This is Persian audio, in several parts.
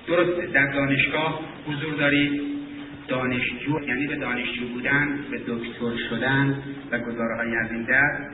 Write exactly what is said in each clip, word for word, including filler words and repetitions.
درسته در دانشگاه حضور دارید، دانشجو یعنی به دانشجو بودن، به دکتر شدن و گزاره‌های از این دست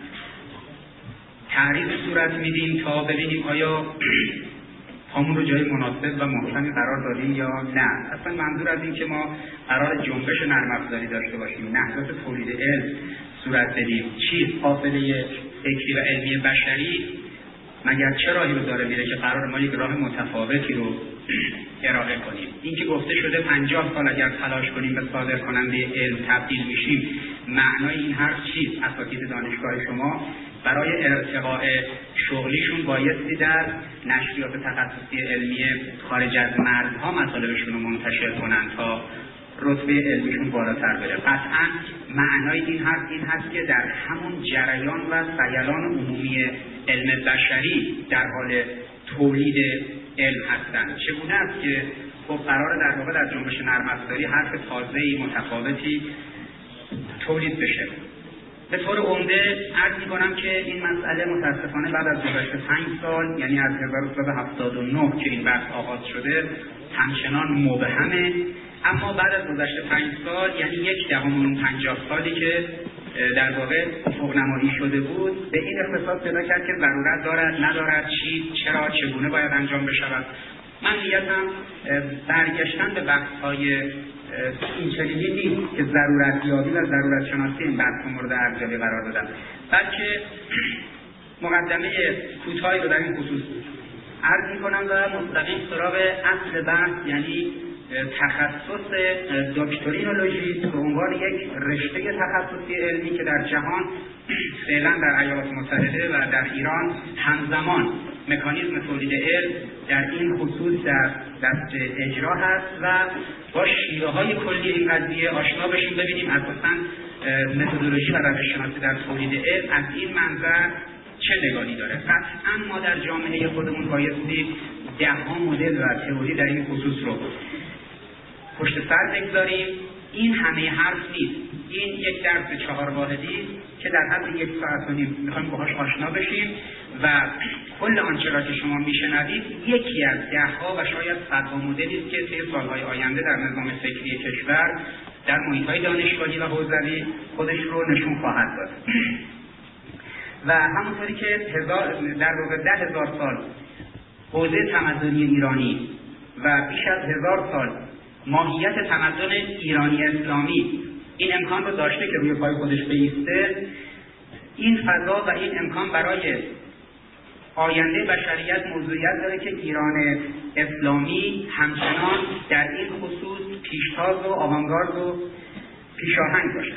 تعریف صورت میدیم تا ببینیم آیا همون رو جای مناسب و محکمی قرار دادیم یا نه. اصلا منظور از این که ما قرار جنبش نرم افزاری داشته باشیم، نهضت تولید علم صورت بدیم، چیست قافله فکری و علمی بشری، مگر چه راهی رو داره میره که قرار ما یک راه متفاوتی رو ارائه کنیم. این که گفته شده پنجاه سال اگر تلاش کنیم به صادر کننده علم تبدیل میشیم، معنای این حرف چیست؟ اساتید دانشگاه شما برای ارتقاء شغلیشون بایستی در نشریات تخصصی علمی خارج از مرزها مطالبشون رو منتشر کنن تا رتبه علمیشون بالاتر بره. قطعا معنای این حرف این هست که در همون جریان و سیلان عمومی علم بشری در حال تولید علم هستند. چگونه است که خب قرار در واقع در جنبش نرم افزاری حرف تازه‌ای متفاوتی تولید بشه. به طور عمده عرض می‌کنم که این مسئله متاسفانه بعد از گذشت پنج سال، یعنی از هزار و سیصد و هفتاد و نه که این بحث آغاز شده، همچنان مبهمه. اما بعد از گذشت پنج سال، یعنی یک دهم اون پنجاه سالی که در واقع فوق‌نمایی شده بود، به این اختصاص پیدا کرد که ضرورت دارد، ندارد، چی، چرا، چگونه باید انجام بشود. من نیتم برگشتن به بحث‌های این چنینی نیست که ضرورتیابی و ضرورت شناسی این بحث مورد ارزیابی قرار دادم، بلکه مقدمه کوتاهی رو در این خصوص عرض می‌کنم و مستقیم سراغ اصل بحث، یعنی تخصص دکترینولوژی به عنوان یک رشته تخصصی علمی که در جهان فعلا در ایالات متحده و در ایران همزمان مکانیزم تولید علم در این خصوص در دست اجرا هست و با شیوه‌های کلی این قضیه آشنا بشیم، ببینیم اساساً متدولوژی و روش‌شناسی در تولید علم از این منظر چه نگاهی داره. قطعاً ما در جامعه خودمون بایستی ده‌ها مدل و تئوری در این خصوص رو پشت سر بگذاریم. این همه حرف نیست، این یک درس چهار واحدی که در حد یک ساعت و نیم میخوایم باهاش آشنا بشیم و کل آنچه را که شما میشنوید یکی از ده‌ها و شاید صدها مدلی است که طی سالهای آینده در نظام فکری کشور در محیط‌های دانشگاهی و حوزوی خودش رو نشون خواهد داد. و همونطوری که هزار در واقع ده هزار سال حوزه تمدنی ایرانی و بیش از هزار سال ماهیت تمدن ایرانی اسلامی این امکان رو داشته که روی پای خودش بایسته، این فضا و این امکان برای آینده بشریت موضوعیت داره که ایران اسلامی همچنان در این خصوص پیشتاز و آوانگارد و پیشاهنگ باشه.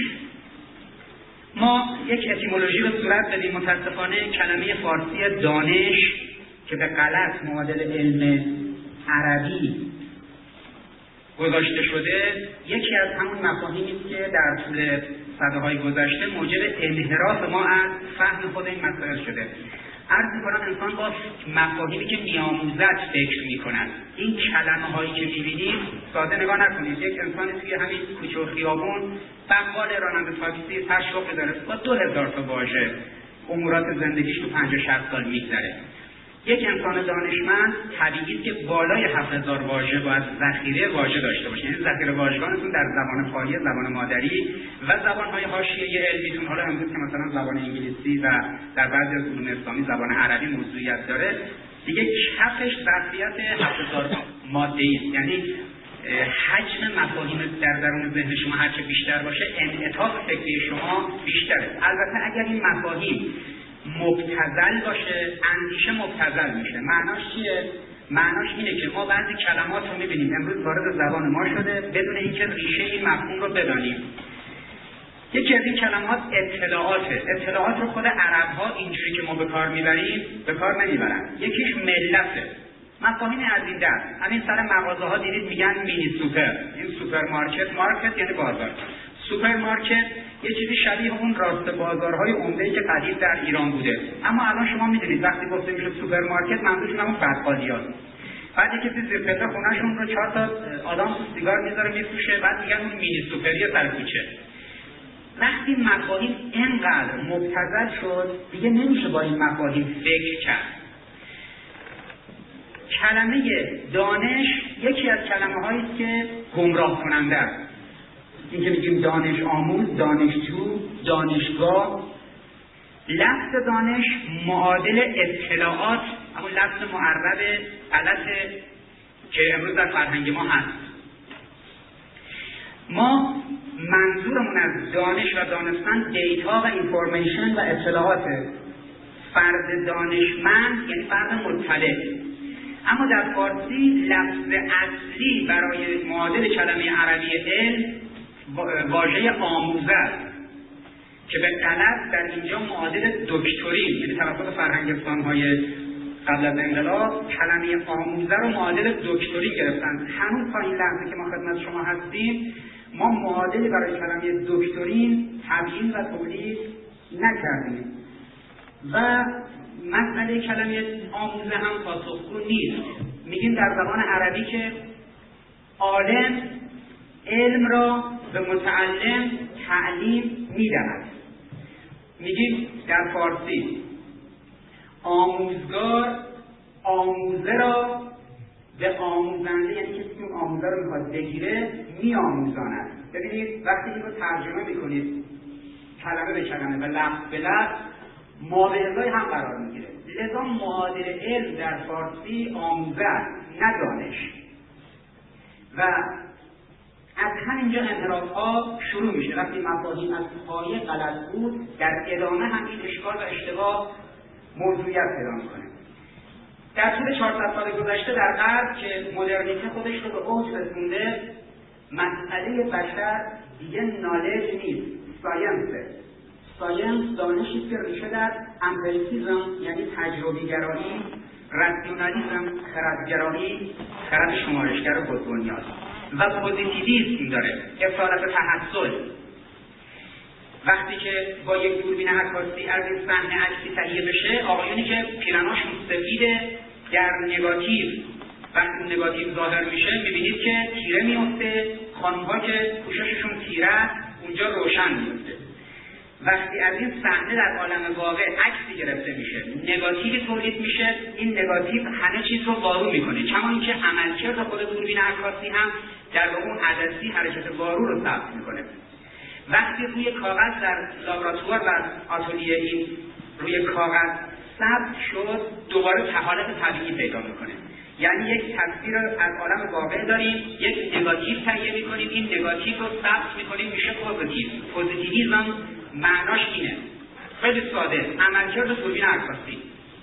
ما یک اتیمولوژی رو صورت بدیم. متاسفانه کلمه فارسی دانش که به غلط معادل علم عربی گذاشته شده، یکی از همون مفاهیمی است که در طول سده‌های گذشته موجب انحراف ما از فهم خود این مسائل شده. عرض می‌کنم انسان با مفاهیمی که می‌آموزد فکر می‌کند. این کلمه‌هایی که می‌بینید ساده نگاه نکنید. یک انسان توی همین کوچه و خیابون، بقال، راننده تاکسی، هر شغلی داره، با دو هزار تا واژه امورات زندگیش تو پنجاه شصت سال می‌گذره. یک انسان دانشمند طبیعی است که بالای هفت هزار واژه باید ذخیره واژه داشته باشه. یعنی ذخیره واژگانتون در زبان پایه، زبان مادری و زبان‌های حاشیه‌ای علمیتون، حالا امروز که مثلا زبان انگلیسی و در بعضی از علوم اسلامی زبان عربی موضوعیت داره، دیگه کفش ظرفیت هفت هزار ماده‌ای است. یعنی حجم مفاهیم در درون ذهن شما هرچه بیشتر باشه، انعطاف فکری شما بیشتره. البته اگر این مفاهیم مبتذل باشه، اندیشه مبتذل میشه. معناش چیه؟ معناش اینه که ما بعضی کلمات رو میبینیم امروز وارد زبان ما شده بدون اینکه ریشه این مفهوم رو بدانیم. یکی از این کلمات اطلاعاته. اطلاعات رو خود عرب‌ها اینجوری که ما به کار میبریم به کار نمیبرن. یکیش ملته. مفاهیم از این دست. همین سر مغازه ها دیدید میگن مینی سوپر. این سوپرمارکت، مارکت یعنی بازار. سوپرمارکت یه چیزی شبیه اون راست بازارهای عمده‌ای که قدیم در ایران بوده. اما الان شما میدونید وقتی گفته میشه سوپرمارکت منظورشون همون بقالیاست. بعد یکی زیر پله خونه‌شون رو چهار تا آدم تو سیگار میذاره میفروشه، بعد میگن اون مینی سوپریه سر کوچه. وقتی مفاهیم اینقدر مبتذل شد دیگه نمیشه با این مفاهیم فکر کرد. کلمه دانش یکی از کلمه هایی است که گمراه کننده است. این که میگیم دانش آموز، دانشجو، دانشگاه، لفظ دانش معادل اطلاعات، همون لفظ معرب غلط که امروز در فرهنگ ما هست. ما منظورمون از دانش و دانستن دیتا و اینفورمیشن و اطلاعات. فرد دانشمند یعنی فرد مطلع. اما در فارسی لفظ اصلی برای معادل کلمه عربی علم واژه آموزه است که به غلط در اینجا معادل دکترین، یعنی توسط فرهنگستان‌های قبل از انقلاب کلمه آموزه رو معادل دکترین گرفتن. هنوز تا این لحظه که ما خدمت شما هستیم ما معادلی برای کلمه دکترین تبیین و تولید نکردیم و مسئله کلمه آموزه هم پاسخگو نیست. میگیم در زبان عربی که عالم علم را به متعلم تعلیم میدهد. میگیم در فارسی آموزگار آموزه را به آموزنده، یعنی کسی که آموزه رو میخواد بگیره میآموزاند. ببینید وقتی این رو ترجمه میکنید کلمه به کلمه و لفظ به لفظ ما به ازای هم قرار میگیره. لذا معادل علم در فارسی آموزه نه دانش و از همینجا انحراف‌ها شروع میشه. وقتی مفاهیم از پایه غلط بود در ادامه هم این اشکال و اشتباه موضوعیت پیدا میکنه. در طول چهارصد سال گذشته در غرب که مدرنیته خودش رو به اوج رسونده مسئله بشر دیگه نالج نیست، ساینسه. ساینس دانشی که ریشه در امپریسیزم یعنی تجربی‌گرایی، راسیونالیسم خردگرایی، خرد شمارشگر و خودبنیاد و پوزیتیویسم داره، اصالت تحصل. وقتی که با یک دوربین عکاسی از این صحنه عکسی تهیه بشه، آقایونی که پیرناشون سفیده در نگاتیو وقتی نگاتیو ظاهر میشه میبینید که تیره میفته، خانم‌ها که پوشششون تیره اونجا روشن میفته. وقتی از این صحنه در عالم واقع عکسی گرفته میشه، نگاتیوی تولید میشه، این نگاتیو همه چیز رو وارو میکنه. کما اینکه عملکرد خود دوربین عکاسی هم در اون عدسی حرکت وارو رو ثبت میکنه. وقتی روی کاغذ در لابراتوار و آتلیه این روی کاغذ ثبت شد دوباره حالت طبیعی پیدا میکنه. یعنی یک تصویر از عالم واقع داریم، یک نگاتیو تهیه میکنیم، این نگاتیو رو ثبت میکنیم میشه پوزیتیو. پوزیتیویسم معناش اینه، خیلی ساده، عملکرد دوربین عکاسی.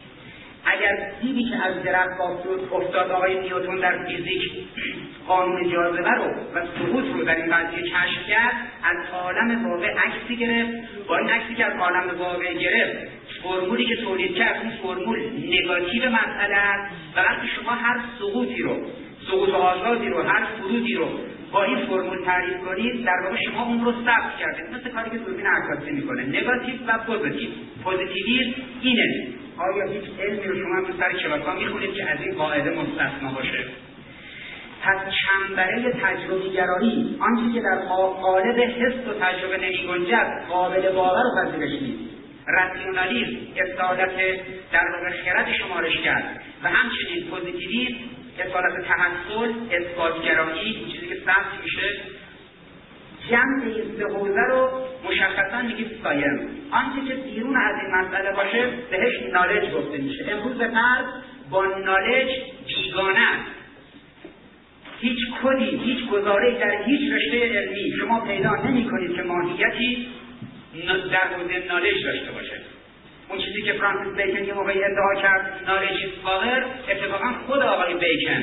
اگر دیدی که از درخت افتاد آقای نیوتن در فیزیک قانون جاذبه رو و سقوط رو در این قضیه کشف کرد، از عالم واقع عکسی گرفت، با این عکسی که از عالم واقع گرفت فرمولی که تولید کرد اون فرمول نگاتیو مسئله است و وقتی شما هر سقوطی رو سقوط آزادی رو هر فرودی رو با این فرمول تعریف کنید در واقع شما اون رو ثبت کردید. مثل کاری که دوربین عکاسی میکنه، نگاتیو و پوزیتیو. پوزیتیویسم اینه. آیا هیچ علمی رو شما تو سر کلاس‌ها میخونید که از این قاعده مستثنا باشه؟ پس چنبره تجربی‌گرایی، آنچه که در قالب حس و تجربه نمی‌گنجد، قابل باور و پذیرش نیست. راسیونالیسم، اصالت در واقع خرد شمارش کرد و همچنین پوزیتیویسم، اصالت تحصل، اثبات‌گرایی، چیزی که ثبت میشه. جمع این سه حوزه رو مشخصا میگیم ساینس. آنچه که بیرون از این مسئله باشه بهش نالج گفته میشه. امروز غرب با نالج بیگانه است. هیچ کدی، هیچ گزاره‌ای در هیچ رشته علمی شما پیدا نمی‌کنید که ماهیتی در حوزه نالج داشته باشه. اون چیزی که فرانسیس بیکن یه موقعی ادعا کرد نالج است واقع، اتفاقا خود آقای بیکن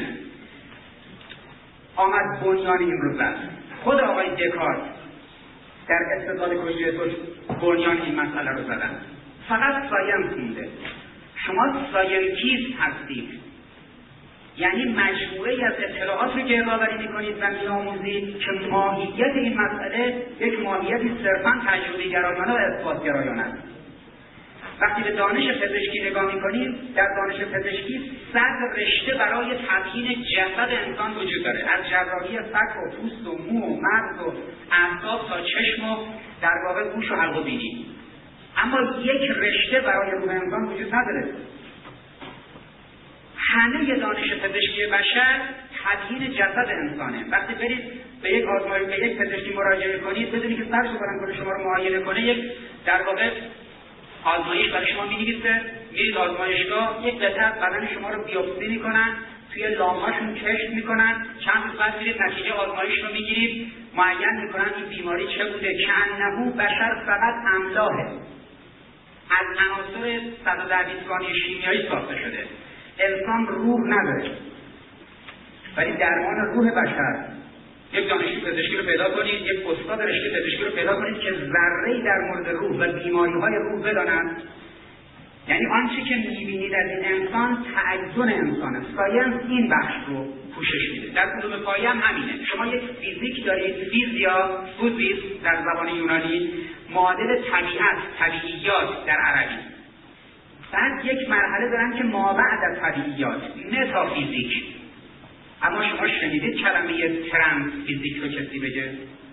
آمد بنیان این رو زد. خود آقای دکارت در استدلال کشتی توش بنیان این مسئله رو زدن. فقط ساینس مونده. شما ساینتیست هستید، یعنی مجموعه از اطلاعات رو گردآوری میکنید و میآموزید که ماهیت این مسئله یک ماهیتی صرفاً تجربی گرایانه و اثبات گرایانه است. وقتی به دانش پزشکی نگاه میکنید، در دانش پزشکی صد رشته برای تبیین جسد انسان وجود داره، از جراحی فک و پوست و مو و مغز و اعصاب تا چشم و در واقع گوش و حلق و بینی. اما یک رشته برای روح انسان وجود نداره. همه دانش پزشکی بشر تبیین جسد انسانه. وقتی برید به یک آزمایش به یک پزشکی مراجعه کنید، بدونید که سرش رو بلند کنه شما رو معاینه کنه، یک در واقع آزمایش برای شما می‌نویسه، میرید آزمایشگاه، یک قطعه بدن شما رو بیوپسی میکنن، توی لامهاشون کشف میکنن، چند روز بعد میرید نتیجه آزمایش رو میگیرید، معین میکنن این بیماری چه بوده. کأنه بشر فقط املاحه، از عناصر صد و ده بیست گانه شیمیایی ساخته شده. انسان روح نداره، ولی درمان روح بشر یک دانشجو پزشکی رو پیدا کنید، یک استاد رشته پزشکی رو پیدا کنید که ذره‌ای در مورد روح و بیماری‌های روح بدانند. یعنی آنچه که می‌بینید از این انسان تعین انسانه. ساینس این بخش رو پوشش میده. در علوم پایه هم همینه. شما یک فیزیک دارید، فیزیا، فوزیس در زبان یونانی، معادل طبیعت، طبیعیات در عربی. بعد یک مرحله دارن که مابعد از طبیعیات، متافیزیک. اما شما شنیدید کلمه ترانس فیزیک رو کسی بگه؟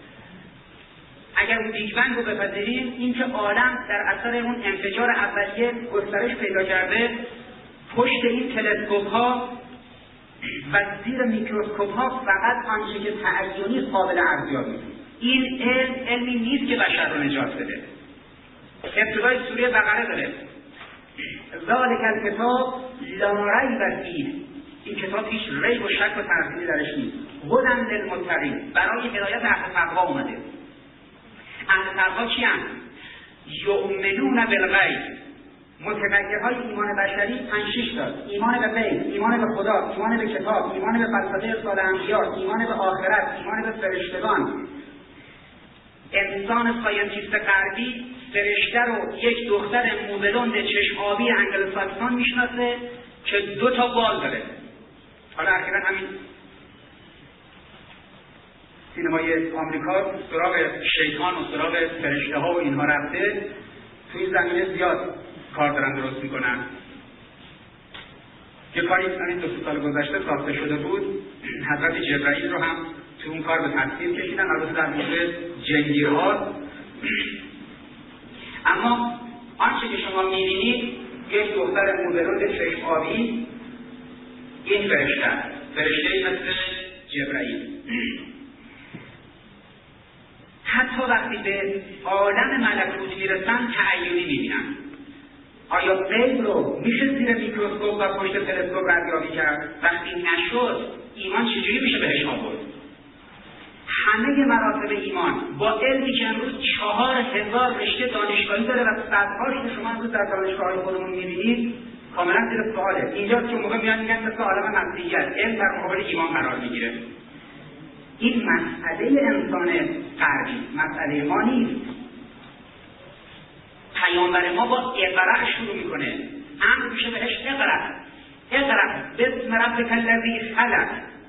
اگر اون بیگ بنگ رو بپذیریم، این که عالم در اثر اون انفجار اولیه گسترش پیدا کرده، پشت این تلسکوپ ها و زیر میکروسکوپ ها فقط آنچه که تعینی قابل ارزیابی. این علم علمی نیست که بشر رو نجات بده. ابتدای سوره بقره داره ذالک الکتاب لا ریب فیه، این کتاب هیچ ریب و شک و تردیدی درش نیست. هدی للمتقین، برای هدایت اهل تقوا اومده. اهل تقوا کیان؟ یؤمنون بالغیب. متغیرهای ایمان بشری پنج شش تا: ایمان به غیب، ایمان به خدا، ایمان به کتاب، ایمان به فلسفه سال انبیا، ایمان به آخرت، ایمان به فرشتگان. انسان ساینتیست غربی فرشته رو یک دختر موبلوند چشم آبی انگلوساکسون میشناسه که دو تا بال داره. حالا اخیراً همین سینمای آمریکا سراغ شیطان و سراغ فرشته ها و اینها رفته، توی زمینه زیاد کار دارن درست میکنن. یه کاری این دو سه سال گذشته ساخته شده بود، حضرت جبرائیل رو هم تو اون کار به تصویر کشیدن، البته در مورد جنگیرها. اما آنچه که شما میبینید یک دختر مولود چشم آبی، این فرشته فرشته مثل جبرائیل. حتی وقتی به عالم ملکوت میرسن تعینی میبینن. آیا غیب رو میشه زیر میکروسکوپ و پشت تلسکوپ ردیابی کرد؟ وقتی نشد ایمان چجوری میشه بهش آورد؟ همه مراتب ایمان با علمی که امروز چهار هزار رشته دانشگاهی داره و صدهاش که شما امروز در دانشگاه‌های خودمون میبینید کاملا زیر سواله. اینجا که موقع میان میگن مثل عالم مسیحیت علم در مقابل ایمان قرار میگیره. این مسئله انسان غربی، مسئله ما نیست. پیامبر ما با اقرا شروع میکنه، امر میشه بهش اقرا اقرا بسم ربک الذی خلق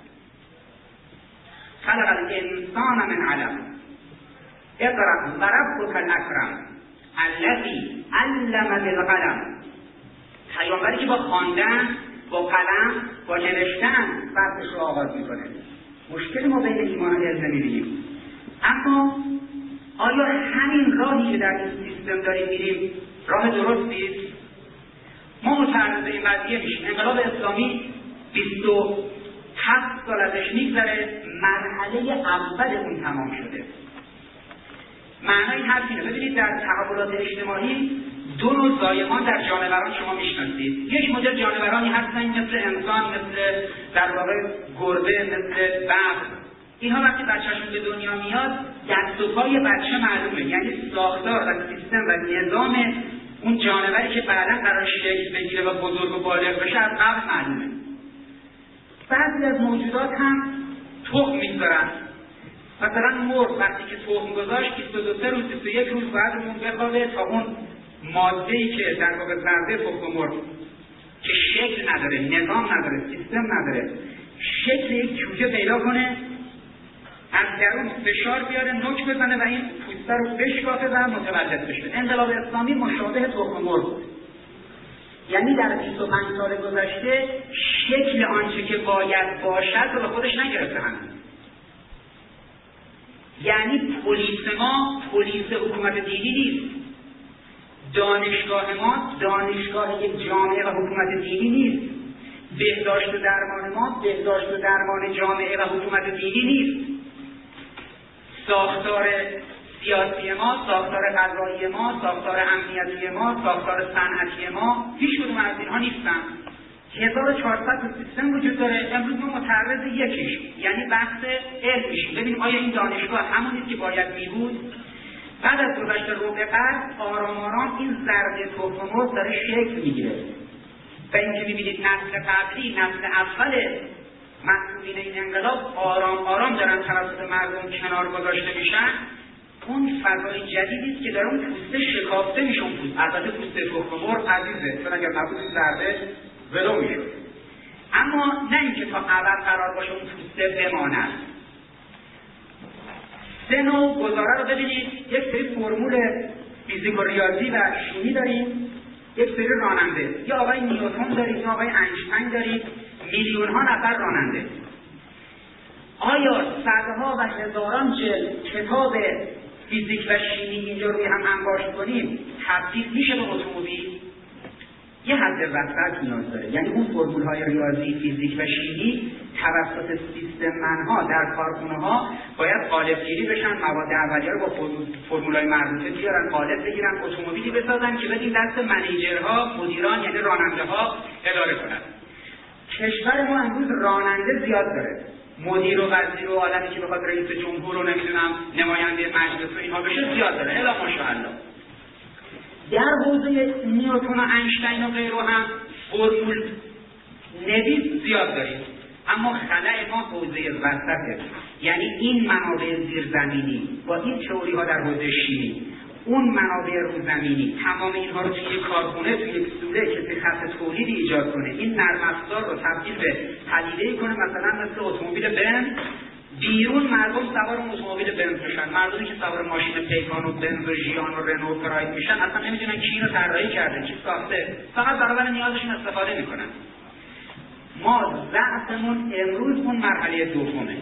خلق الانسان من علم اقرا وربک الاکرم الذی علم بالقلم. پیامبری که با خواندن، با قلم، با نوشتن بحثش رو آغاز میکنه. مشکل ما بین ایمان و علم می‌بینیم. اما آیا همین راهی که در این سیستم داریم میریم راه درستی است؟ ما متعرض این قضیه میشیم. انقلاب اسلامی بیست و هفت سال ازش میگذره، مرحله اول اون تمام شده. معنای حرف اینه. ببینید در تحولات اجتماعی دو نوع زایمان در جانوران شما میشناسید. یک مدل جانورانی هستن مثل انسان، مثل در واقع گربه، مثل ببر. اینها وقتی بچه‌شون به دنیا میاد دست و پای بچه معلومه، یعنی ساختار و سیستم و نظام اون جانوری که بعدا قرار شکل بگیره و بزرگ و بالغ بشه از قبل معلومه. بعضی از موجودات هم تخم میذارن. مثلا مرغ وقتی که تخم گذاشت بیست و دو روز بیست و یک روز بعد اون بخوابه تا اون ماده‌ای که در واقع زرده تخم مرغ که شکل نداره، نظام نداره، سیستم نداره، شکل یک جوجه پیدا کنه، از درون فشار بیاره، نوک بزنه و این پوسته رو بشکافه و متولد بشه. انقلاب اسلامی مشابه تخم مرغ. یعنی در بیست و پنج سال گذشته شکل آنچه که باید باشد رو به خودش نگرفته هنوز. یعنی پلیس ما پلیس حکومت دینی نیست. دانشگاه ما دانشگاه یک جامعه و حکومت دینی نیست. بهداشت و درمان ما بهداشت و درمان جامعه و حکومت دینی نیست. ساختار سیاسی ما، ساختار قضایی ما، ساختار امنیتی ما، ساختار صنعتی ما هیچ کدوم از اینها نیستن. هزار و چهارصد سیستم وجود داره. امروز ما متعرض یکیش، یعنی بحث علم میشیم. ببینیم آیا این دانشگاه همونیست که باید میبود؟ بعد از گذشت ربع قرن آرام آرام این ضربه تخم مرغ داره شکل میگیره و اینکه میبینید نسل قبلی، نسل اول مسئولین این انقلاب آرام آرام دارن توسط مردم کنار گذاشته میشن. اون فضای جدیدی است که داره اون پوسته شکافته میشه. اون پوسته، البته پوسته تخم مرغ عزیزه، چون اگر نبود این ضربه ولو میشد. اما نه اینکه تا ابد قرار باشه اون پوسته بماند. سه نوع گزاره رو ببینید. یک سری فرمول فیزیک و ریاضی و شیمی داریم، یک سری راننده. یا آقای نیوتن دارید، یا آقای اینشتین دارید، میلیون ها نفر راننده. آیا صدها و هزاران جلد کتاب فیزیک و شیمی اینجا روی هم انباشت کنیم تبدیل میشه به اتومبیل؟ یه حد وسط نیاز داره. یعنی اون فرمول‌های ریاضی، فیزیک و شیمی توسط سیستم‌من‌ها در کارخونه‌ها باید قالب‌گیری بشن، مواد اولیه رو با فرمول‌های مربوطه بیارن، قالب بگیرن، اتومبیلی بسازن که بدیم دست منیجرها، مدیران یعنی راننده‌ها اداره کنن. کشور ما امروز راننده زیاد داره. مدیر و وزیر و آدمی که بخواد رئیس جمهور رو نمیدونم نماینده مجلس و اینها بشه زیاد داره. الا ماشاءالله. در حوزه نیوتن و اینشتین و غیره هم فرمول نویس زیاد داریم، اما خلأ ما حوزه وسطه. یعنی این منابع زیرزمینی با این تئوری ها در حوزه شیمی، اون منابع روزمینی، تمام اینها رو توی کارخونه، توی یک سوله کسی خط تولیدی ایجاد کنه، این نرم افزار رو تبدیل به پدیده‌ای کنه مثلا مثل اتومبیل بنز. بیرون مردم سوار اتومبیل بنز بشن. مردمی که سوار ماشین پیکان و بنز و ژیان و رنو و پراید میشن اصلا نمیدونن کی اینو طراحی کرده، کی ساخته، فقط برای نیازشون استفاده میکنن. ما ضعفمون امروز اون مرحله دومه،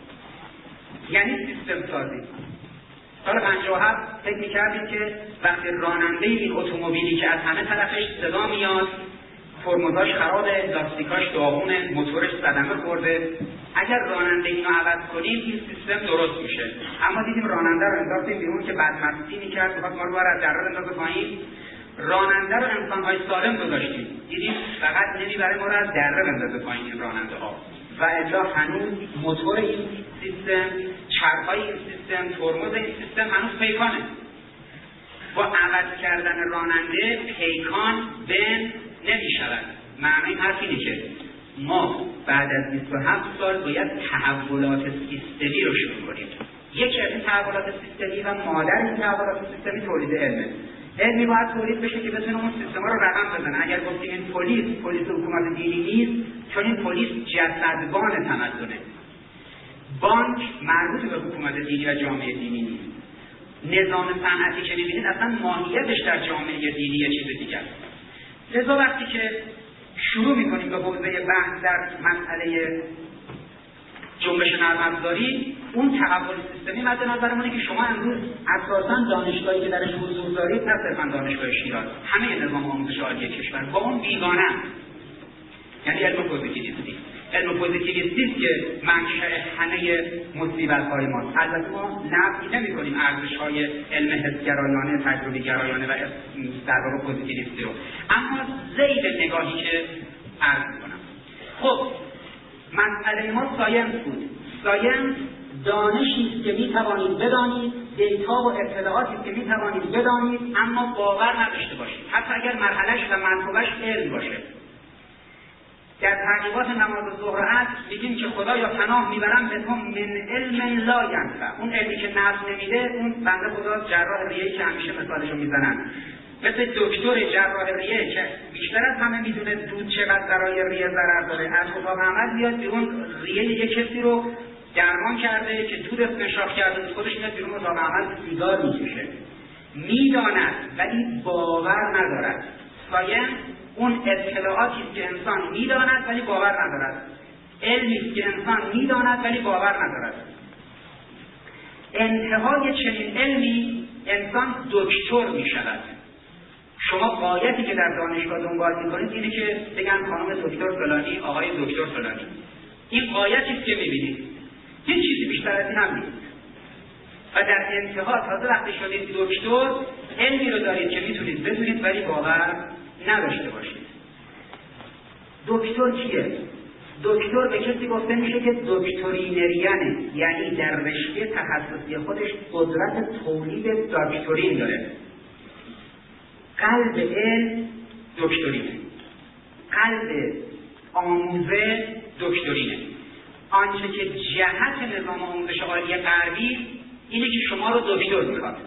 یعنی سیستم سازی. سال پنجاه و هفت فکر میکردیم که وقتی راننده این اتومبیلی که از همه طرفش صدا میاد، فرموزاش خرابه، لاستیکاش داغونه، موتورش صدمه خورده، اگر راننده اینو عوض کنیم این سیستم درست میشه. اما دیدیم راننده رو انداختیم بیرون که بدمستی میکرد، میخواد ما رو بار از دره بندازه پایین. راننده رو انسان‌های سالم گذاشتیم، دیدیم فقط نمیبره ما رو از دره بندازه پایین این راننده ها. و الا هنوز موتور این سیستم، چرخهای این سیستم، ترمز این سیستم هنوز پیکانه. با عوض کردن راننده پیکان بن نمیشود. معنی این حرف اینه که ما بعد از بیست و هفت سال باید تحولات سیستمی رو شروع کنیم. یکی از این تحولات سیستمی و مادر این تحولات سیستمی تولید علمه. علمی باید تولید بشه که بتونه اون سیستم رو رقم بزنه. اگر گفتیم این پلیس پلیس حکومت دینی نیست، چون این پلیس جسدبان تمدنه. بانک مربوط به حکومت دینی و جامعه دینی نیست. نظام صنعتی که می‌بینید اصلا ماهیتش در جامعه دینی یه چیز دیگه است. لذا وقتی که شروع می‌کنیم به حوزه بحث در مسئله جنبش نرم افزاری، اون تحول سیستمی مد نظرمونه که شما امروز اساساً دانشگاهی که درش حضور دارید نه صرفاً دانشگاه شیراز، همه نظام آموزش عالی کشور با اون بیگانه، یعنی علم پوزیتیویستی. علم پوزیتیویستی که منشأ همه مصیبت‌های ماست. البته ما نفی نمی‌کنیم ارزش‌های علم حسگرایانه، تجربه گرایانه و در واقع پوزیتیویستی رو، اما ذیل نگاهی که عرض می‌کنم. خب مسئله ما ساینس بود. ساینس دانشی است که می‌توانید بدانید، دیتا و اطلاعاتی است که می‌توانید بدانید اما باور نداشته باشید، حتی اگر مرحله‌اش و مرتبه‌اش علم باشه. در تحقیقات نماز ظهر و عصر میگیم که خدایا پناه میبرم به تو من علم لا ینفع. اون علمی که نفع نمیده، اون بنده خدا جراح ریه‌ای که همیشه مثالشو میزنن، مثل دکتر جراح ریه که بیشتر از همه میدونه دود چقدر برای ریه ضرر داره، از اتاق عمل بیاد بیرون ریه یک کسی رو درمان کرده که دود استنشاق کرده، خودش میاد بیرون اتاق عمل سیگار میکشه. میداند ولی باور ندارد. ساینس اون اطلاعاتی است که انسان میداند ولی باور ندارد. علمی است که انسان میداند ولی باور ندارد. انتهای چنین علمی انسان دکتر میشود. شما غایتی که در دانشگاه دنبال میکنید اینه که بگن خانم دکتر فلانی، آقای دکتر فلانی. این غایتی است که میبینید، هیچ چیزی بیشتر از این هم نیست. و در انتها تازه وقتی شدید دکتر، علمی رو دارید که میتونید بدونید ولی باور نداشته باشید. دکتر کیه؟ دکتر به کسی گفته میشه که دکترینریانه، یعنی در رشته تخصصی خودش قدرت تولید دکترین داره. قلب علم دکترینه، قلب آموزه دکترینه. آنچه که جهت نظام آموزش عالی غربی اینه که شما رو دکتر میخواد.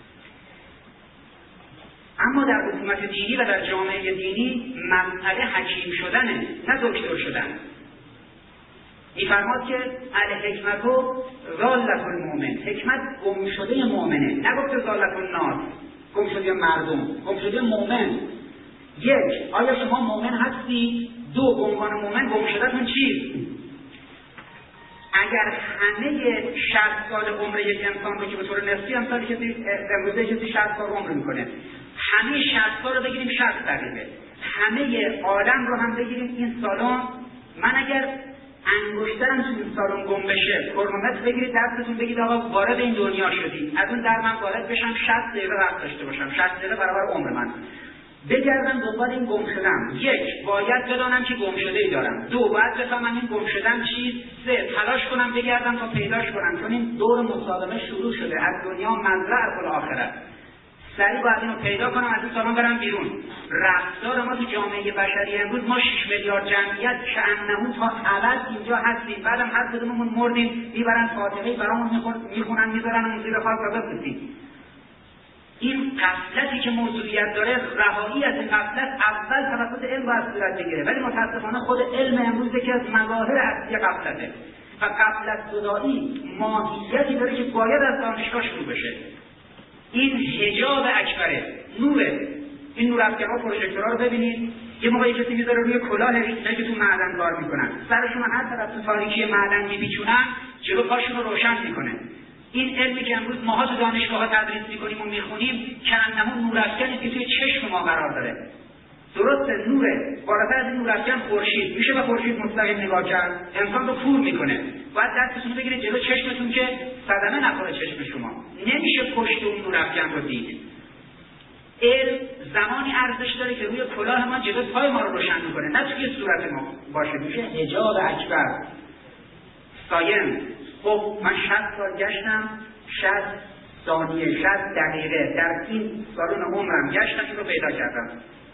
اما در حکومت دینی و در جامعه دینی مسئله حکیم شدنه، نه دکتر شدن. میفرماد که الحکمت و ضالت المؤمن، حکمت گم شده مؤمنه، نگفته ضالت الناس، گم شده مردم، گم شده مؤمن. یک، آیا شما مؤمن هستی؟ دو، به عنوان مؤمن گم شدهتون چیست؟ اگر همه شصت سال عمر یک انسان رو که به طور نسبی امثال کسی امروزه کسی شصت سال عمر میکنه، همه شصت سال رو بگیریم شصت دقیقه، همه عالم رو هم بگیریم این سالن، من اگر انگشترم تو این سالن گم بشه، کرونومتر بگیرید دستتون بگید آقا وارد این دنیا شدید، از اون در من وارد بشم شصت دقیقه وقت داشته باشم، شصت دقیقه برابر عمر من، بگردم دنبال این گم شدم. یک، باید بدانم که گم شده ای دارم. دو، باید بفهمم این گم شدم چیست. سه، تلاش کنم بگردم تا پیداش کنم، چون این دور مسابقه شروع شده، از دنیا مزرعه الاخره. سریع باید اینو پیدا کنم، از این سالن برم بیرون. رفتار ما تو جامعه بشری امروز، ما شش میلیارد جمعیت کأنه تا ابد اینجا هستیم، بعدم هر کدوممون مردیم میبرن فاتحه برامون میخونن میذارن اون زیر خاک و بفرستیم. این غفلتی که موضوعیت داره، رهایی از این غفلت اول توسط علم باید صورت بگیره، ولی متاسفانه خود علم امروز یکی از مظاهر اصلی غفلته و غفلت زدایی ماهیتی داره که باید از دانشگاه شروع بشه. این حجاب اکبره، نوره. این نورافکن‌ها و پروژکتورها رو ببینید، یه موقعی کسی میذاره روی کلاه ریخته‌ای که تو معدن کار میکنن، سرشون هر طرف تو تاریکی معدن میپیچونن، جلو پاشون رو روشن میکنه. این علمی که امروز ماها تو دانشگاه‌ها تدریس می‌کنیم و می‌خونیم که انمون نورافکنی که توی چشم ما قرار داره. درسته، نوره، بالاتر از این نورافکن خورشید، میشه به خورشید مستقیم نگاه کرد، انسان رو کور میکنه. باید دستتون بگیرید جلو چشمتون که صدمه نخوره چشم شما. نمیشه پشت اون نورافکن رو دید. علم زمانی ارزش داره که روی کلاه ما جلو پای ما رو روشن میکنه، نه توی صورت ما باشه. میشه حجاب اکبر. ساینس. خب من شصت سال گشتم، شصت ثانیه، شصت دقیقه در این سالن عمرم گشتم، این رو پیدا کردم.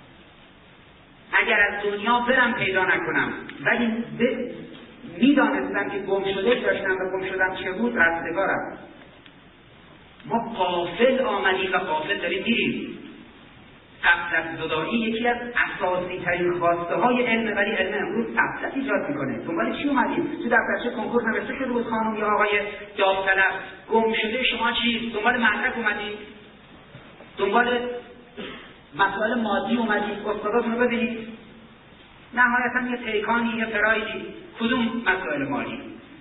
اگر از دنیا برم پیدا نکنم ولی ب... میدانستم که گم شده داشتم و گم شدم چه بود، رستگارم. ما غافل آمدیم و غافل داریم میریم. غفلت زدایی یکی از اساسی ترین خواسته های علم، ولی علم امروز غفلت ایجاد میکنه. دنبال چی اومدیم؟ تو دفترچه کنکور نوشته شده بود خانم یا آقای داوطلب گم شده شما چی؟ دنبال مدرک اومدید؟ دنبال مسائل مادی اومدید؟ استاداتون رو ببینید، نهایتا یه پیکانی، یه فرایدی، کدوم مسائل مالی؟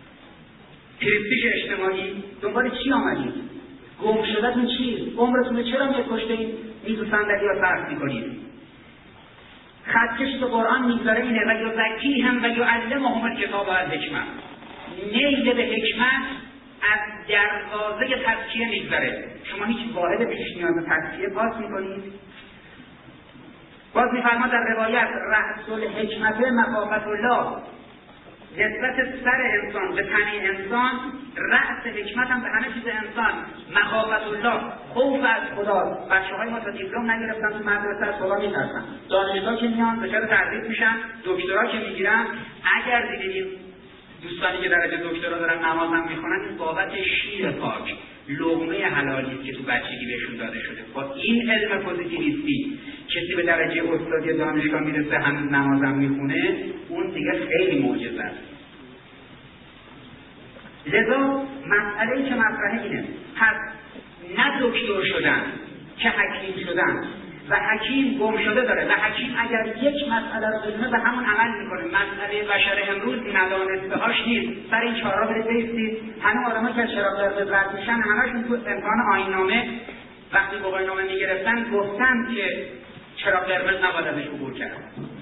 پرستیژ اجتماعی؟ دنبال چی آمدید؟ گم شدهتون چیست؟ عمرتون رو چرا میکشتید؟ میز و صندلی ها صرف میکنید. خطکش تو قرآن میگذاره اینه و یزکیهم و یعلمهم الکتاب و الحکمه. نیل به حکمت از دروازه تزکیه میگذاره. شما هیچ واحد پیش نیاز تزکیه پاس میکنید. باز میفرماد در روایت رأس الحکمت مخافت الله، نسبت سر انسان به تن انسان، رأس حکمت هم به همه چیز انسان مخافت الله، خوف از خدا. بچه های ما تا دیپلم نگرفتن تو مدرسه از خدا میترسن. دانشگاه که میان دچار تدریس میشن، دکترا که میگیرن، اگر دیدیم دوستانی که درجه دکترا دارن نماز هم میخونن، این بابت شیر پاک، لقمه حلالی که تو بچگی بهشون داده شده. با این علم پوزیتیویستی کسی به درجه استادی دانشگاه میرسه هنوز نمازم میخونه، اون دیگه خیلی معجزه است. لذا مسئله‌ای که مطرحه اینه، پس نه دکتر شدن که حکیم شدن، و حکیم گم شده داره، و حکیم اگر یک مسئله رو بدونه به همون عمل میکنه. مسئله بشر امروز ندانسته هاش نیست. سر این چهارراه برید بایستید، همه آدم‌ها که از چراغ قرمز رد میشن همشون تو امتحان آیین‌نامه وقتی با آیین‌نامه میگرفتن گفتن که چرا قرمز نباید ازش عبور کرد.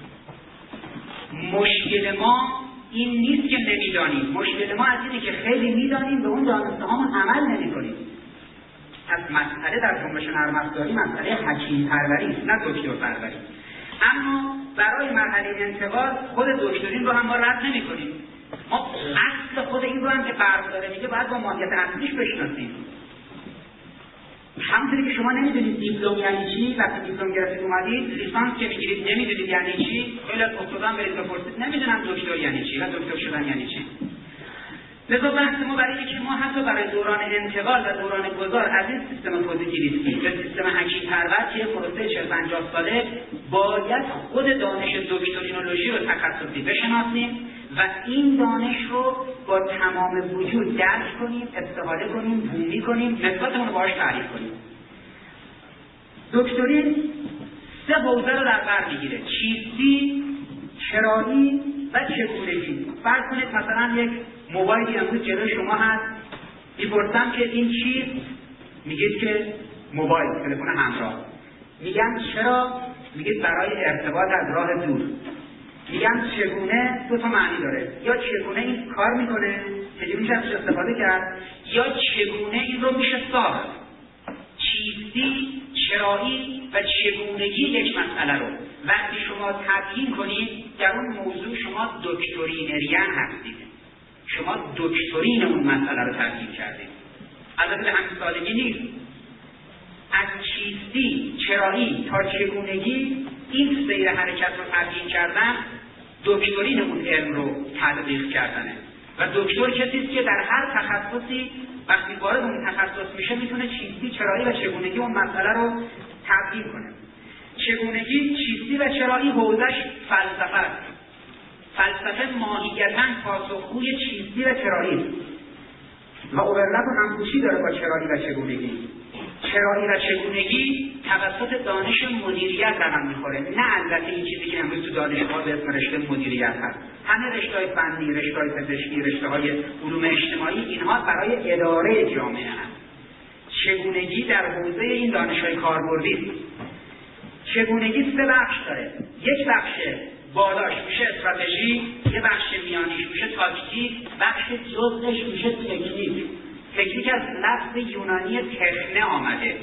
مشکل ما این نیست که نمیدانیم، مشکل ما از اینه که خیلی میدانیم به اون دانسته هامون عمل نمی‌کنیم. از مسئله در جنبش نرم افزاری مسئله حکیم پروری است، نه دکتر پروری. اما برای مرحله انتقال خود دکترین رو هم ما رد نمی‌کنیم. ما اصل خود این رو هم که فرق داره میگه باید با ماهیت اصلیش بشناسیم. همونطوری که شما نمیدونید دیپلم یعنی چی، وقتی دیپلم گرفتید اومدید لیسانس که میگیرید نمیدونید یعنی چی، خیلی از استادان برید بپرسید نمیدونن دکتر یعنی چی و دکتر شدن یعنی چی. لذا بحث ما برای اینه که ما حتی برای دوران انتقال و دوران گذار از این سیستم پوزیتیویستی به سیستم حکیم پرور که پروسه چهل پنجاه ساله باید خود دانش دکترینولوژی رو تخصصی بشناسیم و این دانش رو با تمام وجود درک کنیم، استفاده کنیم، بومی کنیم، نسبتمون رو باهاش تعریف کنیم. دکترین سه حوزه رو در بر میگیره: چیستی، چرایی و چگونگی. فرض کنید مثلا یک موبایلی امروز جلوی شما هست، میپرسم که این چیست؟ میگید که موبایل، تلفن همراه. میگم چرا؟ میگید برای ارتباط از راه دور. میگم چگونه؟ دو تا معنی داره: یا چگونه این کار میکنه، چجوری میشه ازش استفاده کرد، یا چگونه این رو میشه ساخت. چیستی، چرایی و چگونگی یک مسئله رو وقتی شما تبیین کنید در اون موضوع شما دکترینریان هستید، شما دکترین اون مسئله رو تبیین کردید. البته به همین سادگی نیست. از چیستی، چرایی تا چگونگی این سیر حرکت رو تبیین کردن دکترین اون علم رو تدقیق کردنه و دکتر کسی است که در هر تخصصی وقتی وارد اون تخصص میشه میتونه چیستی، چرایی و چگونگی اون مسئله رو تبیین کنه. چگونگی، چیستی و چرایی حوزش فلسفه است. فلسفه ماهیتاً پاسخگوی چیستی و چرایی است و اوورلپ و همپوشی داره با چرایی و چگونگی. چرایی و چگونگی توسط دانش مدیریت رقم میخوره، نه البته این چیزی که امروز تو دانشگاه به اسم رشته مدیریت هست. همه رشته‌های فنی، رشته‌های پزشکی، رشته‌های علوم اجتماعی اینها برای اداره جامعه هست. چگونگی در حوزه این دانش‌های کاربردی است. چگونگی سه بخش داره: یک بخش بالاش میشه استراتژی، یه بخش میانیش میشه تاکتیک، بخش جزش میشه تکنیک. تکنیک از لفظ یونانی تکنه آمده.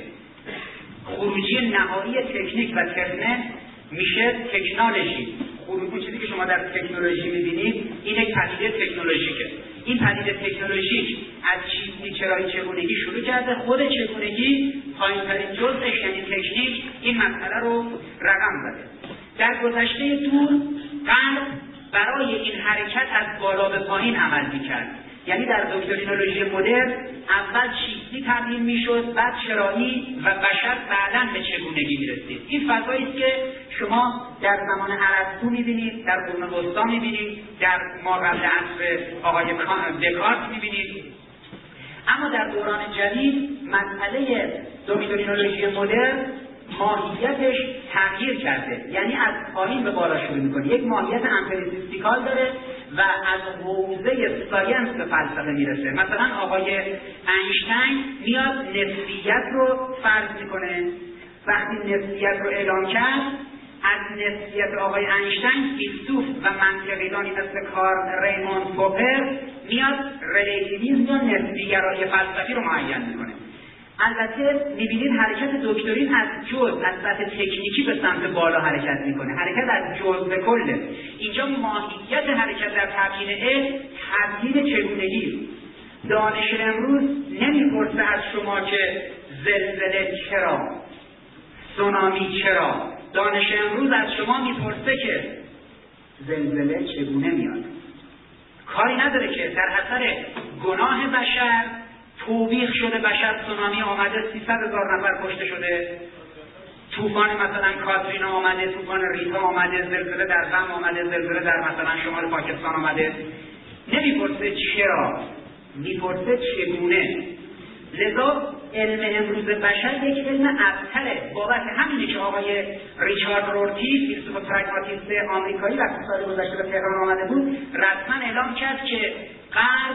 خروجی نهایی تکنیک و تکنه میشه تکنولوژی. خروجی چیزی که شما در تکنولوژی میبینید این یک پدیده تکنولوژیکه. این پدیده تکنولوژیک از چیستی، چرایی، چگونگی شروع کرده. خود چگونگی پایین‌ترین جزءش یعنی تکنیک این مسئله رو رقم زده. در گذشته دور غرب برای این حرکت از بالا به پایین عمل میکرد. یعنی در دکترینولوژی مدرن اول چیستی تبیین میشد، بعد چرایی و بشر بعداً به چگونگی میرسید. این فضایی است که شما در زمان ارسطو میبینید، در قرون وسطا میبینید، در ما قبل عصر آقای دکارت میبینید. اما در دوران جدید مسئله دکترینولوژی مدرن ماهیتش تغییر کرده، یعنی از پایین به بالا شروع میکنه. یک ماهیت امپریسیستیکال داره و از حوزه ساینس به فلسفه میرسه. مثلا آقای اینشتین میاد نسبیت رو فرض میکنه. وقتی نسبیت رو اعلام کرد، از نسبیت آقای اینشتین فیلسوف و منطقیدانی مثل کارل ریموند پوپر میاد ریلیتیویسم یا نسبیگرایی فلسفی رو معین میکنه. البته میبینید حرکت دکترین از جزء از سطح تکنیکی به سمت بالا حرکت میکنه. حرکت از جزء به کله. اینجا ماهیت حرکت در تبیین علم تبیین چگونگی. دانش امروز نمیپرسه از شما که زلزله چرا، سونامی چرا. دانش امروز از شما میپرسه که زلزله چگونه میاد. کاری نداره که در اثر گناه بشر توبیخ شده، بشر سونامی آمده، سیصد هزار نفر کشته شده، طوفان مثلا کاترینا آمده، طوفان ریتا آمده، زلزله در بم آمده، زلزله در مثلا شمال پاکستان آمده. نمیپرسه چرا، میپرسه چگونه. لذا علم امروز بشر یک علم ابتره. بابت همینه که آقای ریچارد رورتی فیلسوف پرگماتیست آمریکایی وقتی سال گذشته به تهران آمده بود رسما اعلام کرد که غرب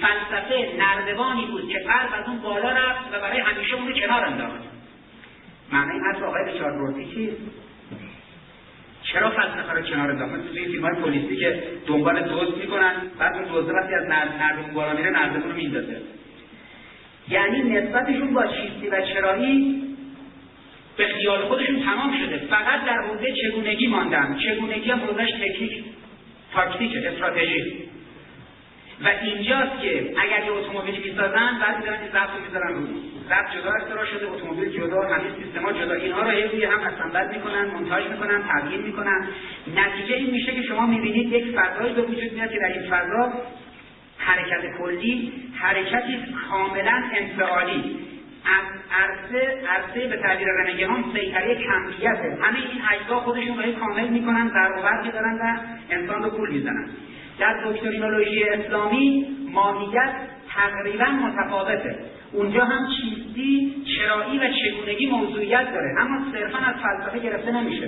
فلسفه نردبانی بود که غرب از اون بالا رفت و برای همیشه اون کنار انداخت معنی این حرف آقای ریچارد رورتی چیست؟ چرا فلسفه رو کنار انداختن؟ مثل توی فیلم‌های پلیسی که دنبال دزد میکنن، بعد اون دزد وقتی از نردبون بالا میره نردبون رو میندازه. یعنی نسبتشون با چیستی و چرایی به خیال خودشون تمام شده، فقط در حوزه چگونگی ماندن. چگونگی هم حوزهش تکنیک، تاکتیک، استراتژی. و اینجاست که اگر یه اتومبیل میسازن، بعد دارن این ضبط رو میذارن رو ضبط جدا اختراع شده، اتومبیل جدا، همه سیستما جدا، اینها رو یه روی هم اسمبل میکنن، مونتاژ میکنن، تبیین میکنن. نتیجه این میشه که شما میبینید یک فضایی به وجود میاد که در این فضا حرکت کلی حرکتی کاملا انفعالی از عرصه عرصه به تعبیر رنگهان سیطره کمیته. همه این اجزا خودشون رو کامل میکنن، در و دارن و انسان رو گول میزنن. در دکترینولوژی اسلامی ماهیت تقریبا متفاوته. اونجا هم چیستی، چرایی و چگونگی موضوعیت داره، اما صرفا از فلسفه گرفته نمیشه.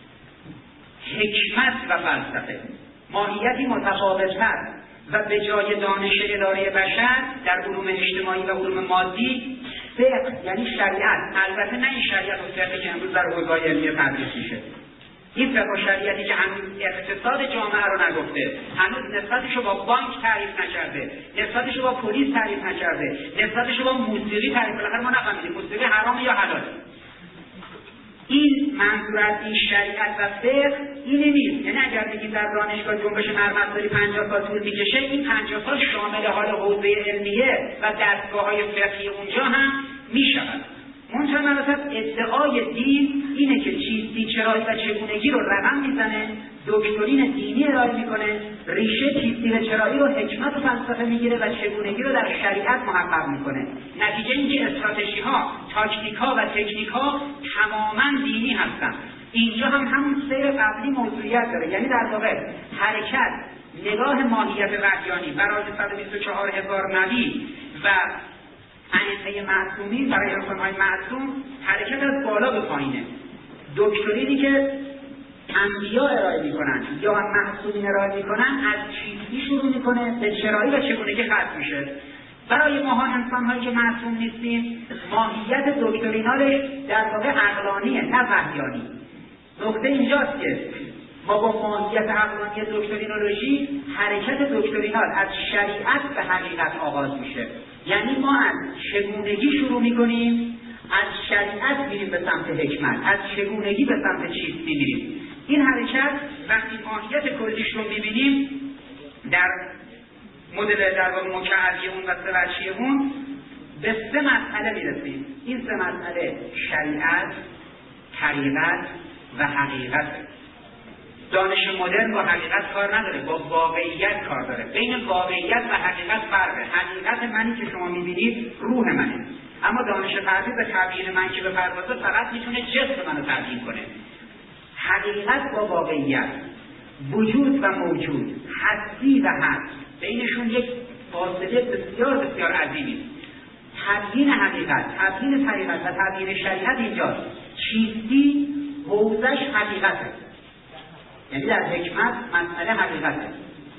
حکمت و فلسفه ماهیتی متفاوت‌تر و به جای دانش اداره بشر در علوم اجتماعی و علوم مادی، فقه یعنی شریعت، البته نه این شریعت و فقهی که امروز در حوزه‌های علمی تدریس میشه. این فقه و شریعتی که هنوز اقتصاد جامعه رو نگفته، هنوز نسبتش رو با بانک تعریف نکرده، نسبتش رو با پلیس تعریف نکرده، نسبتش رو با موسیقی تعریف، بالاخره ما نفهمیدیم موسیقی حرام یا حلال. این منظور از این شریعت و فقه اینه نیست. یعنی اگر بگید در دانشگاه جنبش نرم‌افزاری پنجاه سال طول میکشه، این پنجاه سال شامل حال حوزه علمیه و دستگاه‌های فقهی اونجا هم میشود. منتها مراتب ادعای دین اینه که چیستی، چرایی و چگونگی رو رقم میزنه، دکترین دینی ارائه میکنه، ریشه چیستی و چرایی رو حکمت و فلسفه میگیره و چگونگی رو در شریعت محقق میکنه. نتیجه اینکه استراتژی ها، تاکتیک ها و تکنیک ها تماما دینی هستن. اینجا هم همون سیر قبلی موضوعیت داره، یعنی در واقع حرکت، نگاه ماهیت وحیانی برای صد و بیست و چهار هزار نبی و ائمه معصومی برای انسان‌های معصوم حرکت از بالا به پایینه. دکترینی که انبیا ارائه میکنن یا معصومین ارائه میکنن از چیستی شروع میکنه به چرایی و چگونگی ختم میشه. برای ماها انسان‌هایی که معصوم نیستیم، ماهیت دکترینالش در واقع عقلانیه نه وحیانی. نکته اینجاست که ما با ماهیت عقلانی دکترینولوژی، حرکت دکترینال از شریعت به حقیقت آغاز میشه. یعنی ما از چگونگی شروع میکنیم، از شریعت میریم به سمت حکمت، از چگونگی به سمت چیستی میریم. این حرکت وقتی ماهیت کلیش رو میبینیم در مدل در واقع مکعبی اون و سه اون به سه مسئله میرسیم. این سه مسئله شریعت، طریقت و حقیقت. دانش مدرن با حقیقت کار نداره، با واقعیت کار داره. بین واقعیت و حقیقت فرقه. حقیقت منی که شما میبینید روح منه، اما دانش فردی به تعبیر من که به پردازه فقط میتونه جسم منو تعبیر کنه. حقیقت با واقعیت، وجود و موجود، هستی و هست، بینشون یک فاصله بسیار بسیار عظیمی. تبیین حقیقت، تبیین طریقت و تبیین شریعت اینجاست. چیستی حوزش حقیقته، یعنی در حکمت مسئله حقیقته.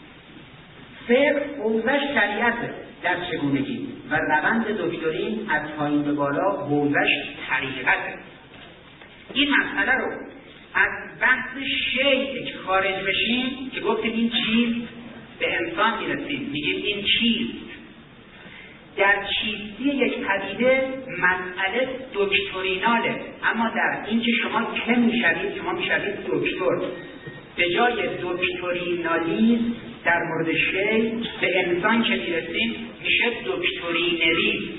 فقه حوزش شریعته در چگونگی و روند دکترین از پایین به بالا حوزش طریقته. این مسئله رو از بحث شیء که خارج بشیم که گفتیم این چیز به انسان میرسیم، میگیم این چیز. در چیستی یک پدیده مسئله دکتریناله، اما در این که شما که میشوید، شما میشوید دکتر. به جای دکترینالیز در مورد شیء به انسان که میرسیم میشه دکترینریز.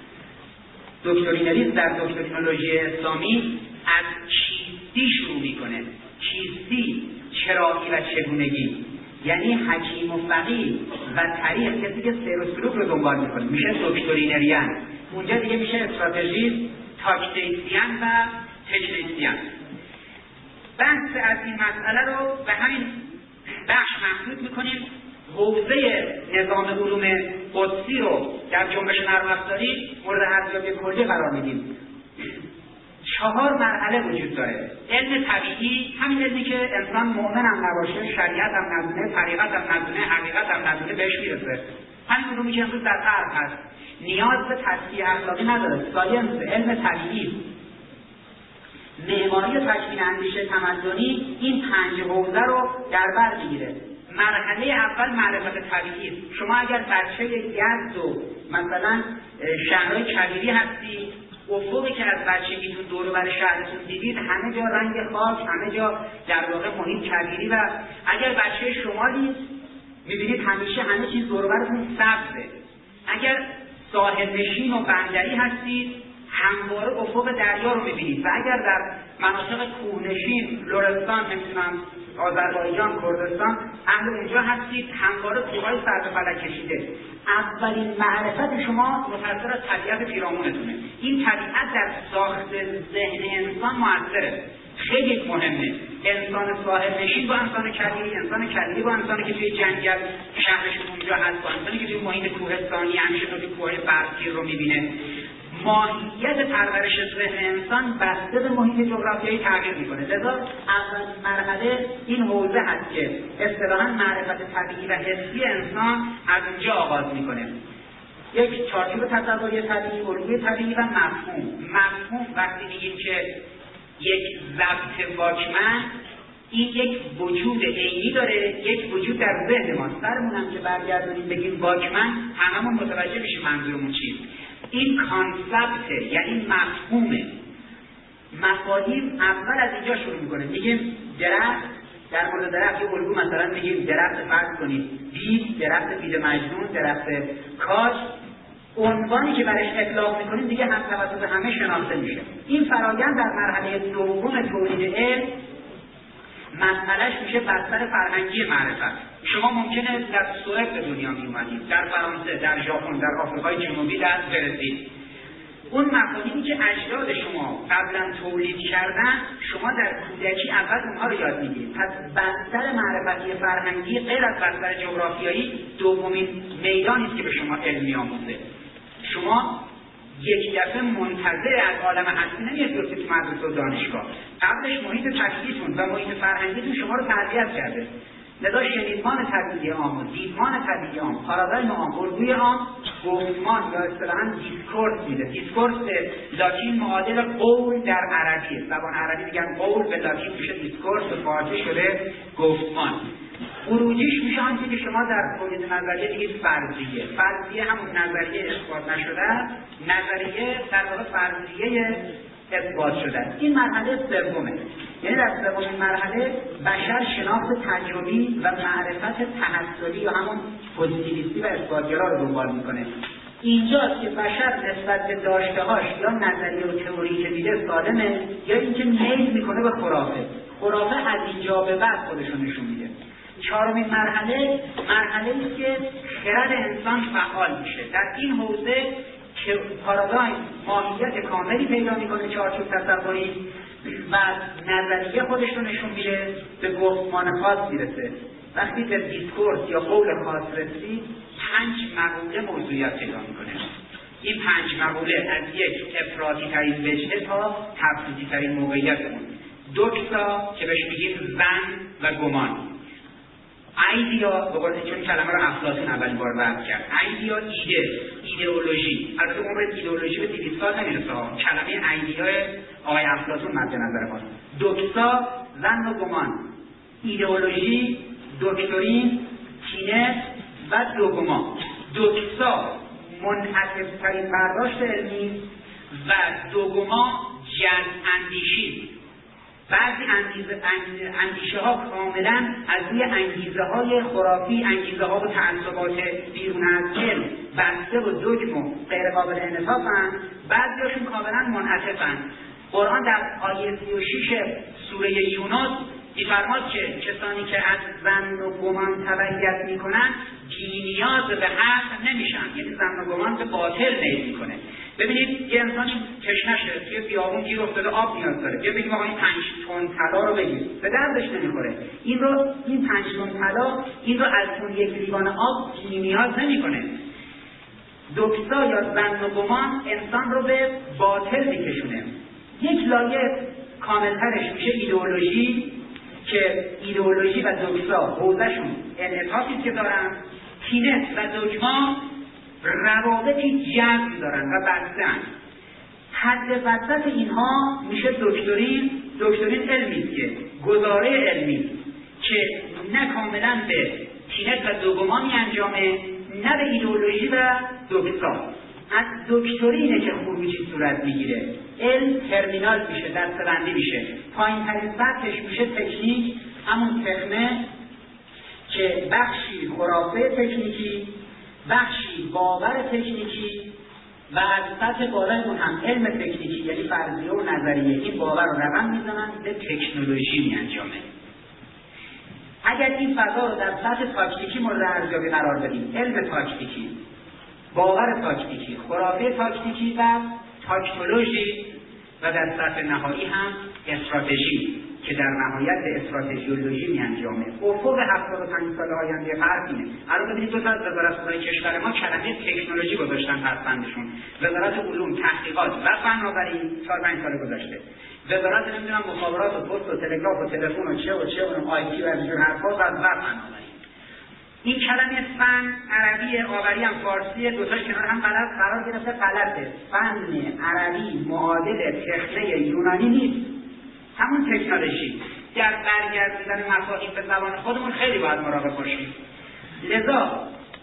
دکترینریز در دکترینولوژی اسلامی از چیستی شروع میکنه. چیستی، چرایی و چگونگی، یعنی حکیم و فقیه و طریق، کسی که سیر و سلوک رو دنبال میکنه میشه دکترینریان. اونجا دیگه میشه استراتژیست، تاکتیسیان و تکنیسیان. بحث از این مسئله رو به همین بخش محدود میکنیم. حوزه نظام علوم قدسی رو در جنبش نرم‌افزاری مورد ارزیابی کلی قرار میدیم. چهار مرحله وجود داره. علم طبیعی، همین علمی که انسان مؤمن هم نباشه، شریعت هم ندونه، طریقت هم ندونه، حقیقت هم ندونه بهش میرسه. همین علومی که امروز در غرب هست نیاز به تزکیه اخلاقی نداره. ساینس، علم طبیعی. معماری و تکوین اندیشه تمدنی این پنج حوزه رو در بر میگیره. مرحله اول معرفت طبیعی. شما اگر بچه یزد و مثلا شهرهای کبیری هستی، افقی که از بچگیتون دور و بر شهرتون دیدید همه جا رنگ خاک، همه جا در واقع محیط کبیری، و اگر بچه شمالی میبینید همیشه همه چیز دور و برتون سبزه. اگر ساحل نشین و بندری هستید همواره افق دریا رو میبینید، و اگر در مناطق کوهنشین، لرستان، نمیدونم آذربایجان، کردستان اهل اونجا هستید همواره کوههای سر به فلک کشیده. اولین معرفت شما متأثر از طبیعت پیرامونتونه. این طبیعت در ساخت ذهن انسان مؤثره، خیلی مهمه. انسان ساحل نشین با انسان کبیری، انسان کبیری با انسانی که توی جنگل شهرشون اونجا هست، با انسانی که توی محیط کوهستانی همیشه توی کوههای برفگیر رو میبینه. ماهیت پرورش ذهن انسان بسته به محیط جغرافیایی تغییر میکنه. لذا اول مرحله این حوزه هست که اصطلاحاً معرفت طبیعی و حسی انسان از اونجا آغاز میکنه. یک چارچوب تصوری طبیعی، الگوی طبیعی و مفهوم. مفهوم وقتی میگیم که یک ضبط واکمن، این یک وجود عینی داره، یک وجود در ذهن ما. سرمونم که برگردونیم بگیم واکمن، هممون متوجه میشیم منظورمون چیست. این کانسپت یعنی مفهومه. مفاهیم اول از اینجا شروع میکنه. میگیم درخت، در مورد درخت یه الگو مثلا میگیم درخت فرض کنید بید، درخت بید مجنون، درخت کاج. عنوانی که برش اطلاق میکنیم دیگه هم توسط همه شناخته میشه. این فرآیند در مرحله دوم تولید علم مسئلهش میشه بستر فرهنگی معرفت. شما ممکنه در سوئد به دنیا می اومدید، در فرانسه، در ژاپن، در آفریقای جنوبی، در برزیل. اون مفاهیمی که اجداد شما قبلا تولید کردن، شما در کودکی اول اونها رو یاد میگیرید. پس بستر معرفتی فرهنگی غیر از بستر جغرافیایی دومین میدانی است که به شما علم میآموزه. شما یک دفعه منتظر از عالم هستی نمیاد بیفتید تو مدرسه و دانشگاه. قبلش محیط طبیعیتون و محیط فرهنگیتون شما رو تربیت کرده. لذا شنیدمان طبیعی عام و دیدمان طبیعی عام، پارادایم عام، الگوی عام، گفتمان یا اصطلاحاً دیسکورس میده. دیسکورس لاتین معادل قول در عربیه. زبان عربی میگن قول، به لاتین میشه دیسکورس، به فارسی شده گفتمان. خروجیش میشه آنچه که شما در تولید نظریه دیگه فرضیه. فرضیه همون نظریه اثبات نشده است، نظریه در واقع فرضیه اثبات شده است. این مرحله سومه. یعنی در سومین مرحله بشر شناخت تجربی و معرفت تحصیلی یا همون پوزیتیویستی و اثباتگرا رو دنبال میکنه. اینجاست که بشر نسبت به داشته‌هاش یا نظریه و تئوری که دیده سالمه، یا اینکه میل میکنه به خرافه. خرافه از اینجا به بعد خودشون نشون میده. چهارمین مرحله مرحله است که خرد انسان فعال میشه. در این حوزه که پارادایم ماهیت کاملی پیدا میکنه، چارچوب تصوری و نظریه خودش رو نشون میده، به گفتمان خاص میرسه. وقتی به دیسکورس یا قول خاص رسید، پنج مقوله موضوعیت پیدا میکنه. این پنج مقوله از یک افراطی ترین وجهه تا تفصیلی ترین موقعیتمون. دوکسا که بهش میگیم زن و گمان. ایدیا، بقول چون کلمه رو افلاطون اولین بار وضع کرد. ایدیا ایده، ایدئولوژی. البته عمر ایدئولوژی به دویست سال نمیرسه. کلمه ایدیای آقای افلاطون مد نظر ماست. دوکسا، زن و گمان. ایدئولوژی، دکترین، کینه و دوگما. دوکسا منحصر ترین برداشت علمی و دوگما جز اندیشی. بعضی اندیزه اندیشه ها کاملا از روی انگیزه های خرافی، انگیزه ها و تعصبات بیرون از علم بسته و دگم و غیر قابل انعطافن، بعضیاشون کاملا منعطفن. قرآن در آیه سی و شش سوره یونس می‌فرماد که کسانی که از ظن و گمان تبعیت میکنن بی نیاز به حق نمیشن، یعنی ظن و گمان به باطل میل میکنه. ببینید یه انسانی تشنشه، توی بیابون گیر افتاده، آب نیاز داره. بیا بگیم آقا این پنج تن طلا رو بگیر، به دردش نمیخوره. این رو این پنج تن طلا این رو از اون یک لیوان آب بی نیاز نمیکنه. دوکسا یا ظن و گمان انسان رو به باطل میکشونه. یک لایه کاملترش میشه ایدئولوژی، که ایدئولوژی و دوکسا حوزه‌شون انعطافی که دارن. کینه و دوگما روابطی جذب دارن و بستن. حد وسط اینها میشه دکترین. دکترین علمی است که گزاره علمی که نه کاملا به تینت و دوگمانی انجامه، نه به ایدئولوژی و دکترا. از دکترینه که خروجی صورت میگیره، علم ترمینال میشه، دستبندی میشه. پایین ترین سطحش میشه تکنیک، همون تخمه که بخشی خرافه تکنیکی، بخشی باور تکنیکی و از سطح بالای اون هم علم تکنیکی یعنی فرضیه و نظریه. این باور رو رقم میزنن، به تکنولوژی میانجامه. اگر این فضا رو در سطح تاکتیکی مورد ارزیابی قرار بدیم، علم تاکتیکی، باور تاکتیکی، خرافه تاکتیکی و تاکتولوژی، و در سطح نهایی هم استراتژی که در نهایت به استراتژیولوژی میانجامه. افق هفتاد و پنج سال آینده غرب اینه. الان ببینید دو تا از وزارت‌های کشور ما کلمه تکنولوژی گذاشتن پس‌فندشون. وزارت علوم، تحقیقات و فناوری چهار پنج سال گذاشته. وزارت نمیدونم مخابرات و پست و تلگراف و تلفن و چه و چه و آی تی و از جور حرفا و فناوری. این کلمه فن عربی، آوری هم فارسی، دو تاش کنار هم غلط قرار گرفته. غلطه. فن عربی معادل تخنه یونانی نیست، همون تکنولوژی. در برگردوندن مفاهیم به زبان خودمون خیلی باید مراقب باشیم. لذا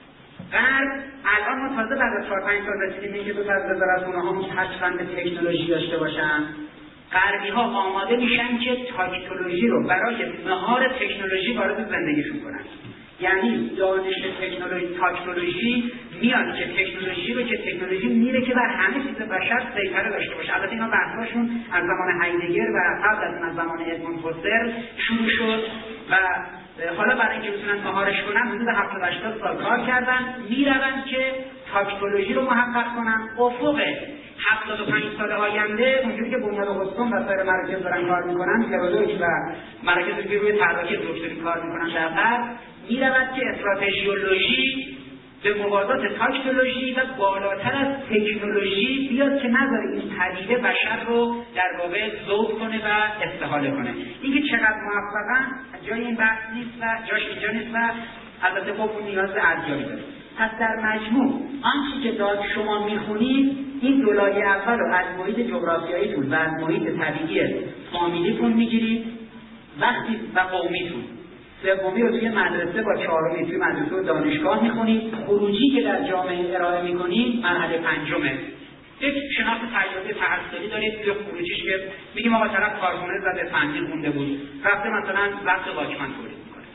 غرب الان ما تازه بعد از چهار پنج سال رسیدیم اینکه دو تا از وزارتخونه‌ها متخصص تکنولوژی داشته باشن. غربی‌ها آماده میشن که تاکتولوژی رو برای مهار تکنولوژی وارد زندگیشون کنن. یعنی دانش تکنولوژی تاکتولوژی میاد که تکنولوژی رو که تکنولوژی میره که بر همه چیز بشر سیطره داشته باشه. البته اینا بحثاشون از زمان هایدگر و قبل از از زمان ادموند هوسر شروع شد و حالا برای اینکه بتونن مهارش کنن حدود هفتاد هشتاد سال کار کردن، میروند که تاکتولوژی رو محقق کنن. افق هفتاد و پنج سال آینده اونجوری که بنیاد حسن و سایر مراکز دارن کار میکنن، هرودوت و مراکز که روی طراحی دکتری کار میکنن در غرب، میرود که استراتژیولوژی به موازات تاکتولوژی و بالاتر از تکنولوژی بیاد که نذاره این پدیده بشر رو در واقع ذوب کنه و استحاله کنه. اینکه چقدر موفقن جای این بحث نیست و جاش اینجا نیست و البته خب اون نیاز به ارزیابی داره. پس در مجموع آنچه که داد شما میخونید این دولای اول رو از محیط جغرافیاییتون و از محیط طبیعی فامیلیتون میگیرید وقتی و قومیتون. سومی رو توی مدرسه با چهارمی توی مدرسه و دانشگاه میخونید. خروجی که در جامعه ارائه میکنید مرحله پنجمه. یک شناخت تجربی تحصیلی دارید توی خروجیش که میگیم آقا طرف کارخونه زده فنی خونده بود رفته مثلا وقت واکمن تولید میکنه.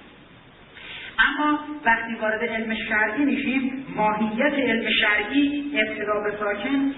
اما وقتی وارد علم شرعی میشیم، ماهیت علم شرعی ابتدا به ساکن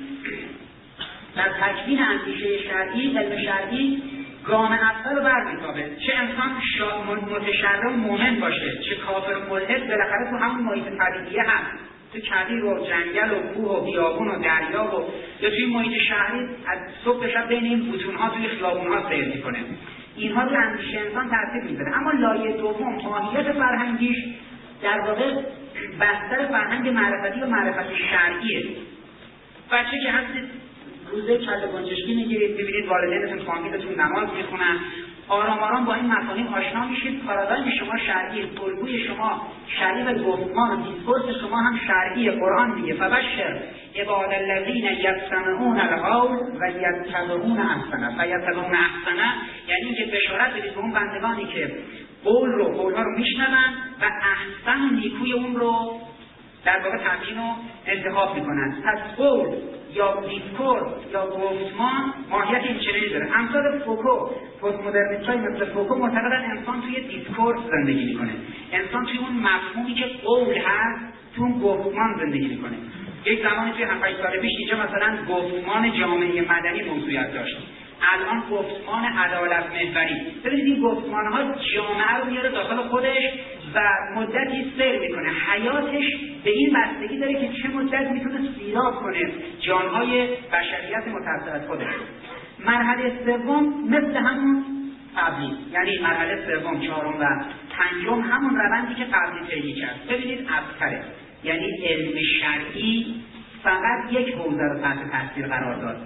در تکوین اندیشه شرعی، علم شرعی گام اول رو برمیتابه. چه انسان متشرع و مؤمن باشه، چه کافر و ملحد، بالاخره تو همون محیط طبیعیه هست، تو کویر و جنگل و کوه و بیابون و دریا و یا توی محیط شهری از صبح شب بین این بوتون‌ها توی خیابون‌ها سیر میکنه. اینها رو اندیشه انسان تاثیر میذاره. اما لایه دوم ماهیت فرهنگیش در واقع بستر فرهنگ معرفتی و معرفت شرعیه. بچه که هستید روزه کله گنجشکی میگیرید، ببینید والدینتون فامیلتون نماز میخونن، آرام آرام با این مفاهیم آشنا میشید. پارادایم شما شرعی، الگوی شما شرعی و گفتمان و دیسکورس شما هم شرعی. قرآن میگه فبشر عباد الذین یستمعون القول و یتبعون احسنه. فیتبعون احسنه یعنی اینکه بشارت بدید به اون بندگانی که قول رو قولها رو میشنون و احسن و نیکوی اون رو در واقع تمرین و انتخاب میکنن. پس قول یا دیسکورس یا گفتمان ماهیت این چنینی داره. امثال فوکو، پست مدرنیست‌های مثل فوکو معتقدن انسان توی دیسکورس زندگی میکنه. انسان توی اون مفهومی که قول هست تو اون گفتمان زندگی میکنه. یک زمانی توی هفت هشت سال پیش اینجا مثلا گفتمان جامعه مدنی موضوعیت داشت. الان گفتمان عدالت محوری. ببینید این گفتمان‌ها جامعه رو میاره داخل خودش و مدتی سیر میکنه. حیاتش به این بستگی داره که چه مدت میتونه سیراب کنه جانهای بشریت متأثر از خودش. مرحله سوم مثل همون قبلی، یعنی مرحله سوم، چهارم و پنجم همون روندی که قبلی طی کرد. ببینید ابتره، یعنی علم شرعی فقط یک حوزه رو تحت تاثیر قرار داد.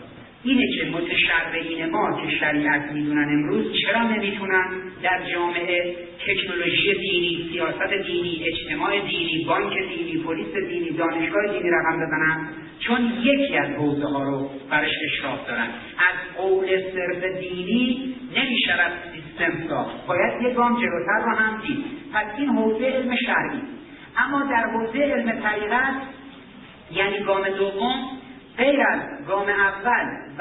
اینه که متشرعین ما که شریعت میدونن امروز چرا نمیتونن در جامعه تکنولوژی دینی، سیاست دینی، اجتماع دینی، بانک دینی، پلیس دینی، دانشگاه دینی رقم بزنن؟ چون یکی از حوزه ها رو برش اشراف دارن. از قول صرف دینی نمیشود سیستم ساخت، باید یک گام جلوتر رو هم دید. پس این حوزه علم شرعی. اما در حوزه علم طریقت، یعنی گام دوم، غیر از گام اول و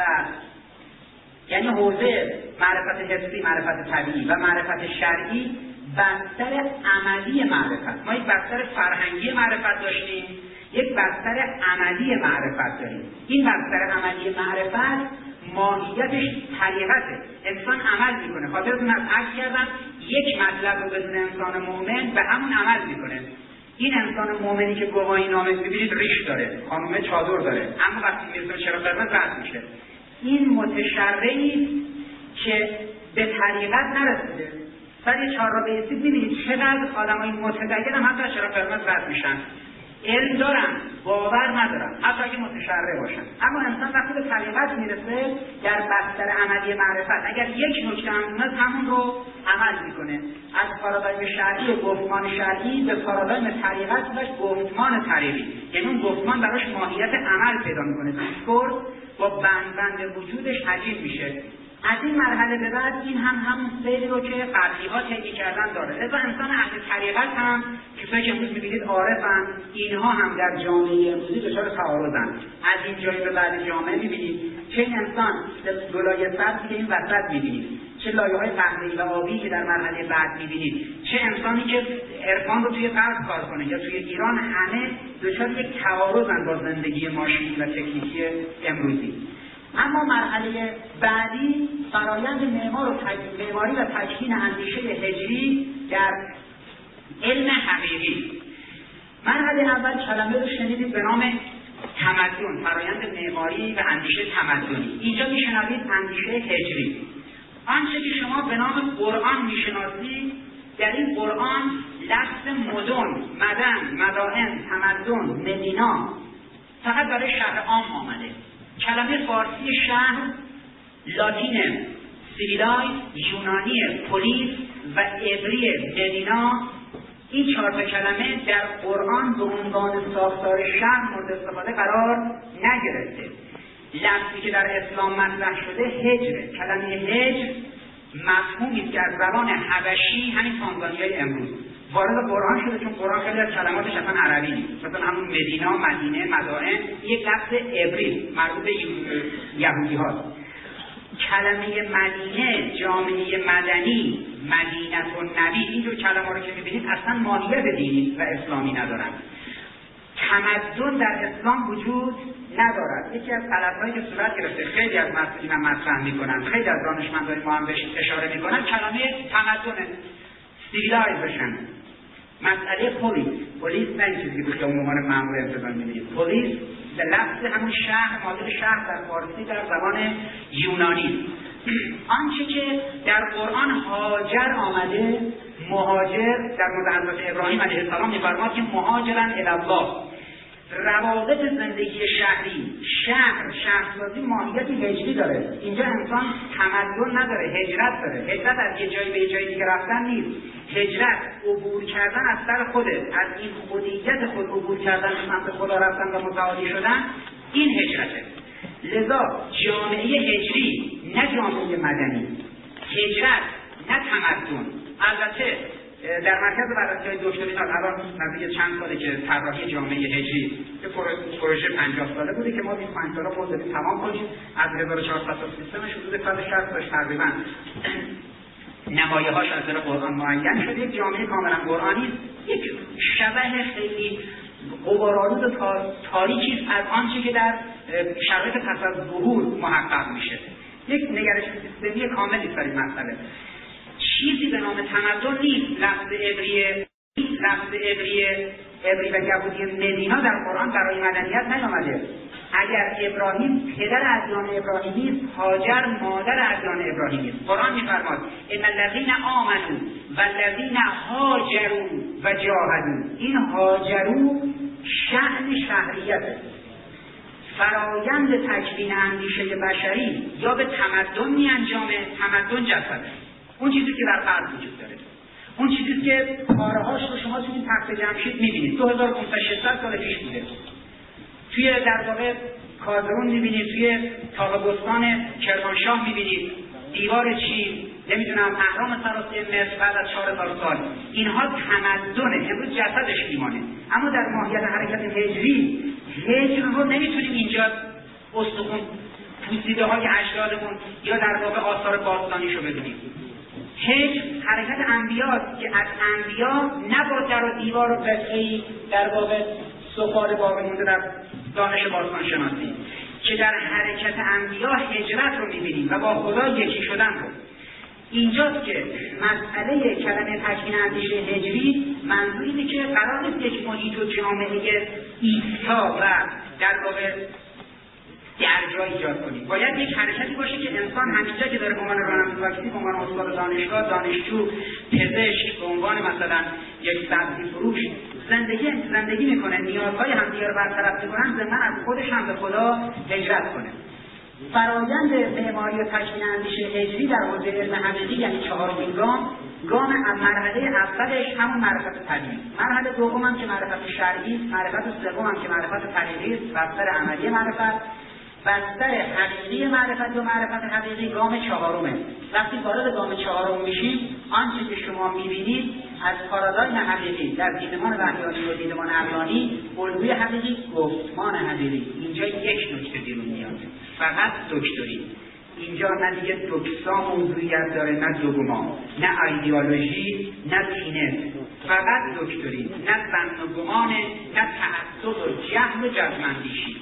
یعنی حوزه معرفت حسی، معرفت طبیعی و معرفت شرعی، بستر عملی معرفت. ما یک بستر فرهنگی معرفت داشتیم، یک بستر عملی معرفت داریم. این بستر عملی معرفت ماهیتش طریقته، انسان عمل میکنه. خاطرتون از عرض کردم یک مطلب رو بدون انسان مؤمن به همون عمل میکنه. این انسان مؤمنی که گواهی نامه می‌بینید ریش داره، خانومه چادر داره، اما وقتی میرسه چرا قرمز رد میشه. این متشرعی که به طریقت نرسیده. سر چهار را بیستید ببینید چقدر آدمای متدین هم حتی چرا قرمز رد میشن. علم دارن، باور ندارن، حتی اگه متشرع باشن. اما انسان وقتی به طریقت میرسه در بستر عملی معرفت اگر یک نکته هم دونه همون رو عمل میکنه. از پارادایم شرعی و گفتمان شرعی به پارادایم طریقت و گفتمان طریقی، یعنی اون گفتمان براش ماهیت عمل پیدا میکنه. دیسکورس با بند بند وجودش عجیب میشه. از این مرحله به بعد این هم همون سیری رو که قبلی ها طی کردن داره. لذا انسان اهل طریقت هم کسایی که امروز می‌بینید عارفن، اینها هم در جامعه امروزی دچار تعارضن. از این جایی به بعد جامعه می‌بینید چه این انسان دو لایه سطحی که این وسط می‌بینید، چه لایه‌های قهوه‌ای و آبی که در مرحله بعد می‌بینید، چه انسانی که عرفان رو توی غرب کار کنه یا توی ایران، همه دچار یک تعارضن با زندگی ماشینی و تکنیکی امروزی. اما مرحله بعدی فرایند معمار و معماری و تکوین اندیشه هجری در علم حقیقی. مرحله اول کلمه رو شنیدید به نام تمدن، فرایند معماری و اندیشه تمدنی. اینجا میشنوید اندیشه هجری. آنچه که شما به نام قرآن میشناسید، در این قرآن لفظ مدن، مدن، مدائن، تمدن، مدینا فقط برای شهر عام آمده. کلمه فارسی شهر، لاتین سیویلایز، یونانی پلیس و عبری مدینا، این چهار تا کلمه در قرآن به عنوان ساختار شهر مورد استفاده قرار نگرفته. لفظی که در اسلام مطرح شده هجره. کلمه هجر مفهومی است که از زبان حبشی، همین تانزانیای امروز، وارد قرآن شده، چون قرآن خیلی از کلماتش اصلا عربی نیست. مثلا همون مدینا، مدینه، مدائن یک لفظ عبری مربوط به یهودی هاست. کلمه مدینه، جامعه مدنی، مدینه و نبی، اینجور کلمه رو که میبینید اصلا ماهیت دینی و اسلامی ندارن. تمدن در اسلام وجود ندارد. یکی از طلب‌هایی که صورت گرفته، خیلی از مسئولین هم مطرح میکنن، خیلی از دانشمندان ما هم بهش اشاره میکنن، کلمه تمدن، سیویلایزیشن. مسئله پلیس، پلیس نه این چیزی که به عنوان مأمور انتظار می‌بینید. پلیس لفظ همون شهر، مادر شهر در فارسی در زبان یونانی. آنچه که در قرآن هاجر آمده، مهاجر، در مورد حضرت ابراهیم علیه السلام می‌فرماد که مهاجرن الی الله. روابط زندگی شهری، شهر، شهرسازی ماهیتی هجری داره. اینجا انسان تمدن نداره، هجرت داره. هجرت از یه جایی به یه جای دیگه رفتن نیست. هجرت عبور کردن از سر خوده، از این خودیت خود عبور کردن به سمت خدا رفتن و متعالی شدن، این هجرته. لذا جامعه هجری نه جامعه مدنی، هجرت نه تمدن. البته در مرکز بررسی‌های دکتری الان نزدیک چند ساله که طراحی جامعه هجری که پروژه پنجاه ساله بوده که ما بیست و پنج ساله خود داریم تمام کنیم. از هزار و چهارصد تا سیستمش حدود صد و شصت تاش تقریبا نمایه‌هاش از در قرآن معین شده. یک جامعه کاملا قرآنی، یک شبح خیلی غبارآلود و تاریکی از آنچه که در شرایط پس از ظهور محقق میشه. یک نگرش سیستمی کاملی برای مسئله. چیزی به نام تمدن نیست. لفظ عبری لفظ عبری عبری و یهودی مدینا در قرآن برای مدنیت نیامده. اگر ابراهیم پدر ادیان ابراهیمی است، هاجر مادر ادیان ابراهیمی است. قرآن می‌فرماد ان الذين آمنوا والذين هاجروا وجاهدوا. این هاجروا شأن شهریته. فرایند تکوین اندیشه بشری یا به تمدن می انجامه. تمدن جسده، اون چیزی که در غرب وجود داره، اون چیزی که کارهاش رو شما توی این تخت جمشید میبینید دو هزار و پانصد ششصد سال پیش بوده. توی در واقع کازرون میبینید، توی تاقبستان کرمانشاه میبینید، دیوار چین، نمیدونم اهرام سراسری مصر بعد از چهار هزار سال. اینها تمدنه، امروز جسدش میمانه. اما در ماهیت حرکت هجری، هجر رو نمیتونیم اینجا استخون پوسیده های اجدادمون یا در واقع آثار باستانیشو ببینیم. هجر حرکت انبیاست که از انبیا نه با در و دیوار و قطعه‌ای در واقع سفال باقی مونده در دانش باستان شناسی، که در حرکت انبیا هجرت رو میبینیم و با خدا یکی شدن رو. اینجاست که مسئله کلمه تکوین اندیشه هجری منظور اینه که قرار نیست یک محیط و جامعه ایستا و در واقع درجا ایجاد کنیم. باید یک حرکتی باشه که انسان همینجا که داره به عنوان رانندگی، به عنوان استاد دانشگاه، دانشجو، پزشک، به عنوان مثلا یک سبزی فروش زندگی زندگی میکنه، نیازهای همدیگه رو برطرف میکنن، ضمن از خودش هم به خدا هجرت کنه. فرایند معماری و تکوین اندیشه هجری در حوزه علم حقیقی یعنی چهارمین گام، گام مرحله اولش همون معرفت طبیعی، مرحله دوم هم که معرفت شرعی، معرفت سوم هم که معرفت طریقی است، بستر عملی معرفت، بستر حقیقی معرفت و معرفت حقیقی گام چهارمه. وقتی وارد گام چهارم میشیم، آنچه که شما میبینید از پارادایم حقیقی در دیدمان وحیانی و دیدمان عقلانی، الگوی حقیقی، گفتمان حقیقی. اینجا یک نکته بیرون میاد، فقط دکتری. اینجا نه دیگه دکسا موضوعیت داره، نه دوگما، نه ایدئولوژی، نه دینه، فقط دکتری، نه ظن و گمان، نه تعصب و جهل و جزم‌اندیشی.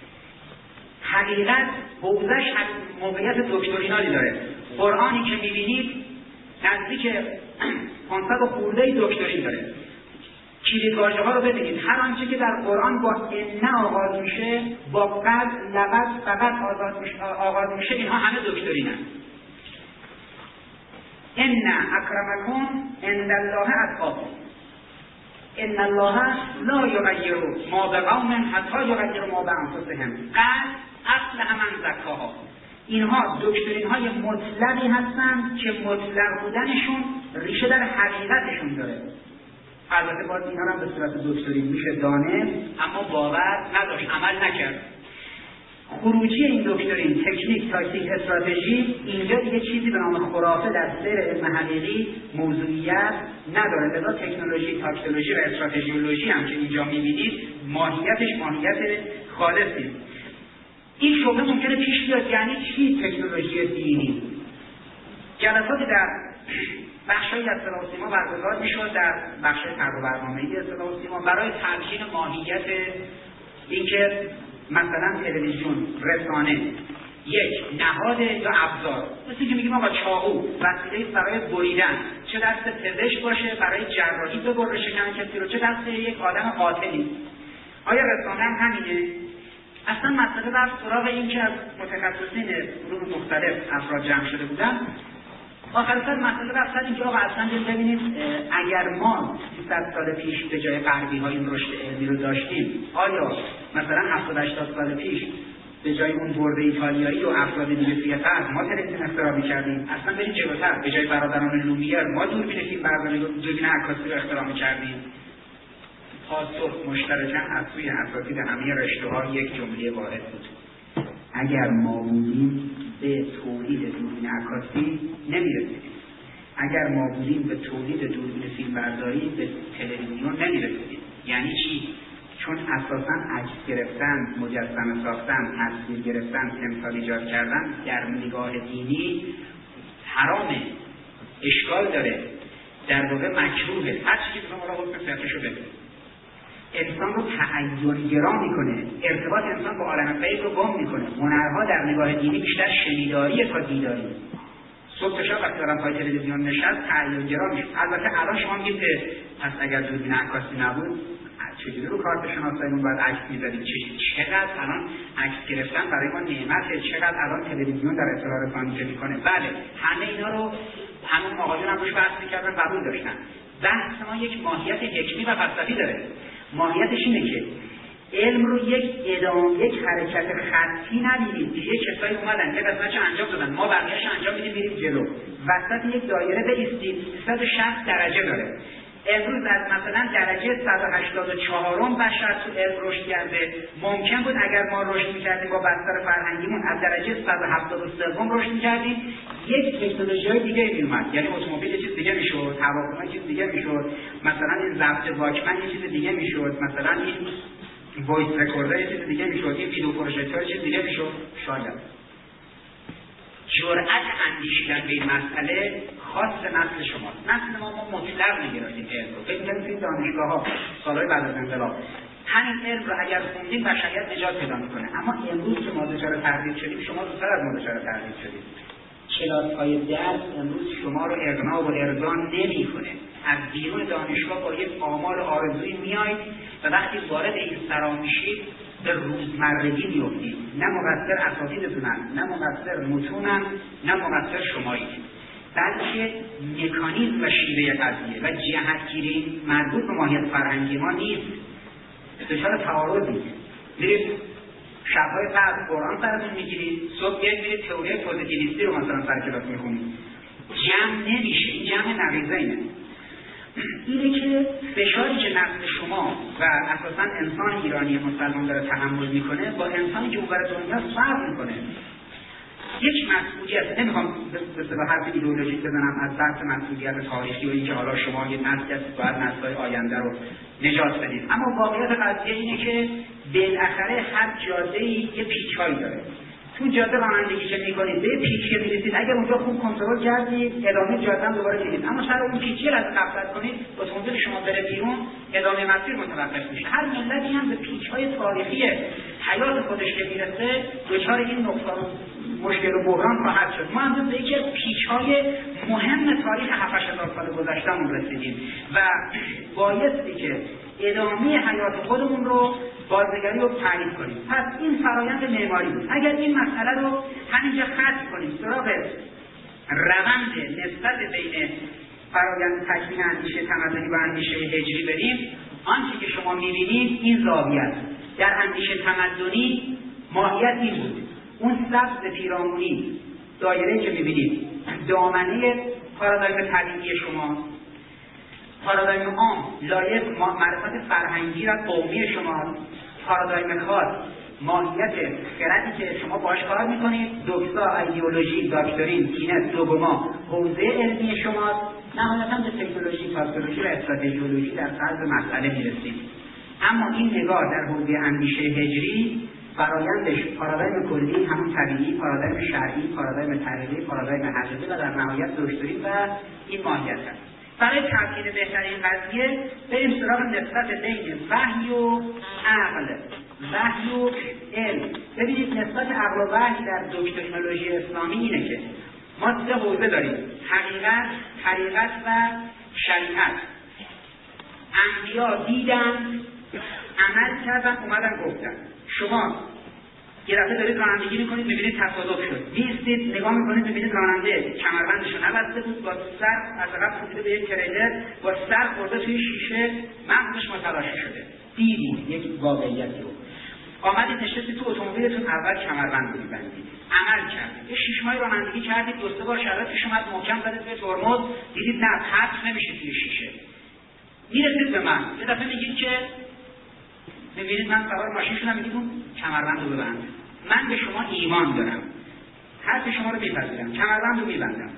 حقیقت حوزش موقعیت دکترینالی داره. قرآنی که میبینید نزدیک پانصد خورده دکترین داره. کلیدواژه ها رو ببینید، هر آنچه که در قرآن با ان آغاز میشه، با قد لبد فقط آغاز میشه، اینها همه دکترینن. ان اکرمکم عند الله اتقاکم، ان الله لا یغیر ما بقوم حتی یغیروا ما بانفسهم، قد اصل من زکاها. اینها دکترین های مطلقی هستند که مطلق بودنشون ریشه در حقیقتشون داره. البته باید اینها هم به صورت دکترین میشه دانه، اما باور نداشت، عمل نکرد. خروجی این دکترین، تکنیک، تاکتیک، استراتژی، اینجا دیگه چیزی به نام خرافه در سیر علم حقیقی موضوعیت نداره. لذا تکنولوژی، تاکتولوژی و استراتژیولوژی هم که اینجا میبینید ماهیتش ماهیت خالصی. این شبهه ممکنه پیش بیاد، یعنی چی تکنولوژی دینی؟ جلساتی در بخشای از اصطلاح و سیما برگزار میشد، در بخشای طرح و برنامه‌ای اصطلاح و سیما، برای تبیین ماهیت اینکه مثلا تلویزیون، رسانه یک نهاد یا ابزار، مثل که میگیم آقا چاقو وسیله برای بریدن، چه دست پزشک باشه برای جراحی ببره شکم کسی رو، چه دست یک آدم قاتلی. آیا رسانه هم همینه؟ اصلا مسئله رفت سراغ این که از متخصصین علوم مختلف افراد جمع شده بودن. آخر سر مسئله رفت سر این که آقا اصلا ببینید اگر ما سیصد سال پیش به جای غربی های این رشد علمی رو داشتیم، آیا مثلا هفتاد هشتاد سال پیش به جای اون برده ایتالیایی و افراد دیگه توی غرب ما تلویزیون اختراع می‌کردیم؟ اصلا بریم جلوتر، به جای برادران لومیر ما دوربین فیلم برداری دوربین عکاسی رو اختراع می‌کردیم. پاسخ مشترکاً از سوی اساتید همه رشته‌ها یک جمله واحد بود: اگر ما بودیم به تولید دوربین عکاسی نمی‌رسیدیم. اگر ما بودیم به تولید دوربین فیلمبرداری به تلویزیون نمی‌رسیدیم. یعنی چی؟ چون اساساً عکس گرفتن، مجسمه ساختن، تصویر گرفتن، تمثال ایجاد کردن در نگاه دینی حرامه، اشکال داره، در واقع مکروهه. هر چیزی که شما حکم فقهشو بده، انسان رو تعین‌گرا میکنه، ارتباط انسان با عالم غیب رو گم میکنه. هنرها در نگاه دینی بیشتر شنیداریه تا دیداری. صبح شب وقتی دارم پای تلویزیون نشست تعین‌گرا میشه. البته الان شما میگید پس اگر دوربین عکاسی نبود چجوری رو کارت شناساییمون باید عکس می‌زدیم؟ چقدر الان عکس گرفتن برای ما نعمته، چقدر الان تلویزیون در اطلاع رسانی می‌کنه. بله، همه اینا رو همون آقایون هم روش بحث می‌کردن، قبول داشتن. بحث ما یک ماهیت حکمی و فلسفی داره. ماهیتش اینه که علم رو یک ادامه، یک حرکت خطی نبینید که یک کسایی اومدن که قسمتشو انجام دادن، ما بقیه‌اش انجام میدیم میریم جلو. وسط یک دایره بایستید، صد و شصت درجه داره. امروز از مثلا درجه صد و هشتاد و چهار بشر تو علم رشد کرده. ممکن بود اگر ما رشد می‌کردیم با بستر فرهنگیمون از درجه صد و هفتاد و سه رشد می‌کردیم، یک تکنولوژی دیگه میومد. یعنی اتومبیل یه چیز دیگه میشد، هواپیما یه چیز دیگه میشد، مثلا این ضبط واکمن یه چیز دیگه میشد، مثلا این وایس رکوردر یه چیز دیگه میشد، این ویدیو پروژکتور یه چیز دیگه میشد. شاید جرأت اندیشیدن به این مسئله خاص نسل شماست. نسل ما ما مطلق نگرفتیم علم رو. فکر می‌کنیم توی دانشگاه‌ها سالهای بعد از انقلاب همین علم رو اگر خوندیم بشریت نجات پیدا می‌کنه. اما امروز که ما دچار تردید شدیم، شما زودتر از ما دچار تردید شدید. کلاس‌های درس امروز شما رو اغنا و ارضا نمی‌کنه. از بیرون دانشگاه با یک آمال آرزویی میایید و وقتی وارد این سرا میشید به روزمرگی میافتید. نه مقصر اساتیدتونن، نه مقصر متونن، نه مقصر شمایید، بلکه مکانیزم و شیوه قضیه و جهتگیری مربوط به ماهیت فرهنگی ما نیست. دچار تعارضی میرید شب‌های بعد قرآن سرتون میگیرید، صبح میرید تئوری پوزیتیویستی رو مثلا سر کلاس میخونید. جمع نمیشه. این جمع نقیضه اینه. اینه که فشاری که نسل شما و اساساً انسان ایرانی مسلمان داره تحمل میکنه با انسانی که اونور دنیا فرق میکنه. یک مسئولیت، نمیخوام به اصطلاح حرف ایدئولوژیک بزنم از بحث مسئولیت تاریخی و اینکه حالا شما یه نسل هستید باید نسل‌های آینده رو نجات بدید، اما واقعیت قضیه اینه که بالاخره هر جاده‌ای یه پیچ‌هایی داره. تو جاده رانندگی که میکنید به پیچ که میرسید، اگر اونجا خوب کنترل کردید ادامه جاده هم دوباره میرید، اما سر اون پیچی از غفلت کنید اتومبیل شما بره بیرون ادامه مسیر متوقف میشه. هر ملتی هم به پیچ‌های تاریخی حیات خودش که میرسه دچار این نقطه مشکل و بحران خواهد شد. ما امروز به یکی از پیچ‌های مهم تاریخ هفت هزار سال گذشته‌مون رسیدیم و بایستی که ادامه حیات خودمون رو بازنگری رو تعریف کنیم. پس این فرایند معماری بود. اگر این مسئله رو همینجا ختم کنیم، سراغ روند نسبت بین فرایند تکوین اندیشه تمدنی و اندیشه هجری بریم، آنچه که شما می‌بینید این زاویه است. در اندیشه تمدنی ماهیت این بود. اون سبز پیرامونی دایره که می‌بینید دامنه پارادایم طبیعی شما، پارادایم عام لایق معرفت فرهنگی و قومی شما، پارادایم خاص ماهیت خردی که شما باهاش کار میکنید، دکترا، ایدئولوژی، داکترین، کینت، دوگما حوزه علمی شماست. نهایتاً به تکنولوژی، تاکتولوژی و استراتژیولوژی در قلب مسئله میرسید. اما این نگاه در حوزه اندیشه هجری فرایندش پارادایم کلی همون طبیعی، پارادایم شرعی، پارادایم طریقی، پارادایم حقیقی و در نهایت دکترین و این ماهیت است. برای تمکین بهترین قضیه بریم سراغ نسبت بین وحی و عقل، وحی و علم. ببینید نسبت عقل و وحی در دکترینولوژی اسلامی اینه که ما سه حوزه داریم: حقیقت، طریقت و شریعت. انبیا دیدن، عمل کردن، اومدن گفتن. شما یه دفعه دارید رانندگی میکنید میبینید تصادف شد، میستید نگاه میکنید میبینید راننده کمربندشو نبسته بود، با سر از عقب کوبیده به یک تریلر، با سر خورده توی شیشه، مغزش متلاشی شده. دیدید یک واقعیتی رو. آمدید نشستید تو اتومبیلتون، اول کمربند رو میبندید، عمل کردید، یه شش ماه رانندگی کردید، دو سه بار شرایط پیش اومد محکم زدید به ترمز، دیدید نه پرت نمیشه توی شیشه. میرسید به من، یه دفعه میگید که می‌بینید من سوار ماشین شدم، میگید اون کمربند رو ببند. من به شما ایمان دارم، حرف شما رو میپذیرم، کمربند رو میبندم،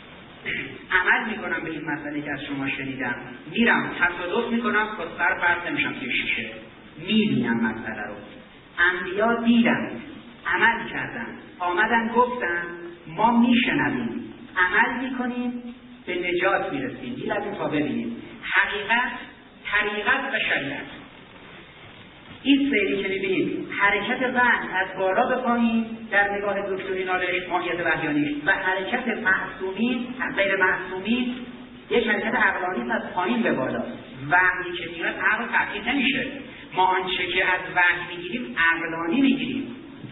عمل میکنم به این مسئله که از شما شنیدم، میرم تصادف میکنم، با سر پرت نمیشم توی شیشه، میبینم مسئله رو. انبیا دیدن، عمل کردن، آمدن گفتن، ما میشنویم، عمل میکنیم، به نجات میرسیم. دیدیم تا ببینیم حقیقت، طریقت و شریعت. این سیری که می‌بینید حرکت وحی از بالا به پایین در نگاه دکترینالش ماهیت وحیانیش و حرکت معصومین غیر معصومین یک حرکت عقلانی از پایین به بالا. وحی که میاد عقل تفکیک نمیشه. ما آنچه که از وحی میگیریم عقلانی میگیریم.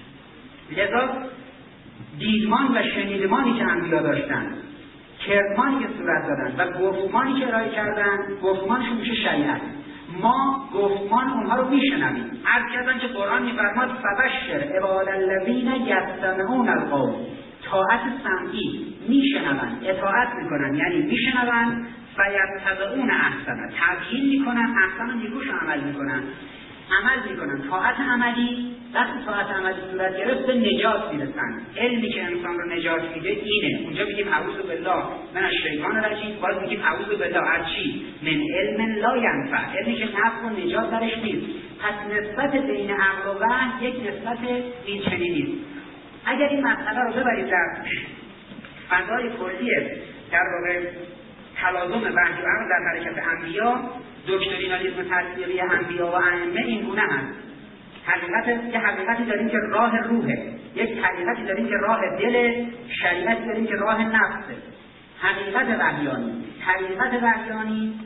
لذا دیدمان و شنیدمانی که انبیا داشتن، کرمانی که صورت دادن و گفتمانی که ارائه کردن، گفتمانشون میشه شریعت. ما گفتمان اونها رو میشنویم. عرض کردن که قرآن میفرماد فبشر عباد الذین یستمعون القول، طاعت سمعی، میشنوند، اطاعت میکنن، یعنی میشنوند فیتبعون احسنه، تبیین میکنن، احسن و نیکوش عمل میکنن، عمل میکنن. طاعت عملی، وقتی طاعت عملی صورت گرفت به نجات میرسن. علمی که انسان رو نجات میده اینه. اونجا میگیم اعوذ بالله من الشیطان الرجیم، باز میگیم اعوذ بالله از چی؟ من علم لا ینفع، علمی که نفع و نجات درش نیست. پس نسبت بین عقل و وحی یک نسبت این چنینی نیست. اگر این مسئله رو ببرید در فضای کلی در واقع تلازم وحی و عقل در حرکت انبیا، دکترینالیسم تصدیقی انبیا و ائمه این گونه هست. حقیقت یه حقیقتی داریم که راه روحه، یک حقیقتی داریم که راه دل، شریعتی داریم که راه نفسه. حقیقت وحیانی، حقیقت وحیانی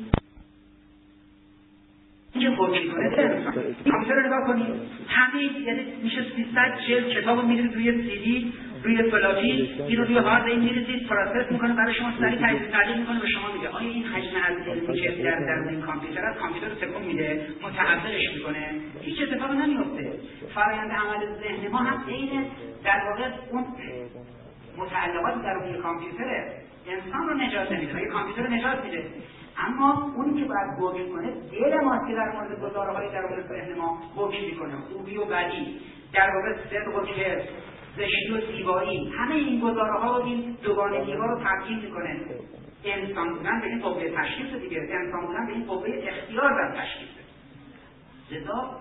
که حکم کنه انسان. کامپیوتر رو نگاه کنید، همه یعنی میشه سیصد جلد کتابو می‌ریزید روی سی دی، روی فلاپی، اینو روی هارد این می‌ریزید، پروسس می‌کنه، برای شما سریع تجزیه تحلیل می‌کنه، به شما میگه آیا این حجم از علمی که در درون این کامپیوتر است، کامپیوتر رو تکون میده، متحولش می‌کنه، هیچ اتفاقی نمی‌افته. فرآیند عمل ذهن ما هم عین در واقع اون متعلقات درون کامپیوتره. انسان رو نجات نمیده، مگه کامپیوتر رو نجات میده؟ اما اونی که باید حکم کنه دل ماست که در مورد گزاره‌های درون ذهن ما حکم میکنه. خوبی و بدی، در واقع صدق و کذب، زشتی و زیبایی، همه این گزاره‌ها و این دوگانگی‌ها رو تبیین میکنه. انسان بودن به این قوه تشخیص دیگه، انسان بودن به این قوه اختیار در تشخیصه. لذا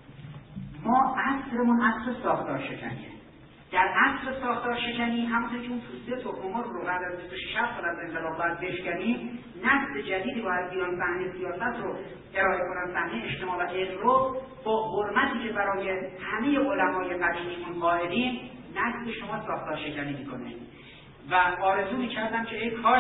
ما عصرمون عصر ساختار شکنیه. در عصر ساختار شکنی همونطور که اون پوسته تخم‌مرغ رو بعد از بیست و شش سال از انقلاب باید بشکنیم، نسل جدیدی باید بیان صحنه سیاست رو ارائه کنن، صحنه اجتماع و علم رو با حرمتی که برای همه علمای قدیمیمون قائلیم، نسل شما ساختار شکنی میکنه. و آرزو میکردم که ای کاش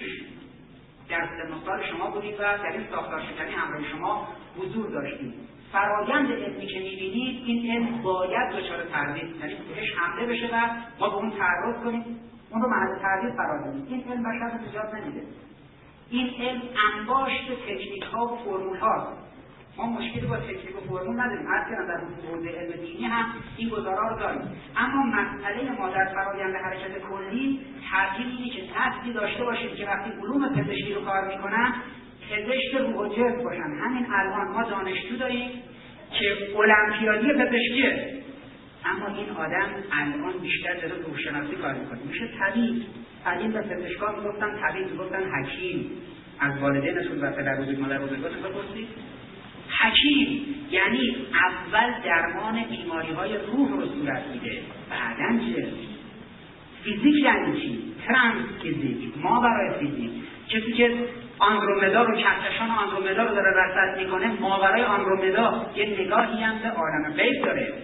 در سن و سال شما بودید و در این ساختار شکنی همراه شما حضور داشتید. فرایند علمی که می‌بینید این علم باید دچار تردید، یعنی بهش حمله بشه و ما به اون تعرض کنیم، اون رو محل تردید قرار بدیم. این علم بشر رو نجات نمیده. این علم انباشت تکنیک‌ها و فرمول‌هاست. ما مشکلی با تکنیک و فرمول نداریم. هر کدام در حوزه علم دینی هم این گزارا رو داریم. اما مسئله ما در فرایند حرکت کلی ترجیح اینه که نسلی داشته باشیم که وقتی علوم پزشکی رو کار می‌کنن پزشک روح و جسم باشن. همین الان ما دانشجو داریم که المپیادی پزشکیه، اما این آدم الان بیشتر داره روحشناسی کار میکنه، میشه طبیب. قدیم به پزشکان میگفتن طبیب، میگفتن حکیم. از والدینشون و پدر بزرگ مادر بزرگاتون بپرسید. حکیم یعنی اول درمان بیماری های روح رو صورت میده، بعدن چه؟ فیزیک یعنی چی؟ ترانس فیزیک، ما برای فیزیک. کسی که آندرومدا رو، کهکشان آندرومدا رو داره رصد میکنه، ماورای آندرومدا یه نگاهی هم به عالم غیب داره.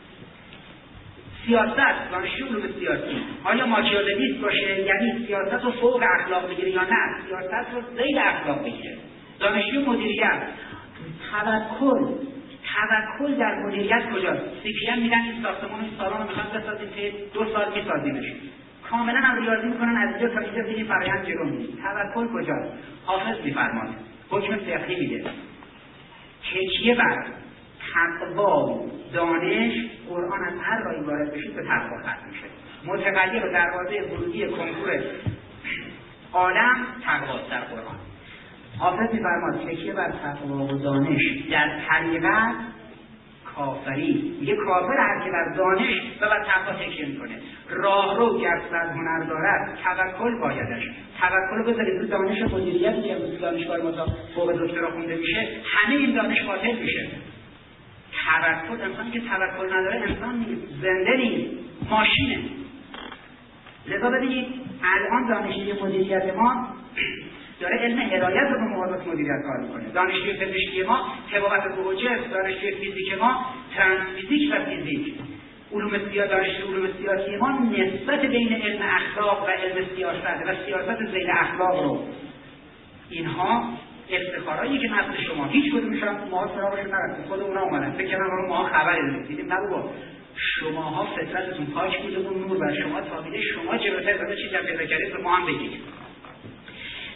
سیاست، دانشجو علوم سیاسی، آیا ماکیاولیست باشه یعنی سیاست رو فوق اخلاق بگیره یا نه سیاست رو زیر اخلاق بگیره؟ دانشجو مدیریت، توکل، توکل در مدیریت کجاست؟ سی پی ام میگن این ساختمان این سالن رو میخوان بسازیم که دو سال میسازیمش، کاملا هم ریاضی میکنن از اینجا تا اینجا دیگه فرآیند جلو میره. توکل کجاست؟ حافظ میفرماد، حکم فقهی میده، تکیه بر تقوا و دانش. قرآن از هر راهی وارد بشید به تقوا ختم میشه. متغیر و دروازه ورودی کنکور عالم تقواست در قرآن. حافظ میفرماد تکیه بر تقوا و دانش در طریقت کافری. میگه کافر هر که بر دانش و بر تقوا تکیه میکنه. راه رو گر صد هنر دارد توکل بایدش. توکل رو بذارید رو دانش مدیریتی که امروز دانشگاه ما فوق دکترا خونده میشه، همه این دانش باطل میشه. توکل، انسانی که توکل نداره انسان نیست، زنده نیست، ماشینه. لذا ببینید الان دانشجوی مدیریت ما داره علم هدایت رو به موارد مدیریت کار میکنه. دانشجوی پزشکی ما طبابت روح و جسم، دانشجوی فیزیک ما ترانس فیزیک و فیزیک، علوم سیاسی، دانشجوی علوم سیاسی ما نسبت بین علم اخلاق و علم سیاست و سیاست ذیل اخلاق رو، اینها افتخارایی که نسل شما هیچ کدومشون ما سراغشون نرفتیم، خود اونا اومدن فکر کنم ما خبری داریم، دیدیم نه بابا شماها فطرتتون پاک بوده، اون نور بر شما تابیده، شما جلوتر بده چیزی پیدا کردید به ما هم بگید.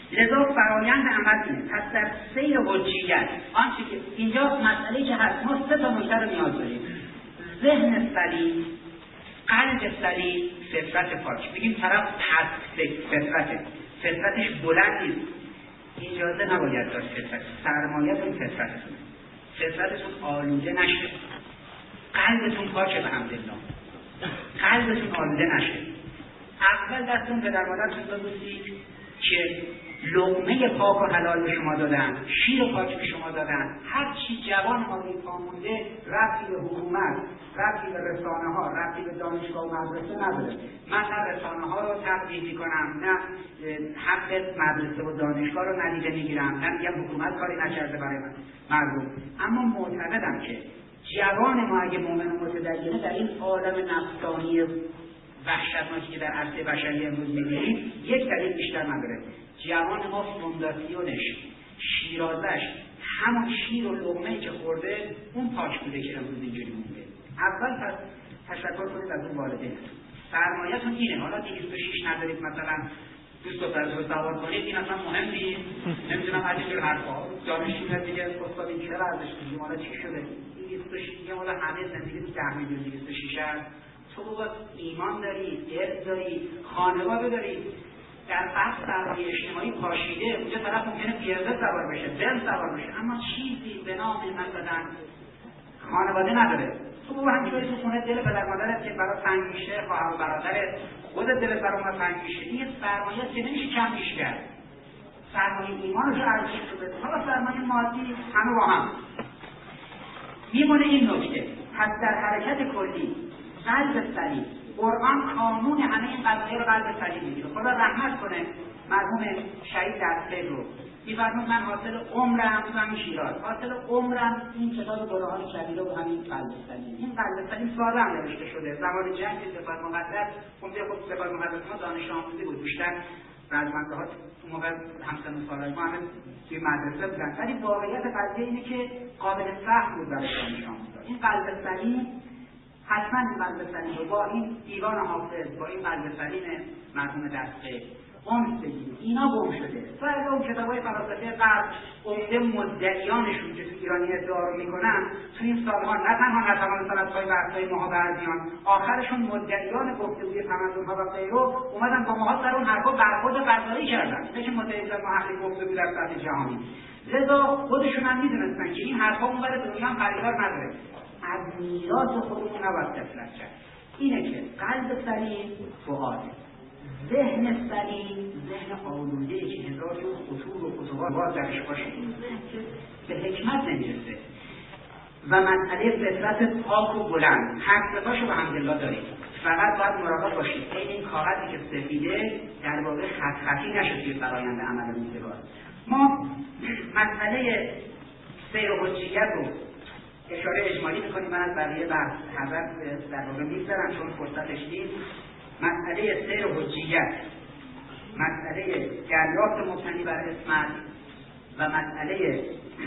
لذا فرایند عمل اینه. پس در سیر حجیت آنچه که اینجا مسئله که هست، ما سه تا نکته رو نیاز داریم: ذهن سلیم، قلب سلیم، فطرت پاک. بگیم طرف پست فطرته، فطرتش بلند نیست، اجازه نباید داشت فطرت، سرمایه‌تون فطرتتون، فطرتتون آلوده نشه، قلبتون پاکه به حمدالله، قلبتون آلوده نشه. اول دستون پدر مادرتون ببوسید که لقمه پاک و حلال به شما دادن، شیر پاک به شما دادن. هر چی جوان ما این مونده ربطی به حکومت، ربطی به رسانه ها، ربطی به دانشگاه و مدرسه نداره. من نه رسانه ها رو تقدیم میکنم، نه حق مدرسه و دانشگاه رو ندیده میگیرم، نه میگم حکومت کاری نکرده برای من مردم. اما معتقدم که جوان ما اگه مومن و متدینه در این عالم نفسانی وحشتناکی که در عرصه بشری امروز می‌بینیم یک دلیل بیشتر نداره. جوان ما فونداسیونش، شیرازش، همون شیر و لقمه‌ای که خورده اون پاک بوده که امروز اینجوری مونده. اول پس تشکر کنید از اون والدین. سرمایه‌تون اینه. حالا دویست و شش ندارید مثلا دوست دخترتون رو سوار کنید، این اصلا مهم نیست. نمیدونم از این حرفا دانشجو دیگه استاد این چه ورزش می‌کنه، حالا چی شده؟ دویست و شش دیگه حالا همه زندگی تو ده میلیون دویست و شش هست. تو باید ایمان داری، ارث داری، خانواده داری. در بحث سرمایه اجتماعی پاشیده، اونجا طرف ممکنه پیاده سوار بشه، دل سوار بشه، اما چیزی به نام مثلا خانواده نداره. تو همینطوری تو خونه دل پدر مادرت که برای تنگ میشه، خواهر و برادرت، خودت دل برای ما تنگ میشه. این سرمایه که نمیشه کم میشه کرد. سرمایه ایمان رو ارزش بده. حالا سرمایه مادی همه با هم. میمونه این نکته. پس در حرکت کلی قلب سلیم، قرآن قانون همه این قضایای رو قلب سلیم میگه. خدا رحمت کنه مرحوم شهید دستگیر رو. میفرمود من حاصل عمرم تو همین شیراز، حاصل عمرم این کتاب گناهان کبیره و همین قلب سلیم. این قلب سلیم ساده هم نوشته شده. زمان جنگ سپاه مقدس، خونده خب سپاه مقدس ما دانش آموزی بود، بیشتر رزمنده ها تو موقع همسن و سالای ما همه توی مدرسه بودن. ولی واقعیت قضیه اینه که قابل فهم بود برای دانش آموزا. این قلب سلیم حتما این قلب سلیم رو با این دیوان حافظ، با این قلب سلیم مرحوم دستگیر اون بگیم اینا گم شده. و اگه اون کتابای فلاسفه غرب عمده مدعیانشون که تو ایرانی ادعا رو میکنن تو این سالها نه تنها نتوان سلطهای بحثهای ماها بردیان، آخرشون مدعیان گفتگوی تمدن‌ها و غیره اومدن با ماها سر اون حرفا برخورد غذایی کردن. مثل مدعی در محل گفتگو در سطح جهانی. لذا خودشون هم میدونستن که این حرفا اونور دنیا هم خریدار نداره. از میراث خودمون نباید غفلت کرد. اینه که قلب سلیم فؤاد، ذهن سلیم ذهن آلوده که هزار جور خطور و خطوات درش باشه، این ذهن که به حکمت نمیرسه. و مسئله فطرت پاک و بلند هر ستاشو به حمدالله دارید. فقط باید مراقب باشید این این کاغذی که سفیده در واقع خط خطی نشه توی فرآیند عمل روزگار. ما مسئله سیر و حجیت رو اشاره اجمالی میکنیم. من از بقیه بحث حضر در واقع میگذارم چون فرصتش نیست. مسئله سیر و حجیت، مسئله دریافت مبتنی بر اسمت و مسئله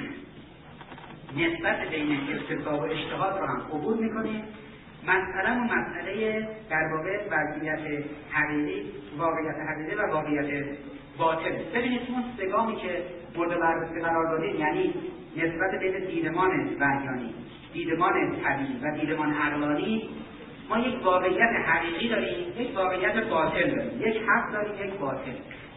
نسبت بین اکتساب و اجتهاد رو هم عبور میکنیم. مسئله و مسئله در واقع واقعیت حقیقی، واقعیت حقیقی و واقعیت باطل. ببینید اون سگامی که مورد بررسی قرار دادیم، یعنی نسبت بین دیدمان وحیانی، دیدمان طبیعی و دیدمان عقلانی، ما یک واقعیت حقیقی داریم، یک واقعیت باطل داریم، یک حق داریم، یک باطل.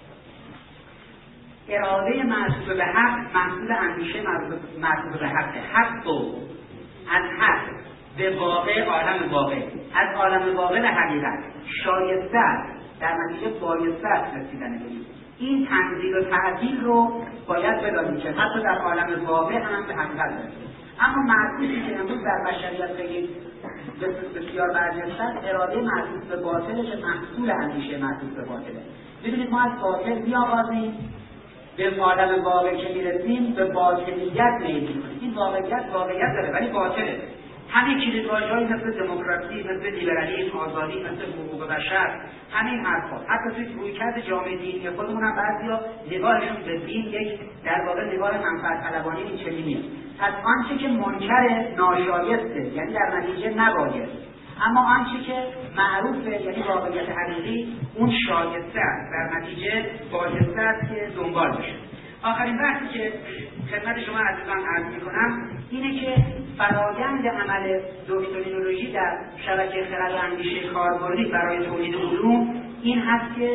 اراده معصوب به حق محصول اندیشه معصوب به حق. حق و از حق به واقع عالم واقع، از عالم واقع به حقیقت شایسته است، در نتیجه بایسته است رسیدن به این. این تنزیل و تعدیل رو باید بدانید که حتی در عالم واقع هم به حقیقت رسید. اما معصولی که امروز در بشریت خیلی بسیار برجسته است، اراده معصوب به باطله که محصول اندیشه معصوب به باطله. ببینید ما از باطل می‌آغازیم، به عالم واقع که میرسیم به باطلیت میل می‌کنیم. این واقعیت واقعیت داره ولی باطله. همین کلیدواژه‌هایی مثل دموکراسی، مثل لیبرالیسم، آزادی، مثل حقوق بشر، همین حرفا حتی توی رویکرد جامعه دینی خودمون هم بعضیا نگاهشون به دین یک در واقع نگاه منفعت طلبانه این چنینیه. پس آنچه که منکر ناشایسته، یعنی در نتیجه نباید، اما آنچه که معروفه یعنی واقعیت حقیقی اون شایسته است، در نتیجه بایسته است که دنبال بشه. آخرین بحثی که خدمت شما عزیزان عرض میکنم اینه که فرایند عمل دکترینولوژی در شبکه خرد و اندیشه کاربردی برای تولید علوم این هست که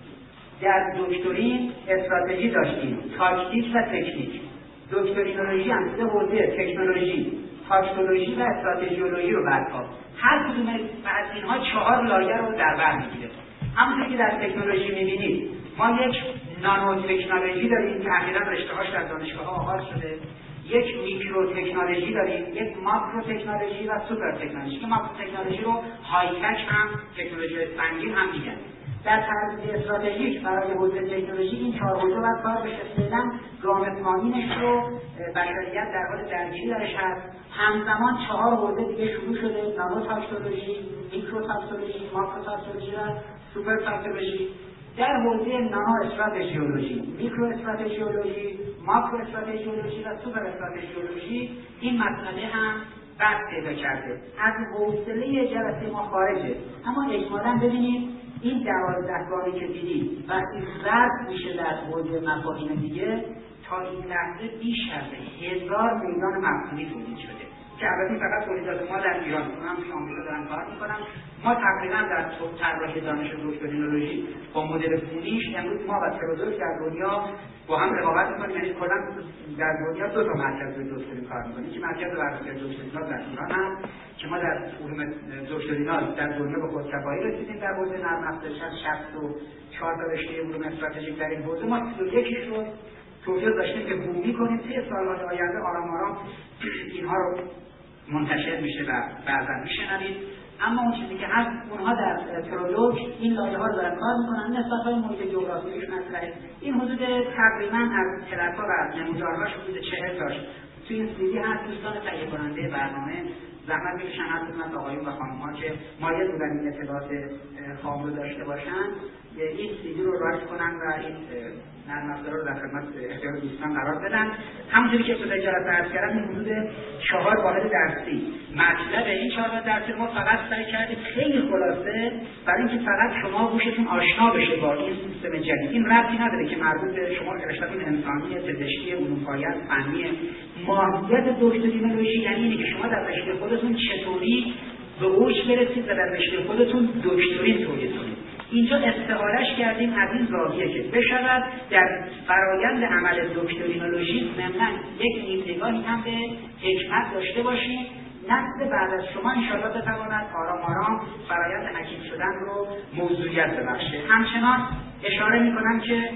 در دکترین استراتژی داشتیم، تاکتیک و تکنیک. دکترینولوژی هم سه حوزه، تکنولوژی، تاکتولوژی و استراتژیولوژی رو برپا. هر کدوم از اینها چهار لایه رو در بر میگیره. همونطور که در تکنولوژی میبینید ما یک نانو تکنولوژی داریم که اخیراً رشته‌هاش در دانشگاه‌ها آغاز شده، یک میکرو تکنولوژی داریم، یک ماکرو تکنولوژی و سوپر تکنولوژی که ماکرو تکنولوژی رو های تک هم تکنولوژی سنگین هم میگن. در طرز استراتژیک برای حوزه تکنولوژی این چهار حوزه باید کار بشه. فعلا گام پایینش رو بشریت در حال درگیری درش هست. همزمان چهار حوزه دیگه شروع شده، نانو تاکتولوژی، میکرو تاکتولوژی، ماکرو تاکتولوژی و سوپر تاکتولوژی. در حوزه نانو استراتژیولوژی، میکرو استراتژیولوژی، ماکرو استراتژیولوژی و سوپر استراتژیولوژی این مسئله هم بحث پیدا کرده. از حوصله جلسه ما خارجه، اما اجمالاً ببینید این دوازده گامی که دیدید وقتی ضرب میشه در حوزه مفاهیم دیگه تا این لحظه بیش از هزار میدان مفهومی تولید شده که البته فقط تولیدات ما در ایران، هم که آمریکا دارن کار میکنن. ما تقریبا در طراحی دانش دکترینولوژی با مدل پونیش امروز ما و ترودوک در دنیا با هم رقابت میکنیم. یعنی کلا در دنیا دو تا مرکز دکترین کار میکنیم که مرکز ورزشی دکترینال در ایران هم که ما در علوم دکترینال در دنیا به خودکفایی رسیدیم. در حوزه نرم افزار شصت و چهار تا رشته علوم استراتژیک در این حوزه ما سی و یک رو توفیق داشتیم که بومی کنیم. طی سالهای آینده آرام آرام اینها رو منتشر میشه و بعضا میشنوید. اما اون چیزی که هست اونها در ترولوگ این لایه ها رو دارن کار میکنن. نسبت های محیط جغرافیاییش مطرحه. این حدود تقریبا از تلفا و نمودارهاش حدود چهل تاش تو این سیدی هست. دوستان تهیه کننده برنامه زحمت بکشن هر کدوم آقایون و خانم‌ها که مایل بودن این اطلاعات خام رو داشته باشن این سیدی رو رایت کنن و این نرم افزارها رو در خدمت اختیار دوستان قرار بدن. همونجوری که ابتدای جلسه عرض کردم این حدود چهار واحد درسی مطلب این چهار واحد درسی ما فقط سعی کردیم خیلی خلاصه برای اینکه فقط شما گوشتون آشنا بشه با این سیستم جدید. این ربطی نداره که مربوط به شما رشته‌تون انسانی، پزشکی، علوم پایه، فنی. ماهیت دکترینولوژی یعنی اینه که شما در رشته خودتون چطوری به اوج برسید و در رشته خودتون دکترین تولید کنید. اینجا استعاره‌اش کردیم از این زاویه که بشود در فرایند عمل دکترینولوژی ضمناً یک نیم نگاهی هم به حکمت داشته باشیم. نسل بعد از شما انشاءالله بتواند آرام آرام فرایند حکیم شدن رو موضوعیت ببخشه. همچنان اشاره میکنم که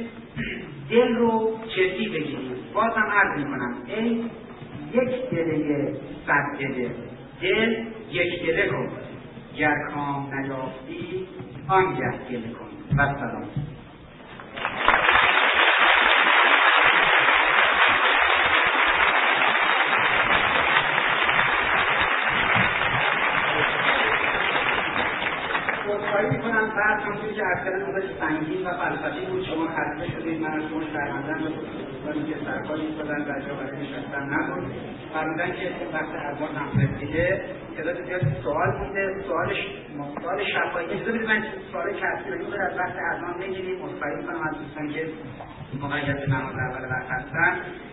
دل رو جدی بگیریم. بازم عرض میکنم ای یک دله صد دله، دل یک دله کن، گر کام نیافتی آنگه گله کن. و سلام. خواهی میکنم بعد همونجوری که عرض کردن اونجا سنگین و فلسفی بود شما خسته شدید. من از شما شرمندم به دوستانی که سرکار ایستادن و جا برای نشستن نبود فرمودن که وقت اذان هم رسیده تعداد زیادی سوال بوده. سوالش سوال شفاهی اجازه بدید من سوال کسی رو از وقت اذان بگیریم. عذرخواهی میکنم از دوستانی که مقید به نماز اول وقت هستن.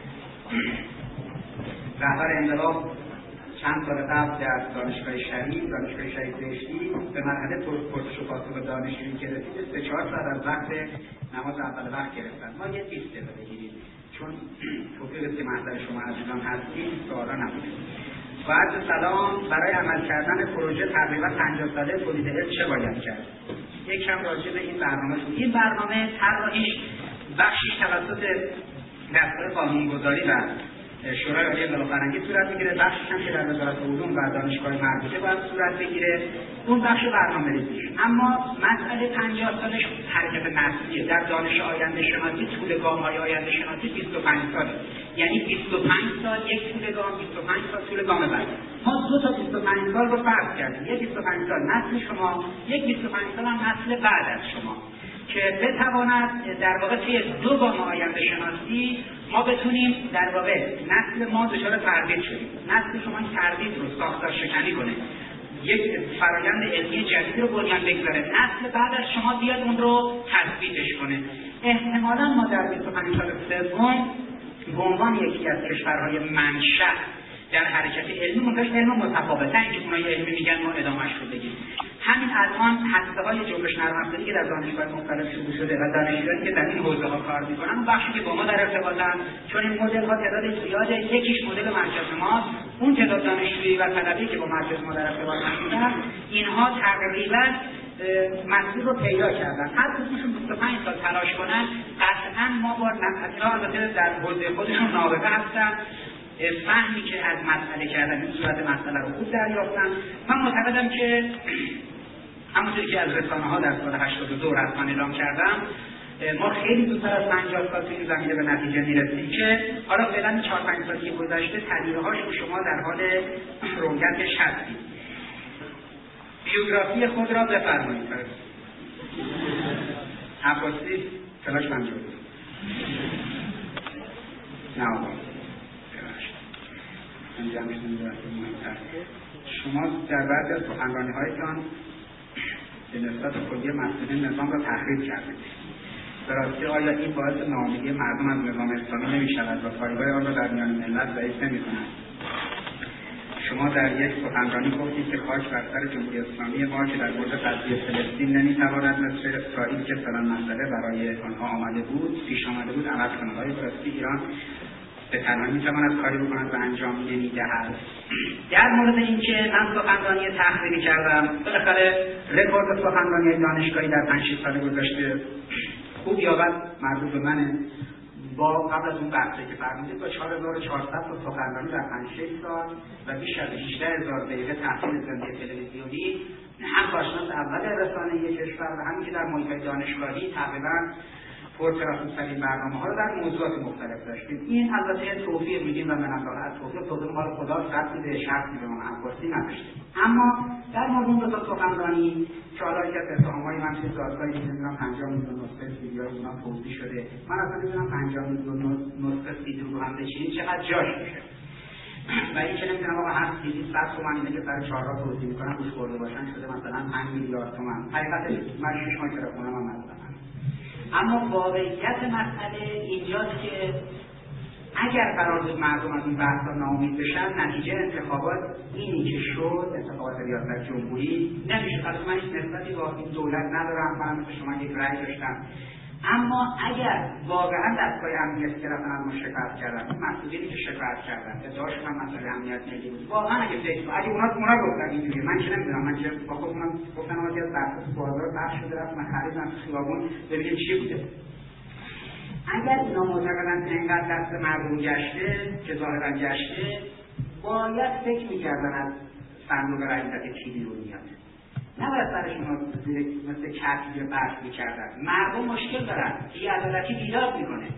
رهبر انقلاب چند سال قبل در دانشگاه شریف، دانشگاه شریف بهشتی به مرحله پرسش و پاسخ دانشجویی که رسید سه چهار ساعت از وقت نماز اول وقت گرفتن. ما یه بیست دقیقه بگیریم چون توفیقی که محضر شما عزیزان هستیم سوالا نبوده. و عرض سلام. برای عمل کردن پروژه تقریبا پنجاه ساله تولید علم چه باید کرد؟ یک کم راجع به این برنامه شد. این برنامه طراحیش بخشیش توسط دفتر قانونگذاری و شورای عالی انقلاب فرهنگی صورت میگیره، بخشش هم که در وزارت علوم و دانشگاه مربوطه باید صورت بگیره، اون بخش برنامه‌ریزیش. اما مسئله پنجاه سالش حرکت نسلیه. در دانش آینده شناسی طول گام‌های آینده شناسی بیست و پنج ساله، یعنی بیست و پنج سال یک طول گام، بیست و پنج سال طول گام بعد. ما دو تا بیست و پنج سال رو فرض کردیم، یک بیست و پنج سال نسل شما، یک بیست و پنج سال هم نسل بعد از شما که بتواند در واقع توی دو گام آینده شناسی ما بتونیم در واقع نسل ما دچار تردید شدیم، نسل شما این تردید رو ساختار شکنی کنه. یک فرایند علمی جدید رو بنیان بگذاره، نسل بعد از شما بیاد اون رو تثبیتش کنه. احتمالاً ما در بیست و پنج سال سوم به عنوان یکی از کشورهای منشأ در حرکت علمی منتش علم متفاوته، اینکه اونای علمی میگن ما ادامهش رو بگیم. همین الان هسته‌های جنبش نرم افزاری که در دانشگاه مختلف شروع شده و دانشجویانی که در این حوزه‌ها کار می‌کنن اون بخشی که با ما در ارتباطن، چون این مدل‌ها تعداد زیاده، یکیش مدل مرکز ماست، اون تعداد دانشجویی و طلبه‌ای که با مرکز ما در ارتباط هستن اینها تقریباً مسیر رو پیدا کردن. هر کدومشون بیست و پنج سال تلاش کنن قطعاً ما با نقطه‌ها البته در حوزه خودشون نابغه هستن، فهمی که از مسئله کردن این صورت مسئله رو خوب دریافتن. من معتقدم که همونطوری که از رسانه‌ها در سال هشتاد و دو رسما اعلام کردم ما خیلی زودتر از پنجاه سال تو این زمینه به نتیجه میرسیم که حالا فعلا چهار پنج سالی که گذشته تغییرهاش رو شما در حال رؤیتش هستید. بیوگرافی خود را بفرمایید. عباسی فلاش پنجاه و دو نه آقا شما در بعضی از سخنرانی‌هایتان به نسبت کلی مسئله نظام را تحریف کردید. به راستی آیا این باعث ناامیدی مردم از نظام اسلامی نمی‌شود و پایگاه آن را در میان ملت ضعیف نمی‌کند؟ شما در یک سخنرانی گفتید که خاک بر سر جمهوری اسلامی ما که در مورد قضیه فلسطین نمی‌تواند مثل اسرائیل که فلان مسئله برای آنها آمده بود پیش آمده بود عوض کند. آیا براستی ایران به تنهایی میتواند کاری بکند و انجام نمیدهد؟ در مورد اینکه من سخنرانی تحریری کردم، بالاخره رکورد سخنرانی دانشگاهی در پنج شش سال گذشته خوب یا بد مربوط به منه. با قبل از اون بحثی که فرمودید با چهار هزار و چهارصد تا سخنرانی در پنج شش سال و بیش از هجده هزار دقیقه تحلیل زنده تلویزیونی، هم کارشناس اول رسانه‌ای کشور و همین که در محیط دانشگاهی تقریباً پرترافیک‌ترین برنامه‌ها رو در موضوعات مختلف داشتیم. این البته توفیق میگیم و من الله توفیق توفیق مال خدا، ربطی به شخصی به من عباسی نداشتیم. اما در مورد اون دو تا سخنرانی که حالا که اتهام‌های من توی دادگاهی که نمی‌دونم پنجاه میلیون نسخه ویدیو اینا توضیح شده، من اصلا نمی‌دونم پنجاه میلیون نسخه ویدیو رو هم بچینید چقدر جاش میشه. و این که نمی‌دونم آقا هر چیزی صد تومن اینه که سر چهار راه توضیح می‌کنن روش خورده باشن شده مثلا پنج میلیارد تومان. حقیقتش من شش ماه تلفنم هم ندارم. اما واقعیت مسئله اینجاست که اگر قرار بود مردم از این بحثا ناامید بشن، نتیجه انتخابات اینی که شد، انتخابات ریاست جمهوری نمیشه. پس من هیچ نسبتی با این دولت ندارم، من مثل شما یک رأی داشتم. اما اگر واقعا دستگاه امنیتی که رفتن از ما شکایت کردن، مسئولینی که شکایت کردن ادعاشون هم مسئله امنیت ملی بود، واقعا اگه فکر اگه اونا اونا گفتن اینجوری، من که نمیدونم، من که با خودم گفتم اونا از بحث بازار بحث شده رفت من خریدم خیابون ببینیم چی بوده. اگر اینا معتقدن اینقدر دست مردم گشته که ظاهرا گشته، باید فکر میکردن از صندوق رئیست کی بیرون میاد، نباید سرشون رو مثل کتیبه بحث میکردن. مردم مشکل دارن، بی‌عدالتی بیداد میکنه.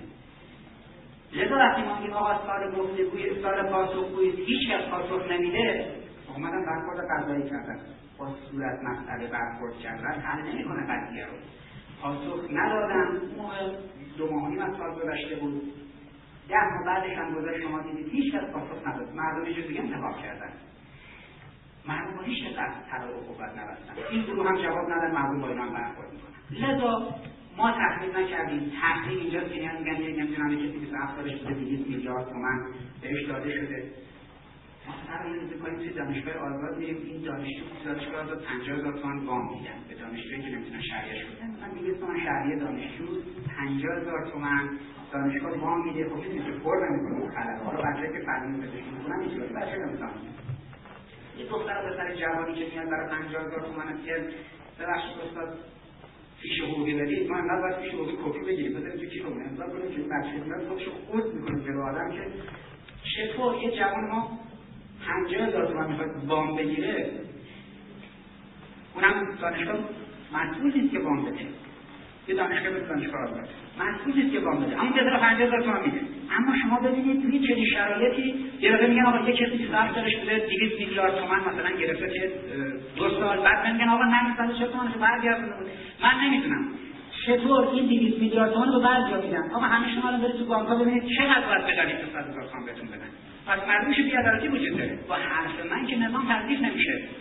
لذا وقتی ما میگیم آقا سال گفتگوی سال پاسخگویی هیچ کس پاسخ نمیده، اومدن برخورد قضایی کردن، با صورت مسئله برخورد کردن حل نمیکنه قضیه رو. پاسخ ندادن. دو ماه و نیم از سال گذشته بود، ده ماه بعدش هم گذشت، شما دیدید هیچ کس پاسخ نداد. مردم یه جور دیگه انتخاب کردن، مردم با هیچ کس طلا و قوت نبستن. این گروه هم جواب ندن، مردم با اینا هم برخورد میکنن. لذا ما تحقیق نکردیم. تحقیق اینجاست که میگن یه نمیدونم یه کسی که سفارش بوده دویست میلیارد تومان بهش داده شده. ما هر روز می‌کنیم توی دانشگاه آزاد میریم، این دانشجو دانشگاه آزاد پنجاه هزار تومان وام میدن به دانشجویی که نمیتونن شهریه شده. من میگم تومان شهریه دانشجو پنجاه هزار تومان دانشگاه وام میده. خب چیزی که پر نمی‌کنه خلاص. حالا بچه‌ای که فنی پزشکی می‌کنن هیچ وقت بچه‌ها نمی‌تونن. یه دختر پسر جوانی که میاد برای پنجاه هزار تومان که ببخشید استاد فیش حقوقی بدید، ما انقدر باید فیش حقوقی کپی بگیریم بذاریم تو کیفمون امضا کنیم که بچه میاد خودشو خود میکنه جلو آدم که چطور یه جوان ما پنجاه هزار تومان میخواد وام بگیره، اونم دانشگاه مسئول نیست که وام بده. یه دانشگاه به دانشگاه آزاد مسئول نیست که وام بده، اما بذاره پنجاه هزار تومان میده. اما شما ببینید توی چنین شرایطی یه دفعه میگن آقا یه کسی که ظرف دارش بوده دویست میلیارد تومان مثلا گرفته که دو سال بعد میگن آقا نه صد و چهل تومانش برگردونه. من نمیدونم چطور این دویست میلیارد تومان رو برگردون میدن. آقا همه شما الان برید تو بانک‌ها ببینید چقدر باید بدید تا صد هزار تومان بهتون بدن. پس مردمش بی‌عدالتی وجود داره. با حرف من که نظام تضعیف نمیشه.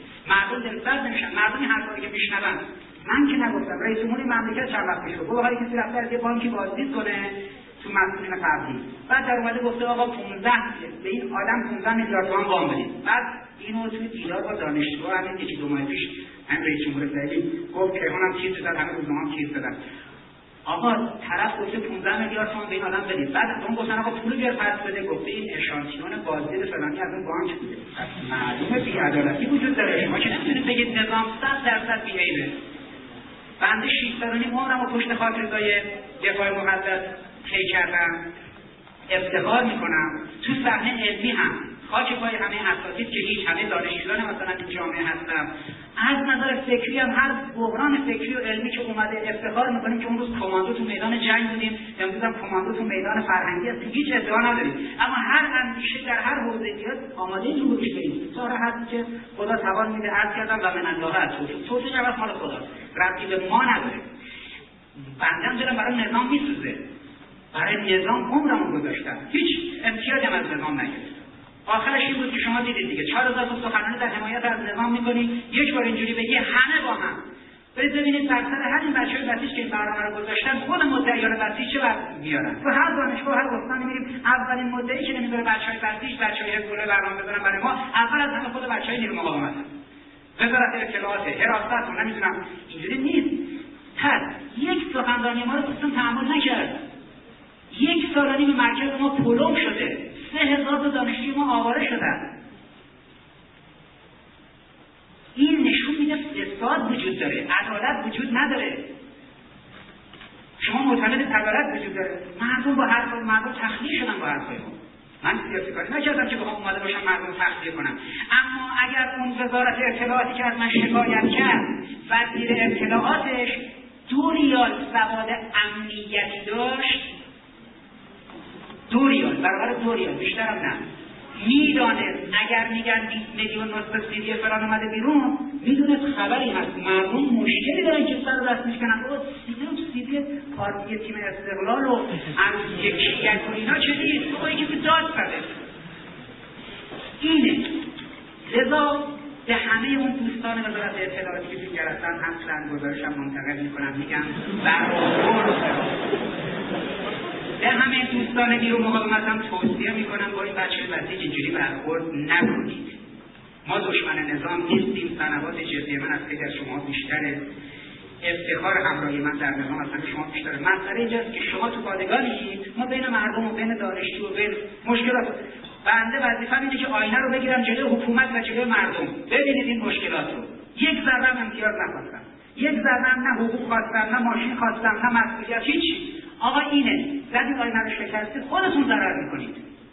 مردم دلسرد نمیشن. مردم این حرفایی که میشنون، من که نگفتم، رئیس جمهور مملکت چند وقت پیش گفت حالا کسی رفته از یه بانکی بازدید کنه تو مسئولین قبلی، بعد در اومده گفته آقا پانزده به این آدم پانزده میلیارد تومان وام بدید. بعد اینو توی دیدار با دانشجو همین یکی دو ماه پیش همین رئیس جمهور فعلی گفت که اونم چیز دادن، همه روزنامه‌ها چیز دادن. آقا طرف گفته پانزده میلیارد تومان به این آدم بدید، بعد اون گفتن آقا پول بیار پس بده، گفته این اشانتیون بازدید فلانی از اون بانک بوده. معلومه بی‌عدالتی وجود داره. شما که نمیتونید بگید نظام صد درصد بی‌عیبه. بنده شش سال و نیم عمرم رو پشت خاک رضای دفاع مقدس طی کردم، افتخار میکنم تو صحنه علمی هم خاک پای همه اساتید که هیچ، همه دانشجویان مثلا این جامعه هستم، از نظر فکری هم هر بحران فکری و علمی که اومده افتخار میکنیم که اون روز کماندو تو میدان جنگ بودیم، امروز هم کماندو تو میدان فرهنگی هستیم، هیچ ادعا نداریم، اما هر اندیشه در هر حوزه بیاد آماده این روش بریم. ساره هست که خدا توان میده، عرض کردم و من الله توفیق توفیق جواب مال خدا، ربطی به ما نداره. بنده دلم برای نظام میسوزه، برای نظام عمرمو گذاشتم، هیچ امتیازی از نظام نگرفتم. آخرش این بود که شما دیدید دیگه چهار هزار تا سخنرانی در حمایت از نظام میکنی، یک بار اینجوری بگی همه با هم برید ببینید بر سر همین بچه‌های بسیج که این برنامه رو گذاشتن خود مدعیان بسیج چه وقت میارن. تو هر دانشگاه هر استانی میریم اولین مدعی که نمیذاره بچه‌های بسیج بچه‌های حزب برنامه بذارن برای ما، اول از همه خود بچه‌های نیرو مقاومت وزارت اطلاعات حراست و نمیدونم اینجوری نیست. پس یک سخنرانی ما رو دوستان تحمل نکرد. یک سال و نیم مرکز ما پلم شده، سه هزار تا دانشجوی ما آواره شدن. این نشون میده فساد وجود داره، عدالت وجود نداره. شما معتقدید عدالت وجود داره؟ مردم با حرف مردم تخلیه شدن با حرفای ما. من سیاسی کاری نکردم که بخوام اومده باشم مردم تخلیه کنم، اما اگر اون وزارت اطلاعاتی که از من شکایت کرد وزیر اطلاعاتش دو ریال سواد امنیتی داشت، دو ریال برابر دو ریال بیشترم نه، میدانست اگر میگن بیست میلیون نسخه سی دی فلان اومده بیرون، میدونست خبری هست، مردم مشکلی دارن که سر رو رسمیش کنن. او سی دی و سی دی پارتی تیم استقلال و از یکیت و اینا چه نیست، تو باید کسی داد زده. اینه لذا به همه اون دوستان وزارت اطلاعاتی که دیگر هستن اصلا گزارشم منتقل میکنم، میگم برخورد به همه دوستان نیرو مقاومت هم توصیه میکنم با این بچه بسیج اینجوری برخورد نکنید. ما دشمن نظام نیستیم، سنوات جدی من از خیلی از شما بیشتره، افتخار همراهی من در نظام اصلا شما بیشتره. مسئله اینجاست که شما تو پادگانید، ما بین مردم و بین دانشجو و بین مشکلات، بنده وظیفه‌م اینه که آینه رو بگیرم جلوی حکومت و جلوی مردم، ببینید این مشکلات رو. یک ذره امتیاز نخواستم، یک ذره نه حقوق خواستم، نه ماشین خواستم، نه مسئولیت، هیچ. آقا اینه، زدید آینه رو شکستید، خودتون ضرر میکنید،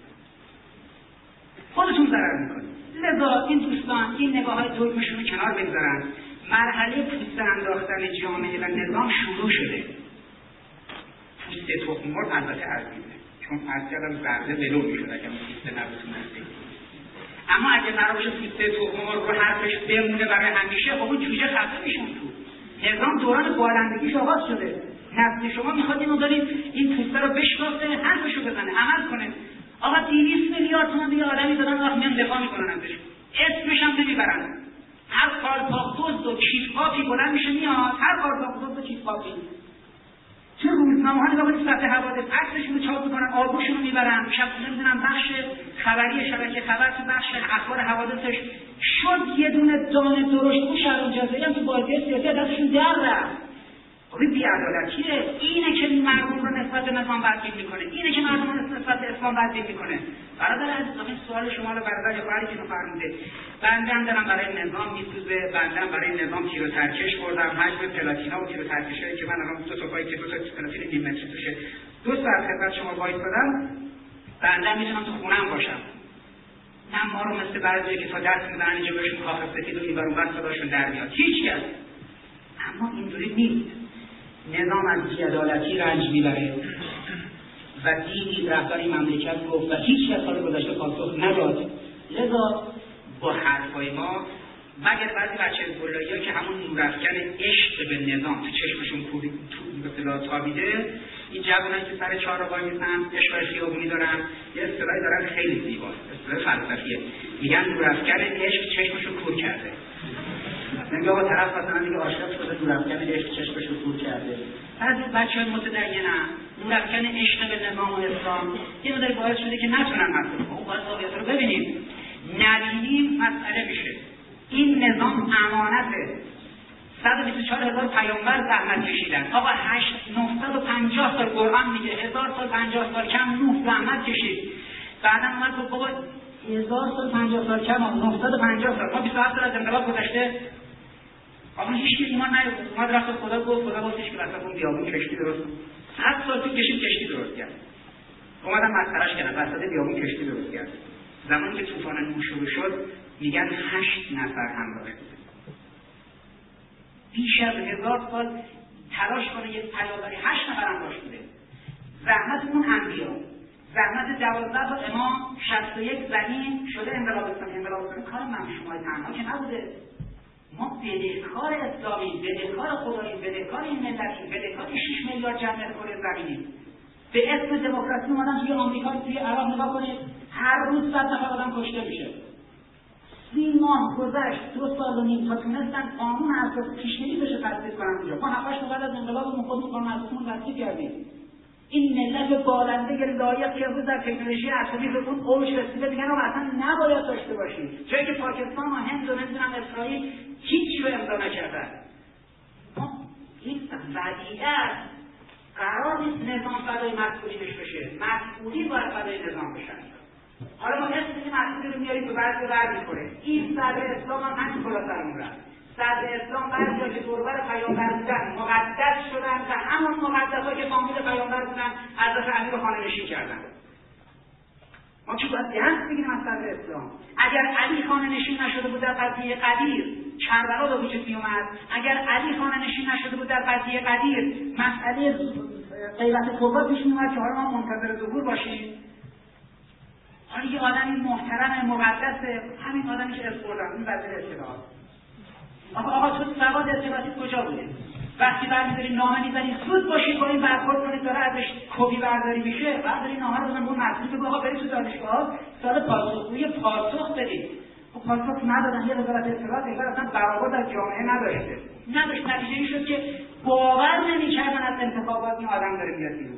خودتون ضرر میکنید. لذا این دوستان این نگاه های دگمشون رو کنار بگذارن. مرحله پوست انداختن جامعه و نظام شروع شده. پوست تخم مرغ البته عزیزه، چون از کردم زرده ولو میشد اگر پوست نبتونه هسته، اما اگه قرار باشه پوست تخم مرغ رو حرفش بمونه برای همیشه، خب اون جوجه خفه میشون. تو نظام دوران بالندگیش آغاز شده، نسل شما میخواد اینو دارید این پوسته رو بشکافته، حرفشو بزنه، عمل کنه. آقا دویست میلیارد تومان به آدمی دادن، آقا میان دفاع میکنن ازش، اسمش هم نمیبرن. هر کارپاک دزد و کیفپاپی بلند میشه میاد، هر کارپاک دزد و کیفپاپی چه روزنامه‌ها نگاه کنید صفحه حوادث عکسشون رو چاپ میکنن، آبوشون رو میبرن، شب نمیدونم بخش خبری شبکه خبر تو بخش اخبار حوادثش شد یه دونه دانه درشت‌گوش شهر الجزایر هم تو بازی سیاسی دستشون در رفت. این بی‌عدالتیه. اینه که مردم رو نسبت به نظام بدبین میکنه، اینه که مردم رو نسبت به اسلام بدبین میکنه. برادر عزیز، این سوال شما رو برادر خواهری که فرموده، بنده دارم برای نظام میسوزه، بنده برای نظام تیر و ترکش خوردم، حجم پلاتینا و تیر و ترکشایی که من الان دو تا پای که دو تا پلاتین نیم متری توشه دو ساعت خدمت شما وایسادم، بنده میتونم تو خونم باشم. نه ما رو مثل بعضی که تا دست میزنن اینجا بهشون کاخ سفید و این ور اون ور صداشون در میاد، هیچکس. اما اینجوری نیست. نظام از بی‌عدالتی رنج میبره و دیدی رهبری مملکت گفت و هیچ کس سال گذشته پاسخ نداد. لذا با حرفای ما مگر بعضی بچه حزب‌اللهی‌ها که همون نورافکن عشق به نظام تو چشمشون پوری تو اصطلاح تابیده، این جوانایی که سر چهار وای میزنن عشق خیابونی دارن، یه اصطلاحی دارن خیلی زیباست، اصطلاح فلسفیه، میگن نورافکن عشق چشمشون کور کرده. یا با طرف مثلا دیگه عاشق شده دورافکن عشق چشمش رو کور کرده. بعضی بچه‌های متدینن دورافکن عشق به نظام و اسلام یه مداری باعث شده که نتونن مطلب اون باید واقعیت رو ببینیم. نبینیم مسئله میشه. این نظام امانته. صد و بیست و چهار هزار پیامبر زحمت کشیدن. آقا نهصد و پنجاه سال قرآن میگه هزار سال پنجاه سال کم نوح زحمت کشید. بعدا اومد گفت بابا هزار سال پنجاه سال کم نهصد و پنجاه سال ما بیست و هفت سال از انقلاب گذشته. آقا هیچ کی ایمان نیاورد. اومد رفت خدا گفت خدا گفتش که وسط اون بیابون کشتی درست کن. صد سال تو کشید کشتی درست کرد. اومدن مسخرهش کردن وسط بیابون کشتی درست کرد. زمانی که طوفان نوح شروع شد میگن هشت نفر همراهش بود. بیش از هزار سال تلاش کنه یک پیامبری هشت نفر همراهش بوده. زحمت اون انبیا، زحمت دوازده تا امام، شصت و یک زمین شده انقلاب اسلامی. انقلاب اسلامی کار من شما تنها که نبوده. ما بدهکار اسلامی، بدهکار خداییم، بدهکار این ملتیم، بدهکار شش میلیارد جمعیت کره زمینیم. به اسم دموکراسی اومدن توی آمریکا، توی عراق نگاه کنید، هر روز صد نفر آدم کشته میشه. سی ماه گذشت، دو سال و نیم تا تونستن قانون اساسی پیشنهادی بشه تصویب کنن اونجا. ما هفتش بعد از انقلاب خودمون قانون اساسیمون تصویب کردیم. این ملت بالنده لایق که امروز در تکنولوژی اتمی به اون اوج رسیده میگن آقا اصلا نباید داشته باشیم. جایی که پاکستان و هند و نمیدونم اسرائیل هیچی رو امضا نکردن. این ودیعه است. قرار نیست نظام فدای مسئولینش بشه. مسئولین باید فدای نظام بشن. حالا ما اسم این مسئولی رو میاریم تو بعضی بر میکنه. این صدر اسلام هم همین کلا سرمون رفت. صدر اسلام بعضیا که دوربر پیامبر بودن مقدس شدن و همون مقدس‌ها که فامیل پیامبر بودن حضرت علی رو خانه‌نشین کردن. ما چه باید دست بگیریم از صدر اسلام؟ اگر علی خانه‌نشین نشده بود در قضیه قدیر کربلا به وجود میومد. اگر علی خانه‌نشین نشده بود در قضیه قدیر مسئله غیبت کبرا پیش میومد که حالا ما منتظر ظهور باشیم. حالا یه آدمی محترم مقدسه، همین آدمی که اسپردن این وزیر اطلاعات. آقا آقا تو سواد ارتباطی کجا بوده؟ وقتی برمی‌داری نامه می‌زنی زود باشید با این برخورد کنید داره ازش کپی برداری میشه. برداری نامه رو بزن به مسئول بگو آقا برید تو دانشگاه سال پاسخگویی پاسخ بدید. خب پاسخ ندادن. یه وزارت اطلاعات انگار اصلا برآورد در جامعه نداشته. نداشت. نتیجه این شد که باور نمی‌کردن از انتخابات این آدم داره میاد بیرون.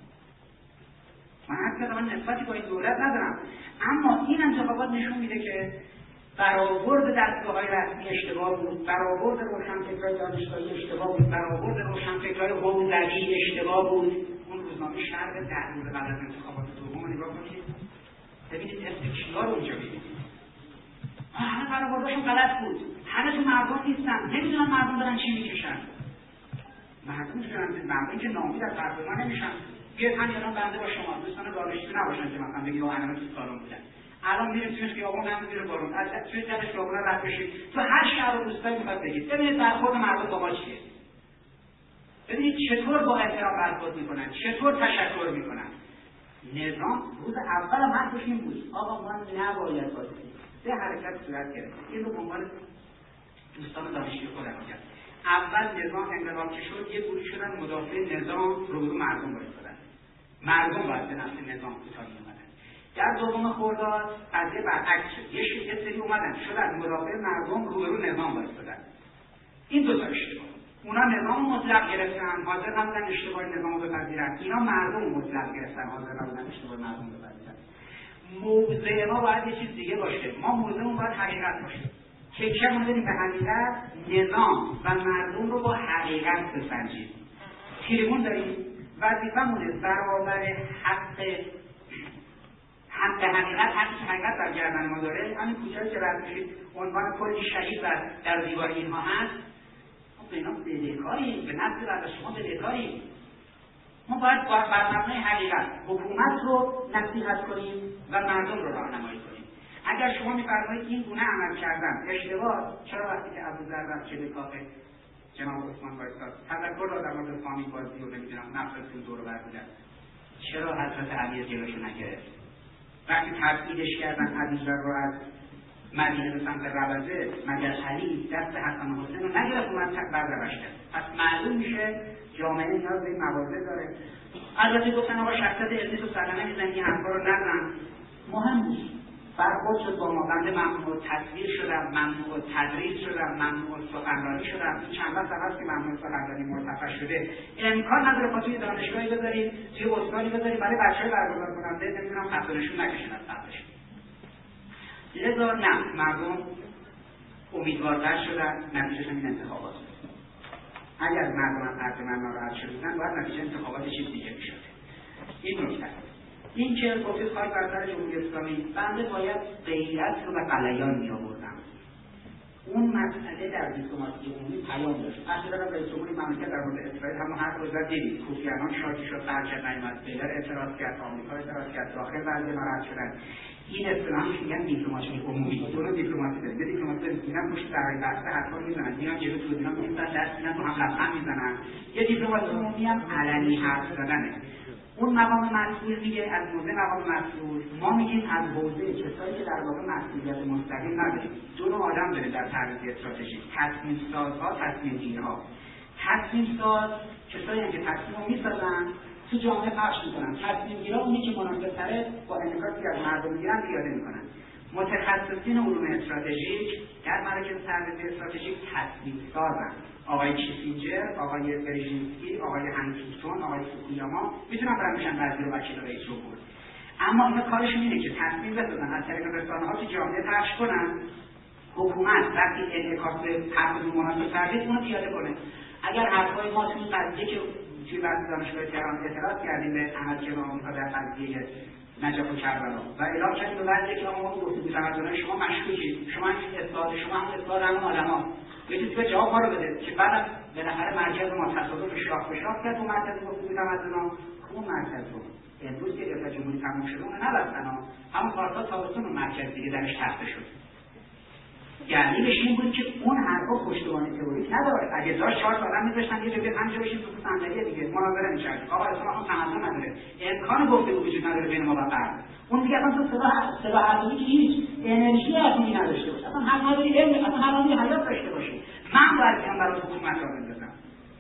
من حتی من نسبتی با این دولت ندارم، اما این انتخابات نشون میده که برآورد دستگاه‌های رسمی اشتباه بود، برآورد روشنفکرای دانشگاهی اشتباه بود، برآورد روشنفکرای حوزوی اشتباه بود. اون روزنامه شرق ده روز بعد از انتخابات دوم نگاه کنید، ببینید اسم کیا رو اونجا ببینید. همه برآوردشون غلط بود. همه تو مردم نیستن، نمیدونن مردم دارن چی میکشن. مردم دارن مردم که ناامید از برنامه نمیشن. یه همین الان بنده با شما دوستان دانشجو نباشن که مثلا بگید آقا همه تو سالن بودن. الان میریم توی خیابون هم زیر بارون از توی در خیابون رد بشید تو هر شهر و روستایی میخواد بگید ببینید برخورد مردم با ما چیه. ببینید چطور با احترام برخورد میکنن، چطور تشکر میکنن. نظام روز اول هم حرفش این بود آقا ما نباید بازی به حرکت صورت گرفت. این رو به عنوان دوستان دانشجو خودم میگم. اول نظام انقلاب که شد یه گروه شدن مدافع نظام روبرو مردم وایسادن. مردم باید به نفع نظام کوتاه میومدن. در دوم خرداد قضیه برعکس شد. یه شیعه سری اومدن شدن مدافع مردم روبرو نظام وایسادن. این دو تا اشتباه. اونا نظام مطلق گرفتن، حاضر نبودن اشتباه نظام رو بپذیرن. اینا مردم مطلق گرفتن، حاضر نبودن اشتباه مردم رو بپذیرن. موضع ما باید یه چیز دیگه باشه. ما موضعمون باید حقیقت باشه. که چه ما داریم به حقیقت نظام و مردم رو با حقیقت بسنجیم. تریبون داریم وظیفه‌مونه برابر حق حق حقیقت حق حقیقت در گردن ما داره. همین کوچه‌ای که رد میشید عنوان کلی شهید در دیوار اینها هست. ما به اینا بدهکاریم، به نسل بعد از شما بدهکاریم. ما باید بر مبنای حقیقت حکومت رو نصیحت کنیم و مردم رو راهنمایی کنیم. اگر شما می‌فرمایید این گونه عمل کردن اشتباه، چرا وقتی که ابوذر رفت چه کافه جناب عثمان وایساد تذکر داد در مورد فامیل بازی رو نمیدونم نفرتون دور بر بودن، چرا حضرت علی جلوشو نگرفت؟ وقتی تبعیدش کردن ابوذر رو از مدینه به سمت ربضه مگر علی دست حسن و حسین رو نگرفت اومد بردرش کرد؟ پس معلوم میشه جامعه نیاز به این مواضع داره. البته گفتن آقا شخصیت علمی تو سلمه میزنی این حرفا رو نزن، مهم نیست. برخورد شد با ما، بنده ممنوع تصویر شدم، ممنوع تدریس شدم، ممنوع سخنرانی شدم. چند وقت هست که ممنوع سخنرانی مرتفع شده. امکان نداره خود توی دانشگاهی بذاریم، توی استانی بذاریم برای بچه‌های برگزار کننده نمیدونم خطرشون نکشن از قبلش. لذا نه، مردم امیدوارتر شدن، نتیجهش این انتخابات بود. اگر مردم از حرف من ناراحت شدن باید نتیجه انتخابات چیز دیگه میشد. این نکته. این که گفتید خواهید بر سر جمهوری اسلامی، بنده باید غیرت رو به قلیان می آوردم. اون مسئله در دیپلماسی عمومی پیام داشت. اخیراً رئیس جمهور مملکت در مورد اسرائیل همون حرف رو زد، دیدید کوفی عنان شاکی شد، فرجت نیامد، بیلر اعتراض کرد، آمریکا اعتراض کرد، داخل بعضی ناراحت شدن. این اصطلاحش میگن دیپلماسی عمومی. دو نوع دیپلماسی داریم. یه دیپلماسی داریم میگن پشت سر بحث حرفا میزنن، میان جلو توضیحا میذارن، دست میزنن تو هم لبخند میزنن. یه دیپلماسی عمومی هم علنی حرف زدنه. اون مقام مسئول میگه از موضع مقام مسئول، ما میگیم از حوزه کسایی که در واقع مسئولیت مستقیم نداریم. دو نوع آدم داره در طراحی استراتژیک، تصمیم سازها، تصمیم گیرها. تصمیم ساز کسایی که تصمیم رو میسازن، تو جامعه پخش میکنن. تصمیم گیرها اونی که مناسب‌تره با انعکاسی از مردم میگیرن پیاده میکنن. متخصصین علوم استراتژیک در مراکز تحلیل استراتژیک تصمیم سازن. آقای کیسینجر، آقای برژینسکی، آقای هانتینگتون، آقای فوکویاما میتونن برن بشن وزیر و وکیل رئیس جمهور. اما اینا کارشون اینه که تصمیم بسازن، از طریق رسانه‌ها تو جامعه پخش کنن. حکومت وقتی انعکاس حرف مناسب تردید اونو پیاده کنه. اگر حرفای ما توی قضیه که توی بعضی دانشگاه تهران اعتراض کردیم به عملکرد آمریکا در قضیه نجف و کربلا و اعلام کردیم به بعضی که آقا ما گفتیم تمدن شما مشکوکید، شما این اصلاح شما هم اصلاح همون آدما یه چیزی جواب ما رو بده که بعد بالاخره مرکز ما تصادف شاخ به شاخ کرد و مرکز گفتیم تمدن اون مرکز رو امروز که ریاست جمهوری تموم شده اون نبستن ها، همون پارسال تابستون اون مرکز دیگه درش تخته شد. دلیلش این بود که اون حرفا پشتوانه تئوریک نداره. اگه داشت چهار تا آدم می‌ذاشتن یه جوری همینجا بشیم تو صندلی دیگه مناظره می‌کردیم. آقا اصلا اون تمدن نداره. امکان گفتگو وجود نداره بین ما و غرب. اون دیگه اصلا تو صدا صدا اتمی که هیچ انرژی اتمی نداشته باشه. اصلا هر نداری علم، اصلا هر نداری حیات داشته باشه. من باید بیام برای حکومت را بندازم.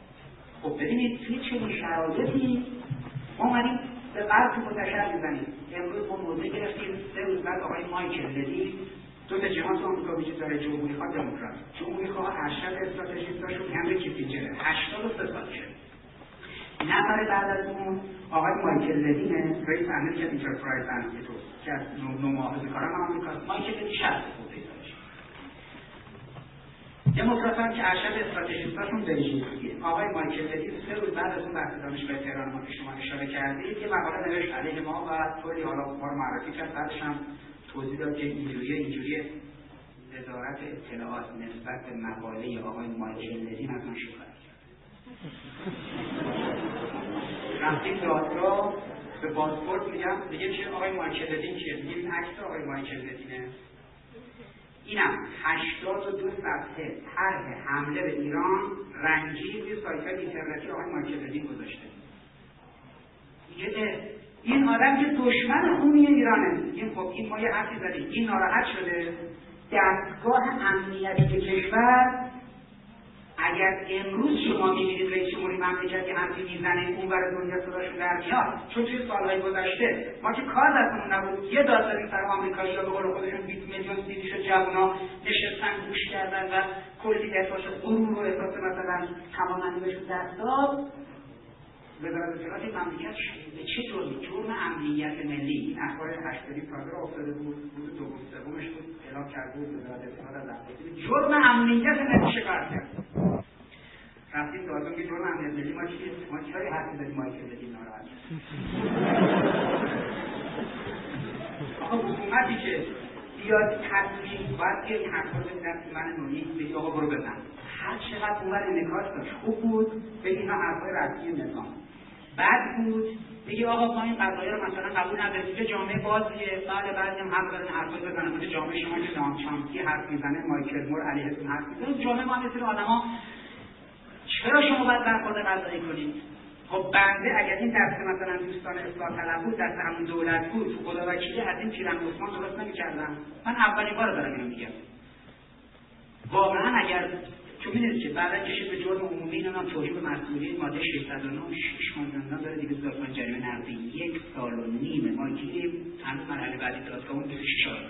خب ببینید توی چه شرایطی ما اومدیم به غرب تو متشر می‌زنیم. امروز ما موضع گرفتیم سه روز بعد آقای مایکل لدی دو تا جهان تو آمریکا وجود داره، جمهوری خواه دموکرات. جمهوری خواه ارشد استراتژیستاشون هنری کیسینجره، هشتاد و سه سالشه. نفر بعد از اون آقای مایکل لدینه، رئیس امریکن انترپرایز انستیتوت که از نوماحوزه‌کاران آمریکاست. مایکل لدی شصت خورده سالشه. دموکرات‌ها که ارشد استراتژیستاشون بلژیکیه. آقای مایکل لدی سه روز بعد از اون بحث دانشگاه تهران ما که شما اشاره کردید یه مقاله نوشت علیه ما و طوری حالا ما رو معرفی کرد، بعدش هم توضیح داد که اینجوریه اینجوریه. وزارت اطلاعات نسبت به مقاله آقای مایکل لدین از من شکایت کرد. رفتیم دادگاه به پاسپورت میگم میگه چه آقای مایکل لدین کیه؟ میگه این عکس آقای مایکل لدینه. اینم هشتاد و دو صفحه طرح حمله به ایران رنگی روی سایت‌های اینترنتی آقای مایکل لدین گذاشته. میگه این آدم که دشمن خونی ایرانه. این خب این ما یه حرفی زدیم، این ناراحت شده. دستگاه امنیتی کشور اگر امروز شما می‌بینید رئیس جمهوری مملکت که حرفی میزنه اون ور دنیا صداشون در میاد، چون توی سالهای گذشته ما که کار دستمون نبود یه داد داریم سر آمریکایی‌ها به قول خودشون بیست میلیون سیدیشو جوونا نشستن گوش کردن و کلی احساس غرور و احساس مثلا توانمندی بهشون دست داد. وزارت اطلاعات مملکت به چه جرمی؟ جرم امنیت ملی. این اخبار هشتادی تازه افتاده بود، روز دوم سومش بود اعلام کرده بود وزارت اطلاعات از اخبار جرم امنیت ملی شکار کرد. رفتیم دادگاه که جرم امنیت ملی ما چیه؟ ما چرا حرفی زدیم مایکل لدین ناراحت؟ آقا حکومتی که بیاد تصمیم باید که این حرفا بزنید من نونی بگی آقا برو بزن. هر چقدر اونور انعکاس داشت خوب بود بگی اینا حرفای رسمی نظام. بعد بود بگی آقا ما این قضایا رو مثلا قبول نداریم که جامعه بازیه، بعد بعضی هم حرف دارن حرفای بزنن مثل جامعه شما که دام چامسکی حرف میزنه، مایکل مور علیهتون حرف میزنه، جامعه ما مثل آدما چرا شما باید برخورد قضایی کنید؟ خب بنده اگر این دست مثلا دوستان اصلاح طلب بود دست همون دولت بود خدا وکیلی از این پیرن عثمان درست نمی‌کردم. من اولین بار دارم اینو میگم. واقعا اگر تو شما می‌دونید که بعدا کشید به جرم عمومی اینا هم توهین به مسئولین ماده ششصد و نه شش خواندن داره دیگه دادگاه جریمه نقدی یک سال و نیم ما گیریم هنوز مرحله بعدی دادگاه بیست و شش سال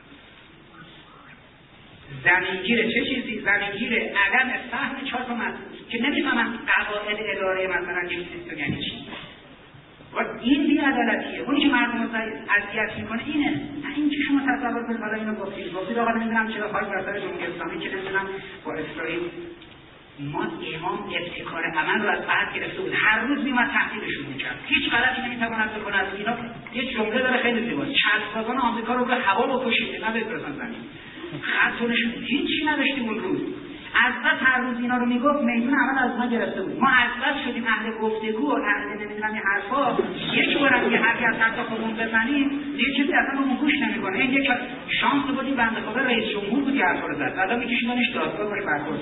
زمینگیر چه چیزی؟ زمینگیر عدم فهم چهار تا مسئول که نمی‌فهمن قواعد اداره مثلا یک سیستم یعنی چی. و این بی‌عدالتیه. اونی که مردم رو اذیت میکنه اینه. نه اینکه شما تصور کنید حالا اینو گفتید. گفتید آقا نمیدونم چرا خواهی برسر جمهوری اسلامی که نمیدونم با اسرائیل ما امام ابتکار عمل رو از بعد گرفته بود. هر روز میومد تهدیدشون میکرد. هیچ غلطی نمیتواند بکنه. از اینا یه جمله داره خیلی زیباست. چسبازان آمریکا رو به هوا بکشید نه بفرستن زمین. خطونشون هیچی نداشتیم اون روز. از بس هر روز اینا رو میگفت میدون اول از ما گرفته بود. ما از بس شدیم اهل گفتگو و اهل نمیدونم این حرفا. یک بارم یه حرفی از حرفا خودمون بزنیم یه چیزی اصلا اون گوش نمیکنه. این یک شانس بودی بنده خدا رئیس جمهور بود یه حرفا رو زد. بعدا میکشیدنش دادگاه باش برخورد.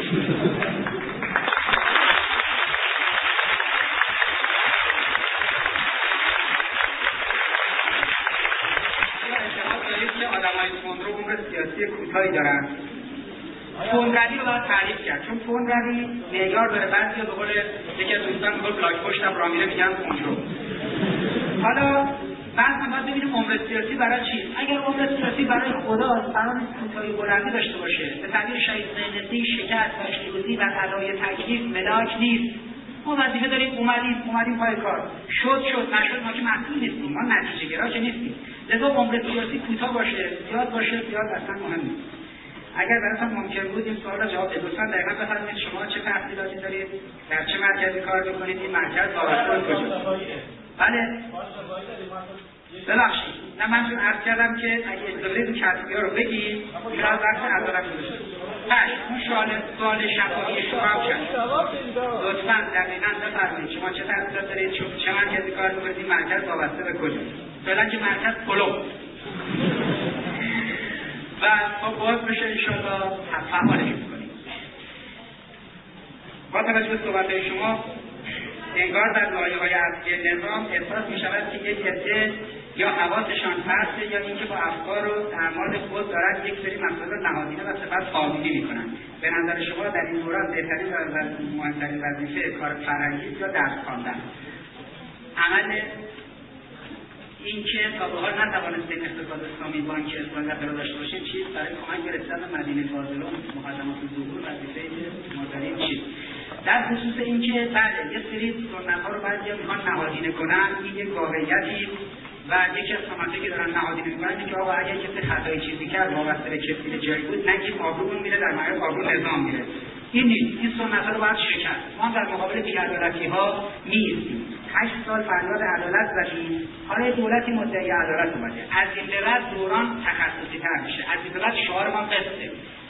سیاسی کوتاهی دارن. فوندروی رو باید تعریف کرد چون فوندروی معیار داره. بعضی به قول یکی از دوستان میگه بلاک پشتم را میره میگن فوندرو. حالا بعضی باید ببینیم عمر سیاسی برای چیست. اگر عمر سیاسی برای خداست قرار نیست کوتاهی بلندی داشته باشه. به تعبیر شهید زینتی شکست داشتگوزی و علای تکلیف ملاک نیست. ما وظیفه داریم اومدیم اومدیم پای کار شد شد نشد ما که مسئول نیستیم. ما نتیجه گرا که نیستیم. لذا عمر سیاسی کوتاه باشه زیاد باشه زیاد اصلا مهم نیست. اگر براتون ممکن بود این سوال را جواب بدید لطفاً دقیقاً بفرمایید شما چه تحصیلاتی دارید در چه مرکزی کار میکنید این مرکز وابسته به کجاست. بله ببخشید نه من چون عرض کردم که اگه اجازه بدید کتبی‌ها رو بگید شاید وقت عذرم گذاشته باشه. اون سوال سوال شفاهی شما هم شد. لطفاً دقیقاً بفرمایید شما چه تحصیلات دارید چه مرکزی کار میکنید این مرکز وابسته به کجاست. فعلا که مرکز پلو و تا باز بشه انشاءالله فعالش میکنیم. با توجه به صحبتهای شما انگار در لایه‌های اصلی نظام احساس میشود که یک عده یا حواسشان پسته یا اینکه با افکار و اعمال خود دارند یک سری مسائل نهادینه و سپس قابلی میکنند. به نظر شما در این دوران بهترین و مهمترین وظیفه کار فرهنگی یا درس خواندن عمل این که تا به حال نتوانستیم اقتصاد اسلامی بانک اسلامی را داشته باشیم چیست برای کمک گرفتن مدینه فاضلان مقدمات ظهور وظیفه ما داریم چیست. در خصوص اینکه بله یه سری سنت‌ها رو بعضیا میخوان نهادینه کنن این یک واقعیتی و یکی از سنت‌هایی که دارن نهادینه میکنن که آقا اگر کسی خطای چیزی کرد وابسته به کسی جایی بود نگیم آبرومون میره در مقابل آبرو نظام میره. این نیست. این سنت‌ها رو باید شکست. ما در مقابل بی‌عدالتی‌ها می‌ایستیم. هشت سال فریاد عدالت زدیم. حالا دولتی مدعی عدالت اومده. از این به بعد دوران تخصصی تر میشه. از این به بعد شعار ما قصده.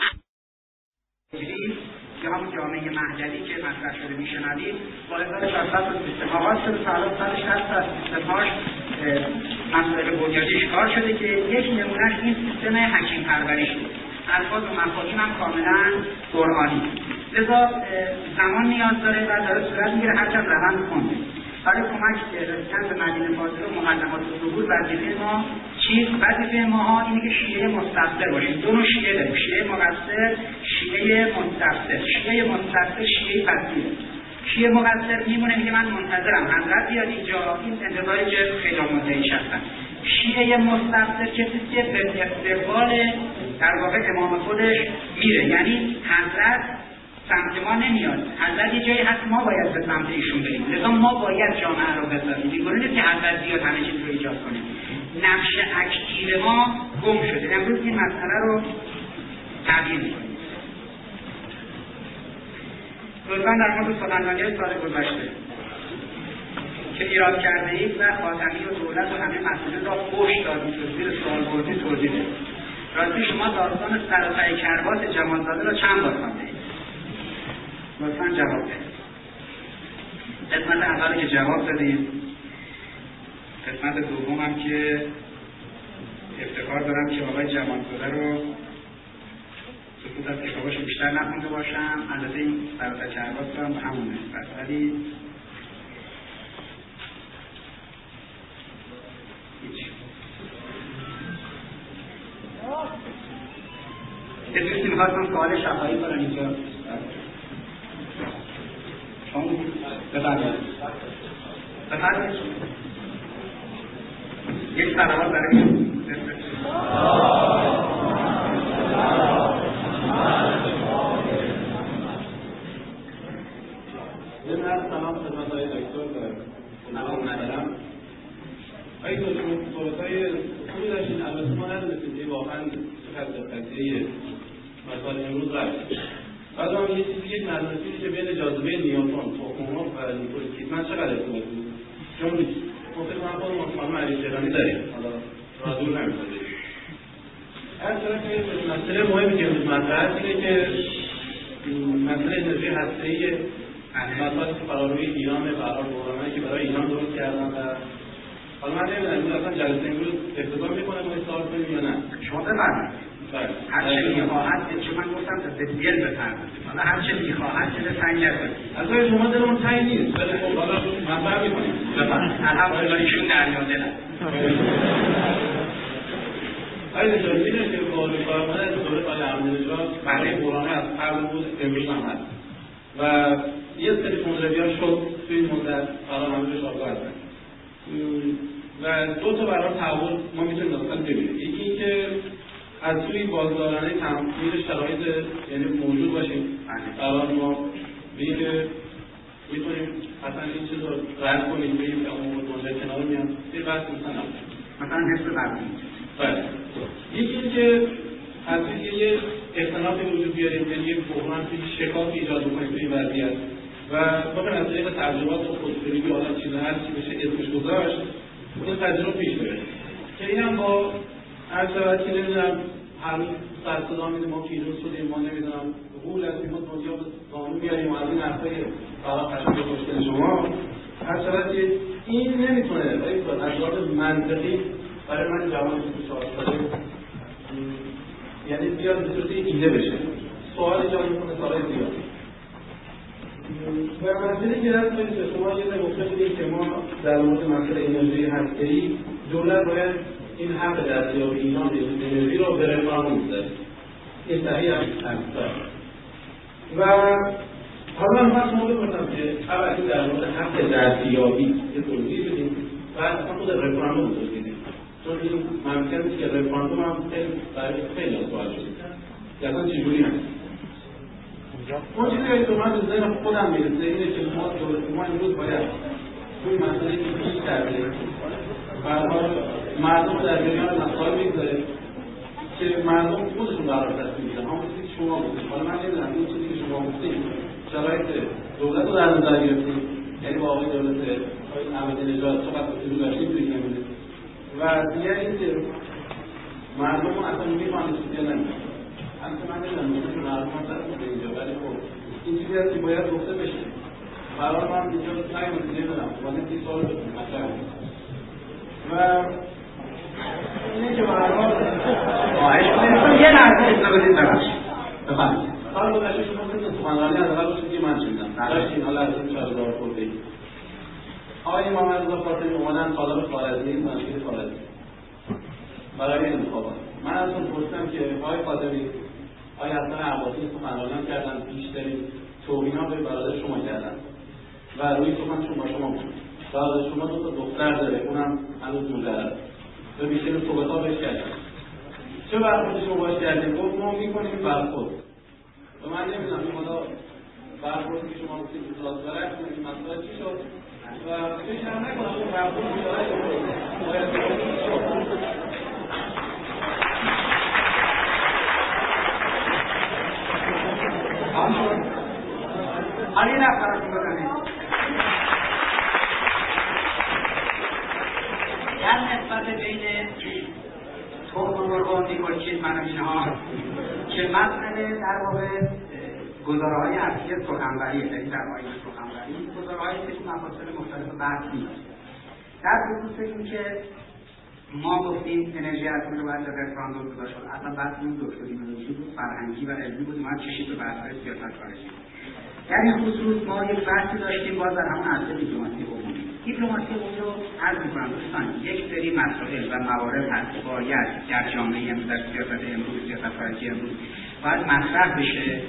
که همون جامعه مهجوی که مطرح شده میشنوید با هزار و ششصد سیستم آغاز شده تا الان صد و شصت تا سیستم‌هاش مسائل بنیادیش کار شده که یک نمونهش این سیستم حکیم پروریش بود. الفاظ و مفاهیم هم کاملا قرآنی. لذا زمان نیاز داره و داره صورت میگیره هرچند روند کنده. برای کمک رسیدن به مدینه فاضله و مقدمات ظهور وظیفه ما چیست؟ وظیفه ماها اینه که شیعه مستقصر باشیم. دو نوع شیعه داریم، شیعه مقصر، شیعه مستقصر. شیعه مستقصر شیعه پذیره. شیعه مقصر میمونه میگه من منتظرم حضرت بیاد اینجا، این انتظاری که خیلی مدعیش هستن. شیعه مستقصر کسی که به استقبال در واقع امام خودش میره، یعنی حضرت سمت ما نمیاد. حضرت یه جایی هست ما باید به سمت ایشون بریم. لذا ما باید جامعه رو بسازیم. اینگونه نیست که حضرت بیاد همه چیز رو ایجاد کنیم. نقش اکتیو ما گم شده. امروز این مسئله رو تغییر می‌کنیم. لطفاً در مورد سخنرانی سال گذشته که ایراد کرده اید و خاتمی و دولت و همه مسئله را فوش دادید و زیر سوال بردید توضیح بدید. راستی شما داستان سر کرباس جمالزاده را چند بار خوانده اید؟ لطفاً جواب بدید. قسمت اولی که جواب دادید، قسمت دومم که افتخار دارم که آقای جمالزاده رو سکوت از کتاباش بیشتر نخونده باشم. البته این سر کرباس رو هم همون نسبت ولی یه دوستی میخواستم سوال شفایی کنن اینجا بفرمایید. بفرمایید. یک سلامات برای من سلام خدمت های دکتر نمام ندارم. آقای دکتر صحبت‌های خوبی داشتین، البته ما ندونستیم که واقعا چقدر قضیه مسائل امروز رفت. بعد هم یه چیزی یک نظریه‌ای که بین جاذبه نیوتن، توکوموف و نیکول کیدمن چقدر ارتباط بود؟ چون ما فکر کنم خودمون خانم علی تهرانی داریم، حالا را دور نمی‌ذاریم. هر طرف که مسئله مهمی که امروز مطرح است اینه که مسئله انرژی هسته‌ای مسائلی که فراروی ایران به هر حال برنامه‌ای که برای ایران درست کردن و حالا من نمی‌دونم این اصلا جلسه امروز اقتضا می‌کنه ما استفاده کنیم یا نه. شما بفرمایید. هر چه می‌خواهد چه من گفتم به دل بفرمایید. حالا هر چه می‌خواهد چه تنگ کنید. اصلا شما دلمون تنگ نیست. ولی خب حالا مطرح می‌کنیم. بفرمایید. الحمدلله ایشون دریا دلن. آیا دکتر که با کارمند از دوره آقای احمدی‌نژاد برای برنامه از قبل بود امروز هم هست. و یه سری کنترلی‌ها شد توی این مدت الان همه بهش آگاه هستن و دو تا برای تحول ما میتونیم مثلا ببینیم. یکی اینکه از توی بازدارنده تمثیل شرایط یعنی موجود باشیم الان ما بگیم که میتونیم اصلا این چیز رو رد کنیم بگیم که اون موجود کنار میان یه بحث مثلا مثلا حس بردیم. بله یکی اینکه از توی یه اختلافی وجود بیاریم یعنی یک بحران توی شکاف ایجاد بکنیم توی وضعیت و ببین از طریق تجربات و خودسریگی آدم چیزا هر چی بشه اسمش گذاشت اون تجربه پیش بره که این هم با هر شبت که نمیدونم هر سر صدا میدیم ما پیروز شدیم ما نمیدونم غول هستیم ما دنیا به قانون بیاریم و از این حرفای برای قشنگ خوشگل شما هر شبت که این نمیتونه از لحاظ منطقی برای من جوان بیست و چهار ساله یعنی بیاد به صورت ایده بشه سوال ایجاد میکنه سوال زیاد و مسئله که هست که شما یه نگفته بودید که ما در مورد مسئله انرژی هسته‌ای دولت باید این حق دستیاب ایران به انرژی رو به رفراندوم بذاره این صحیح هست و حالا من خواهد شما بپرسم که اول در مورد حق دستیابی یه توضیح بدیم و اصلا خود رفراندوم توضیح بدیم چون این ممکنه که رفراندوم هم خیلی برای خیلی سوال شده که اصلا چجوری هست اون چیزی که من به ذهن خودم میرسه اینه که ما دولت ما امروز باید توی مسئله که پیش کرده برای مردم در جریان مسائل میگذاره که مردم خودشون قرار تصمیم میگیرن همون چیزی که شما گفتید حالا من نمیدونم این چیزی که شما گفتید شرایط دولت رو در نظر گرفتید یعنی با آقای دولت احمدی‌نژاد چقدر اصول داشتیم توی زمینه و دیگر این که مردم اصلا میخوان چیزی نمیدونم اصلا من نمیدونم میتونم مردم هم دست بوده اینجا ولی خب این چیزی هست که باید گفته بشه برای من اینجا نمیدونم نمیدونم باید این سوال بکنم مطرح و اینه که برای خواهش کنید یه لحظه اجازه بدید ببخشید بفرمایید سال گذشته شما مثل سخنرانی از اول روشون که من شنیدم داشتین حالا از این چهار هزار خورده ای آقای محمد رضا فاطمی اومدن طالب خوارزمی دانشگاه خوارزمی برای انتخابات من ازشون پرسیدم که آقای فاطمی آقای حسن عباسی سخنرانی کردن بیشترین توهینا به برادر شما کردن و روی سخنشون با شما بود برادر شما دو تا دختر داره اونم هنوز مجرد و بیشترین صحبت‌ها بهش کردن چه برخوردی شما باش کردیم؟ گفت ما میکنیم برخورد و من نمیدونم این مالا برخوردی که شما گفتید که داد برک این مسئله چی شد و فکر هم نکنم اون برخورد باید حالی نفرشون بزنید در نسبت بین تخم مرغ نیکول کیدمن و اینها که مسئله در واقع گزاره‌های اصلی سخنوری یعنی در آیین سخنوری گزاره‌هایی که مفاصل مختلف بحث نیست در خصوص این که ما گفتیم انرژی اتمی رو باید در رفراندوم گذاشت اصلا بحث این دکتری منوشی بود فرهنگی و علمی بود ما کشید به بحث‌های سیاست خارجی در این خصوص ما یک بحثی داشتیم باز در همون اصل دیپلماسی عمومی دیپلماسی عمومی رو عرض می‌کنم دوستان یک سری مسائل و موارد هست باید در جامعه امروز در سیاست امروز سیاست خارجی امروز باید مطرح بشه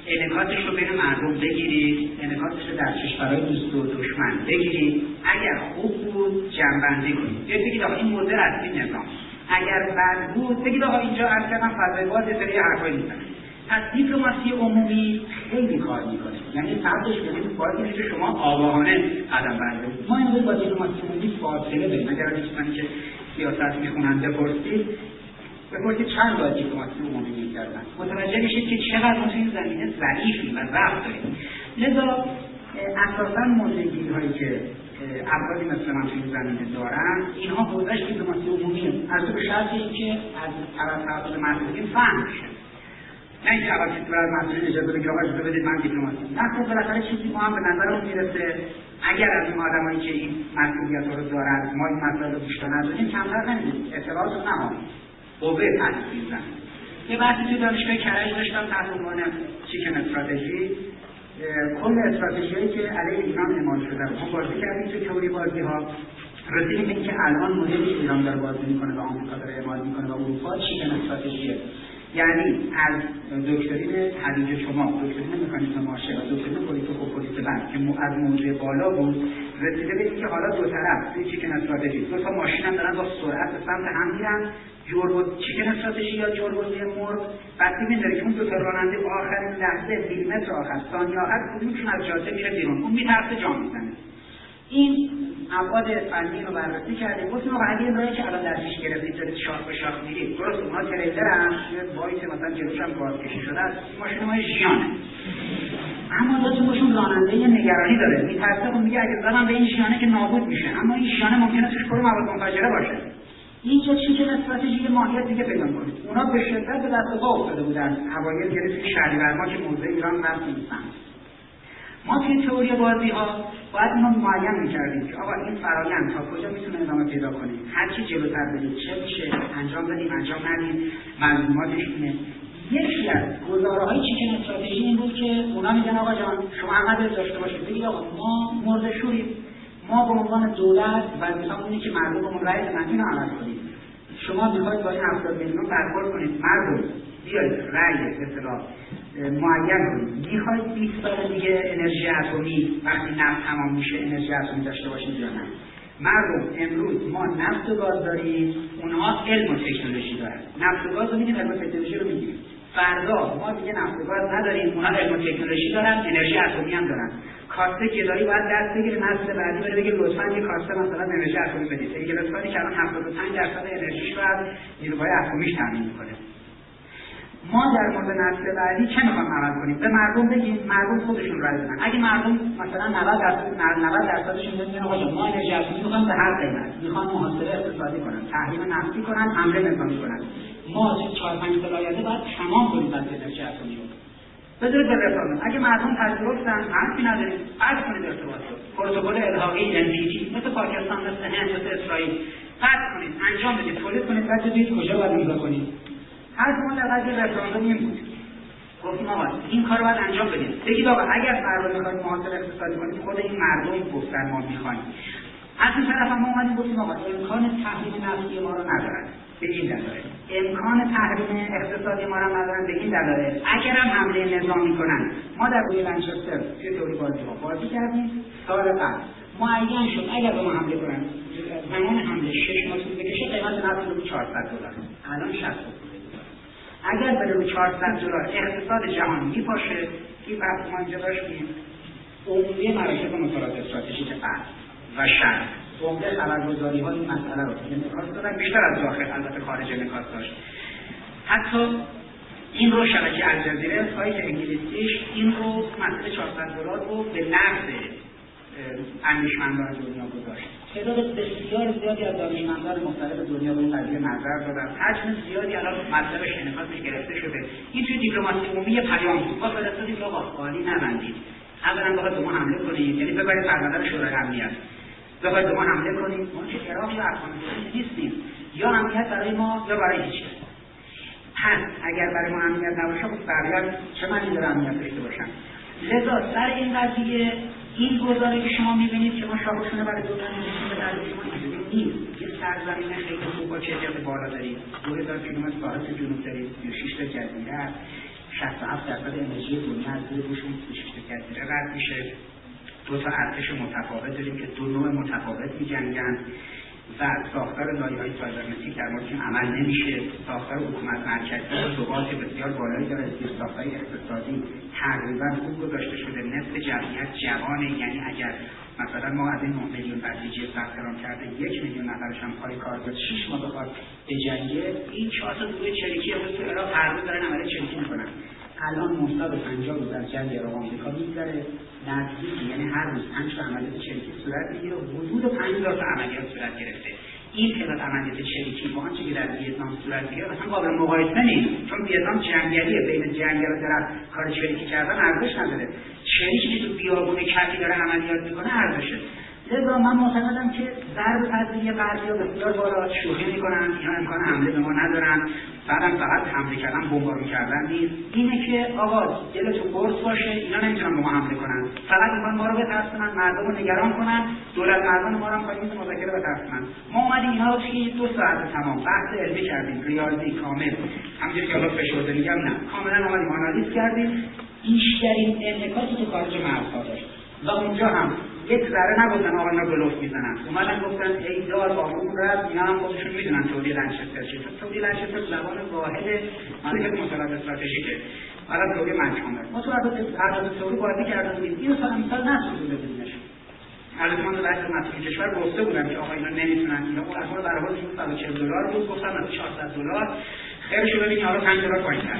انعکاسش رو بین مردم بگیرید، انعکاسش رو در کشورهای دوست و دشمن بگیرید. اگر خوب بود جنبندی کنید، یا بگید آقا این مدل از این نظام. اگر بد بود بگید آقا اینجا عرض کردم فضای باز یه سری حرفایی میزنه. پس دیپلماسی عمومی خیلی کار میکنه، یعنی فرقش ببینید باید اینه که شما آگاهانه قدم بردارید. ما امروز با دیپلماسی عمومی فاصله داریم. اگر دوستانی که سیاست میخونن بپرسید بپرسید چند بار دیپلماسی عمومی میکردن، متوجه میشید که چقدر ما توی این زمینه ضعیفیم و ضعف داریم. لذا اساساً موضوعی هایی که افرادی مثل من توی این زمینه دارن، اینها حوزه‌اش دیپلماسی عمومیه، از به شرط اینکه از طرف مسئولین فهم بشه. نه اینکه اول کسی برای مسئولین اجازه بگیره آقا اجازه بدید من دیپلماسی. نه خب بالاخره چیزی ما هم به نظرمون میرسه اگر از این آدمایی که این مسئولیت‌ها رو دارن ما این مسائل رو بیشتر نداریم کمتر نمی‌دیم، اعتراض نهام قوه تصمیم زن. یه بحثی توی دانشگاه کرج داشتم تحت عنوان چیکن استراتژی، کل استراتژیایی که علیه ایران اعمال شده رو ما بازی کردیم توی تئوری بازی‌ها، رسیدیم به اینکه الان مدلی که ایران داره بازی می‌کنه و آمریکا داره اعمال می‌کنه و اروپا چیکن استراتژیه. یعنی از دکترین حدیج شما، دکترین مکانیزم ماشه و دکترین پلیتیک و پلیتیک بند که از موضوع بالا بود، رسیده به اینکه حالا دو طرف توی چیکن استراتژی دو تا ماشین هم دارن با سرعت به سمت هم میرن، جوربوز چیکن استراتژی یا جوربوزی مرغ، وقتی می‌داره که اون دو تا راننده آخرین لحظه میلیمتر آخر ثانیه آخر کدومشون از جاده میره بیرون، اون میترسه جان میزنه. این ابعاد فنی رو بررسی کردیم. گفتیم آقا اگه این راهی که الان در پیش گرفتید دارید شاخ به شاخ میرید، درست اونها تریلرن، یه وایس مثلا جلوش هم بازکشی شده است، ماشین ما ژیانه، اما لازم باشون راننده یه نگرانی داره، میترسه اون میگه اگه زدم به این ژیانه که نابود میشه، اما این ژیانه ممکنه توش پر مواد منفجره باشه. اینجا چیکن استراتژی ماهیت دیگه پیدا کنید. اونا به شدت به دست پا افتاده بودن اوایل گرفت شهریور ما که موضوع ایران رفت نیستن. ما توی تئوری بازی ها باید اینو معین می‌کردیم که آقا این فرآیند تا کجا میتونه ادامه پیدا کنه، هر چی جلوتر برید چه میشه، انجام بدیم انجام ندیم، ملزوماتش اینه. یکی از گزاره‌های چیکن استراتژی این بود که اونا میگن آقا جان شما عمل داشته باشید، بگید آقا ما مرد شوریم، ما به عنوان دولت وظیفه‌مون اینه که مردممون رأی بدن اینو عمل کنیم. شما میخواید با این هفتاد میلیون برخورد کنید، مردم بیاید رأی به اصطلاح معین کنید. میخواید بیست سال دیگه انرژی اتمی وقتی نفت تمام میشه انرژی اتمی داشته باشید یا نه؟ مردم امروز ما نفت و گاز داریم، اونها علم و تکنولوژی دارن. نفت و گاز رو میدیم، علم و تکنولوژی رو میدیم. فردا ما دیگه نفت و گاز نداریم، اونها علم و تکنولوژی دارن، انرژی اتمی هم دارن. کاسته گدایی باید دست بگیره، نسل بعدی بره بگه لطفاً یه کاسته مثلا انرژی اتمی بدید. این گلاسانی که الان هفتاد و پنج درصد انرژیش رو از نیروهای اتمیش تامین میکنه. ما در مورد نسل بعدی چه میخوایم عمل کنیم؟ به مردم بگیم، مردم خودشون رای بدن. اگه مردم مثلا نود درصد نود درصدشون میگن آقا ما انرژی اتمی میخوایم به هر قیمت، میخوان محاصره اقتصادی کنن، تحریم نفتی کنن، حمله نظامی کنن، ما چهار پنج سال آینده باید تمام کنیم بحث انرژی اتمی رو. بذارید به رفرندوم. اگه مردم پذیرفتن حرفی نداریم، قطع کنید ارتباط رو. پروتکل الحاقی ان پی جی مثل پاکستان، مثل هند، مثل اسرائیل قطع کنید، انجام بدید، تولید کنید، بعد ببینید کجا باید امضا کنید. هر ما در قضیه رفراندوم این بود. گفتیم آقا این کار رو باید انجام بدید. بگید آقا اگر فردا میخواید محاصره اقتصادی کنید خود این مردم گفتن ما میخوایم. از این طرف هم ما اومدیم گفتیم آقا امکان تحریم نفتی ما رو ندارن. به این دلایل. امکان تحریم اقتصادی ما رو ندارن به این دلایل. اگر هم حمله نظامی کنن، ما در روی لنچستر توی تئوری بازی ها بازی کردیم سال قبل. معین شد اگر به ما حمله کنن زمان حمله شش ماه طول بکشه قیمت نفت رو چهارصد دلار. الان شصت اگر بره رو چهارصد دلار اقتصاد جهان میپاشه. این بحث ما اینجا داشتیم عمومی مراکز مطالعات استراتژیک غرب و شرق عمده خبرگزاری ها این مسئله رو نکات دادن، بیشتر از داخل البته خارج نکات داشت. حتی این رو شبکه الجزیره سایت انگلیسیش این رو مسئله چهارصد دلار رو به نقد اندیشمندان دنیا گذاشت. تعداد بسیار زیادی از دانشمندان مختلف دنیا به این قضیه نظر دادن. حجم زیادی الان مطلبش انعکاسش گرفته شده. این توی دیپلماسی عمومی پیام بود. ما فرستادیم آقا خالی نبندید. اولا بخواید به ما حمله کنید، یعنی ببرید فرمانده شورای امنیت. بخواید به ما حمله کنید، ما که عراق یا افغانستان نیستیم. یا امنیت برای ما یا برای هیچ کس. پس اگر برای ما امنیت نباشه خب بقیه چه معنی داره امنیت داشته باشن؟ لذا سر این قضیه این گزاره که شما می‌بینید که ما شاخشونه برای دولت می‌رسیم به درد شما اینجوری نیست. یه سرزمین خیلی خوب با کیفیت بالا دارید. دو هزار کیلومتر ساحل جنوب دارید، سی و شش تا جزیره. شصت و هفت درصد انرژی دنیا از زیر روشون شرکت رد میشه. دو تا ارتش متفاوت داریم که دو نوع متفاوت می‌جنگن و ساختار لایه‌های سایبرنتیک در موردشون عمل نمیشه. ساختار حکومت مرکزی و ثبات بسیار بالایی داره. ساختار اقتصادی تقریبا خوب گذاشته شده. نصف جمعیت جوانه، یعنی اگر مثلا ما از این نه میلیون بسیجی ثبت نام کرده یک میلیون نفرش هم پای کار داره، شش ماه بخواد بجنگه، این چهار تا گروه چریکی امروز تو عراق هر روز دارن عمل چریکی میکنن. الان نهصد و پنجاه روز از جنگ عراق آمریکا میگذره، نزدیک یعنی هر روز پنج تا عملیات چریکی صورت میگیره و حدود پنج هزار تا عملیات صورت گرفته. این تعداد عملیات چریکی با آنچه که در ویتنام صورت میگیره مثلا قابل مقایسه نیست، چون ویتنام جنگلیه، بین جنگل و طرف کار چریکی کردن ارزش نداره. چریکی که تو بیابون کفی داره عملیات میکنه ارزشه. لذا من معتقدم که ضرب پذیری غربی‌ها بسیار بالا، شوخی میکنن، اینا امکان حمله به ما ندارن، بعدم فقط حمله کردن بمبارون کردن نیست. اینه که آقا دلتون قرص باشه، اینا نمیتونن به ما حمله کنن، فقط میخوان ما رو بترسونن، مردم رو نگران کنن، دولت مردم ما رو هم پای میز مذاکره بترسونن. ما اومدیم اینا رو توی دو ساعت تمام بحث علمی کردیم، ریاضی کامل، همونجوری که حالا فشرده میگم نه، کاملا اومدیم آنالیز کردیم. بیشترین انعکاسی تو خارج مرزها داشت و اونجا هم یک ذره نگفتن آقا اینا بلوف میزنن، اومدن گفتن ای دار با اون رد، اینا هم خودشون میدونن تولید لنچستر چیه. تولید لنچستر زبان واحد مملکت مطالعات استراتژیکه، حالا تولید منچان داره. ما تو عدد تولید بازی کردیم، اینو مثلا مثال نسوزون ببینیمش. البته من بعد از مسئول کشور گفته بودم که آقا اینا نمیتونن، اینا از ما برای خودشون صد و چهل دلار بود، گفتم از چهارصد دلار خیرشو ببینید حالا پنج دلار پایین‌تر.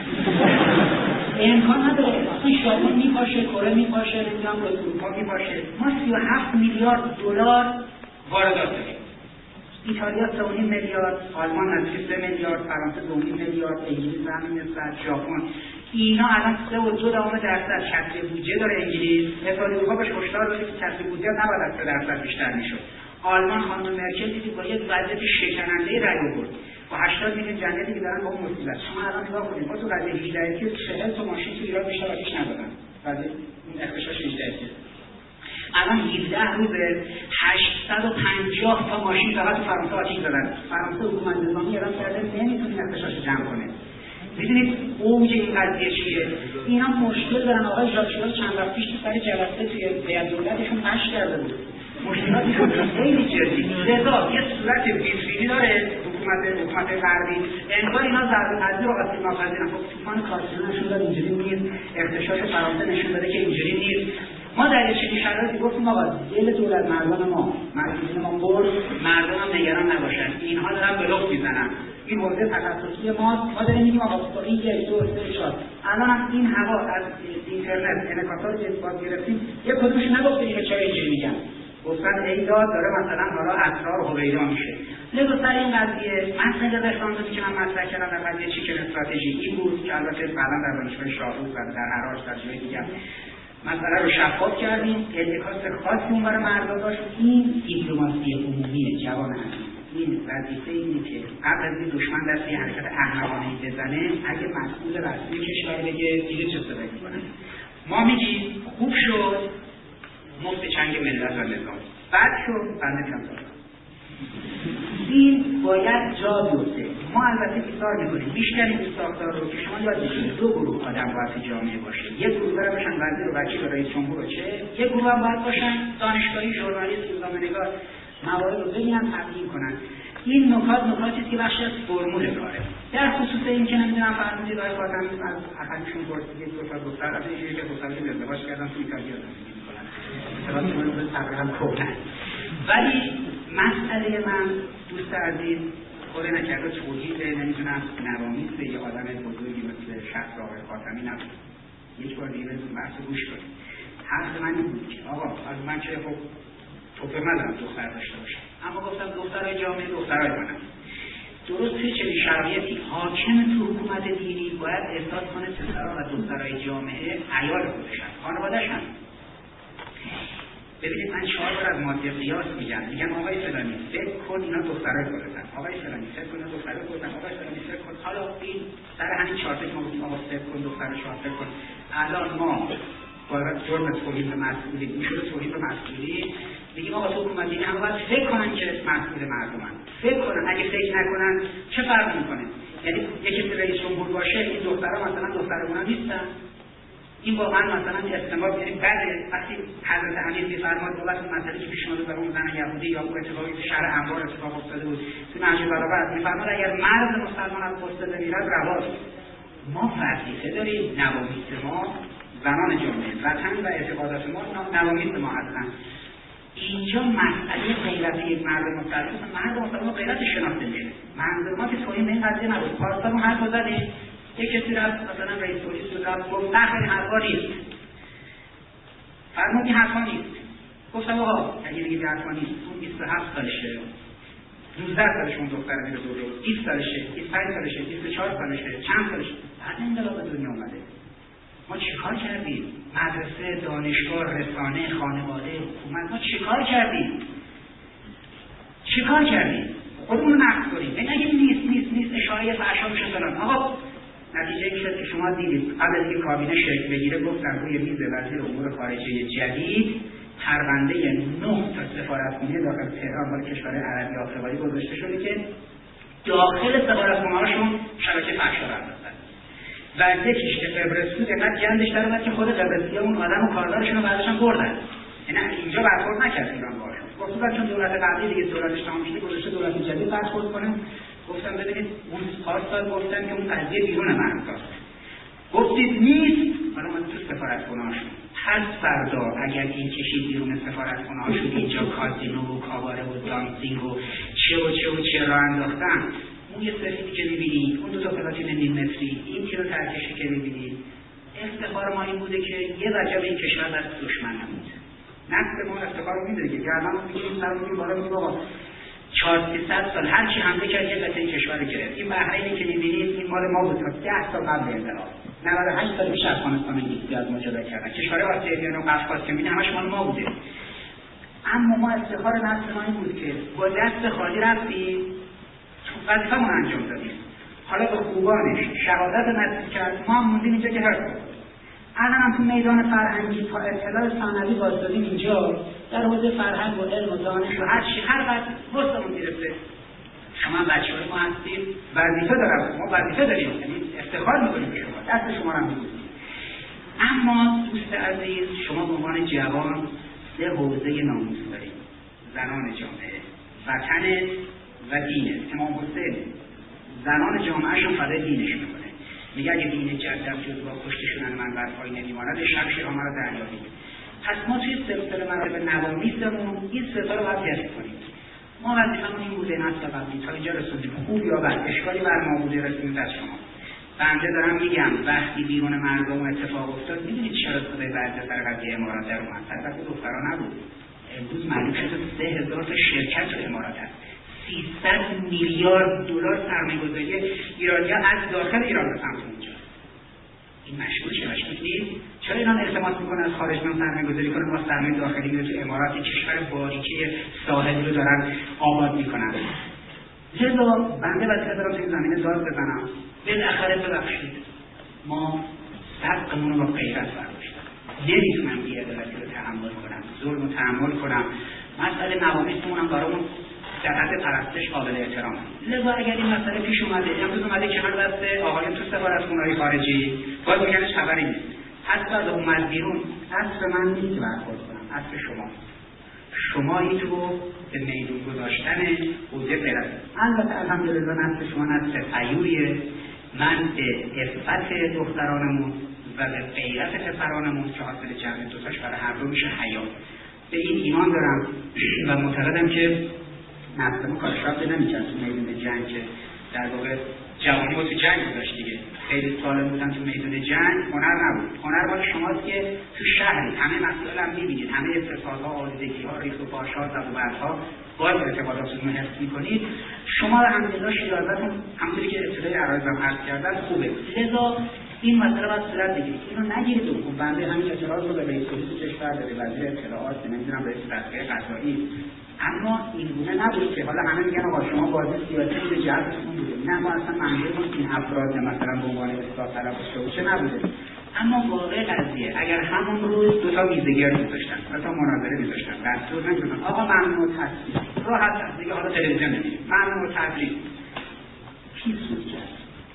امکان نداره. این ژاپن میپاشه، کره میپاشه، نمیدونم اروپا میپاشه. ما سی و هفت میلیارد دلار واردات داریم. ایتالیا سه و نیم میلیارد، آلمان نزدیک سه میلیارد، فرانسه دو و نیم میلیارد، انگلیس همین نسبت، ژاپن. اینا الان سه و دو دهم درصد کسری بودجه داره انگلیس. اتحادیه اروپا بهش هشدار داده که کسری بودجه نباید از سه درصد بیشتر میشد. آلمان خانم مرکل دیدید با یک وضعیت شکننده رأی آورد. با هشتاد میلیون جنگلی که دارن با اون مصیبت. شما الان نگاه کنید، ما تو قضیه هجده که چهل تا ماشین تو ایران بیشتر ازش ندادن. قضیه این اختشاش هجده الان هفده روزه هشتصد و پنجاه تا ماشین فقط تو فرانسه آتیش زدن. فرانسه حکومت نظامی اعلام کرده نمیتونه این اختشاش جمع کنه. میدونید اوج این قضیه چیه؟ اینا مشکل دارن. آقای ژاک شیراز چند وقت پیش تو سر جلسه توی هیئت دولتشون پخش کرده بود. مشکلاتشون خیلی جدی. لذا یه صورت ویترینی داره حکومت حکومت غربی. انگار اینا ضربه پذیر و آسیب ناپذیرن. خب طوفان کاترینا نشون داد اینجوری نیست. اختشاش فرانسه نشون داده که اینجوری نیست. ما در یه چنین شرایطی گفتیم آقا دل دولت مردم ما، مسئولین ما برد، مردم هم نگران نباشن. اینها دارن بلوف میزنن. این حوزه تخصصی ما، ما داریم میگیم آقا این یک دو سه چهار. الان هم این هوا از اینترنت انعکاسات که باز گرفتیم، یه کدومش نگفته اینو چرا اینجوری میگن. گفتن ای داد داره مثلا حالا اسرار هویدا میشه. لذا سر این قضیه مسئله رسانه‌ای که من مطرح کردم در قضیه چیکن استراتژی این بود که البته بعدا در دانشگاه شاهرخ و در هراش در جای دیگه مسئله رو شفاف کردیم، انعکاس خاصی اون برای مردم داشت. این دیپلماسی عمومی جوان هست. این وظیفه اینه که قبل از این دشمن دستی حرکت احمقانه بزنه، اگه مسئول رسمی کشور بگه دیگه چه استفاده می‌کنه. ما میگیم خوب شد مفت چنگ ملت و نظام، بعد شد بنده کم دارم. این باید جا بیفته. ما البته ایثار میکنیم بیشترین این ساختار رو که شما یاد بگیرید دو گروه آدم باید جامعه باشه. یک گروه باید باشن وزیر و وکیل و رئیس جمهور و چه، یک گروه هم باید باشن دانشگاهی، ژورنالیست، روزنامه‌نگار، موارد رو ببینن تبیین کنن. این نکات نکاتی است که بخشی از فرمول کاره. در خصوص این که نمیدونم فرمودید آقای خاتمی از احدشون پرسید دو تا دختر از اینجوری که دخترشون ازدواج کردن تو ایتالیا زندگی می‌کنن. اصلا من رو تقریبا کردن. ولی مسئله من دوست عزیز خود نکرده توجیه نمیدونم نوامیس به یه آدم بزرگی مثل شخص آقای خاتمی نبود. یک بار دیگه بهتون بحث گوش کنید. حرف من این بود که آقا از من چه خب توپر ندارم دختر داشته باشم، اما گفتم دخترای جامعه دخترای منم. درست توی چنین شرایطی حاکم تو حکومت دینی باید احساس کنه پسرها و دخترای جامعه عیال خودشن، خانواده‌شن. ببینید من چهار بار از ماده قیاس میگم، میگن آقای فلانی فکر کن اینا دخترای خودتن، آقای فلانی فکر کن اینا دخترای خودتن، آقای فلانی فکر کن. حالا این سر همین چهار تا ما گفتیم آقا فکر کن دخترش فکر کن. الان ما باید جرم توهین به مسئولین میشه توهین به مسئولین میگیم آقا تو حکومت دینی هم باید فکر کنن که مسئول مردمن، فکر کنن. اگه فکر نکنن چه فرقی میکنه؟ یعنی یکی که رئیس جمهور باشه این دخترها مثلا دخترمون نیستن. این واقعا مثلا استماع یعنی بده وقتی حضرت امیر میفرماد بابت مسئله که پیش اومده برای اون زن یهودی یا اون اتفاقی که شهر انبار اتفاق افتاده بود تو نهج البلاغه میفرماد اگر مرد مسلمان از پست میرد رواست. ما وظیفه داریم نوامیس ما زنان جامعه وطن و اعتقادات ما نوامیس ما هستن. اینجا مسئله غیرت یک مرد مسلمان مرد مسلمان غیرت شناخته میشه. منظور ما که توهین این قضیه نبود. پارسال ما حرف زدیم یک کسی رفت مثلا رئیس پلیس رو رفت گفت نه خیلی حرفا نیست. فرمود این حرفا نیست. گفتم آقا اگه دیگه حرفا نیست اون بیست و هفت سالشه نوزده سالشه اون دختر میره دور بیست سالشه بیست و پنج سالشه بیست و چهار سالشه چند سالشه بعد انقلاب به دنیا اومده. ما چیکار کردیم؟ مدرسه، دانشگاه، رسانه، خانواده، حکومت ما چیکار کردیم؟ چیکار کردیم؟ خودمون رو نقد کنیم. این اگه نیست نیست نیست اشاره فحشا میشه فلان. آقا نتیجه این شد که شما دیدید قبل از اینکه کابینه شکل بگیره گفتن روی میز وزیر امور خارجه جدید پرونده نه تا سفارتخونه داخل تهران مال کشورهای عربی آفریقایی گذاشته شده که داخل سفارتخونه‌هاشون شبکه فحشا را انداختن. و یکیش که قبرس بود اینقدر گندش در اومد که خود قبرسی‌ها اون آدم و کاردارشون رو بعدشون بردن. یعنی اینجا برخورد نکرد ایران باهاش. گفتن چون دولت قبلی دیگه دولتش تمام شده گذاشته دولت جدید برخورد کنه. گفتم ببینید اون پارسال گفتن که اون قضیه بیرون مرزاست. گفتید نیست حالا من تو سفارتخونه‌هاشون هر فردا اگر این کشید بیرون سفارتخونه‌هاشون اینجا کازینو و کاباره و دانسینگ و چه و چه و چه را انداختن. اون یه سفیدی که می‌بینید اون دو تا پلاتین نیم متری این تیرو ترکشی که می‌بینید افتخار ما این بوده که یه وجب این کشور دست دشمن نبود. نسل ما افتخار می‌داره که الان می‌گیم سر می‌گیم بالا می‌گیم آقا چهارصد سال هر چی حمله کرد یه قطعه کشور گرفت. این بحرینی که می‌بینید این مال ما بود تا ده سال قبل انقلاب. نود و هشت سال پیش افغانستان انگلیسی از ما جدا کردن. کشورهای آسیایی و قفقاز که می‌بینید همش مال ما بوده. اما ما افتخار نسل ما این بود که با دست خالی رفتیم وظیفه‌مون انجام دادیم. حالا به خوبانش شهادت نصیب کرد ما هم موندیم اینجا که هر کار. الان هم تو میدان فرهنگی تا اطلاع ثانوی واسطیم اینجا در حوزه فرهنگ و علم و دانش و هر چی هر وقت واسمون میرسه. شما بچه‌های ما هستید وظیفه دارم ما وظیفه داریم یعنی افتخار می‌کنیم به شما دست شما رو می‌بوسیم. اما دوست عزیز شما به عنوان جوان سه حوزه ناموس دارید. زنان جامعه، وطن و دینه. امام حسین زنان جامعهشون فدای دینش میکنه. میگه اگه دین جدت جز با کشته شدن من بر پای نمیماند شب شیرها مرا دریابید. پس ما توی سلسله مراتب نوامیسمون این سه تا رو باید حفظ کنیم. ما وظیفه‌مون این بوده نسل قبلی تا اینجا رسوندیم. خوب یا بد اشکالی بر ما بوده رسیدیم از شما. بنده دارم میگم وقتی بیرون مردم اتفاق افتاد میدونید چرا صدای بعضی سر قضیه امارات در اومد؟ فقط دختران نبود. امروز معلوم شده سه هزار تا شرکت تو امارات هست. سیصد میلیارد دلار سرمایه‌گذاری ایرانی‌ها از داخل ایران به سمت اونجا. این مشغول شه مشغول نیست. چرا ایران التماس میکنه از خارج بیان سرمایه‌گذاری کنه با سرمایه داخلی میره تو امارات کشور باریکه ساحلی رو دارن آباد میکنن. لذا بنده وظیفه دارم توی زمینه داد بزنم. بالاخره ببخشید ما حقمون رو با غیرت برداشتیم. نمیتونم بی‌عدالتی رو تحمل کنم، ظلم رو تحمل کنم. مسئله نوامیسمون هم برامون در حد پرستش قابل احترام. لذا اگر این مسئله پیش اومده امروز اومده که هر دسته آقایون تو سفارتخونه‌های خارجی باید بگنش خبری نیست. حتی از اومد بیرون اصل من نیست که برخورد کنم، اصل شما. شمایی تو به میدون گذاشتن حوزه غیرت. البته الحمدلله نسل شما نسل غیوریه. من به عفت دخترانمون و به غیرت پسرانمون که حاصل جمع دوتاش برای هر دو میشه حیات. به این ایمان دارم و معتقدم که نسل ما کارش رفته نمی‌کرد تو میدون جنگ که در واقع جوانی ما تو جنگ گذاشت دیگه. خیلی سالم بودن تو میدون جنگ هنر نبود. هنر مال شماست که تو شهری همه مسائل هم می‌بینید، همه اقتصادها، آلودگی‌ها، ریخت و پاش‌ها، ضربه‌ها باید ارتباطاتتون رو حفظ می‌کنید. شما الحمدلله شیرازتون همونطوری که اطلاع عرایزم عرض کردن خوبه. لذا این مسئله باید صورت بگیرید. اینو نگیرید و بنده همین اعتراض رو به رئیس پلیس کشور داره، وزیر اطلاعات، نمی‌دونم رئیس دستگاه قضایی. اما این گونه نبود که حالا همه میگن آقا شما بازی سیاسی به جهتتون بوده. نه ما اصلا منظورمون این افراد مثلا به عنوان اصلاح طلب چه نبوده. اما واقع قضیه اگر همون روز دو تا میزگرد می‌ذاشتن، دو تا مناظره می‌ذاشتن، دستور نمی‌دادن آقا ممنوع تصویر راحت است دیگه حالا تلویزیون نمی‌بینید. ممنوع تبلیغ. کی سود کرد؟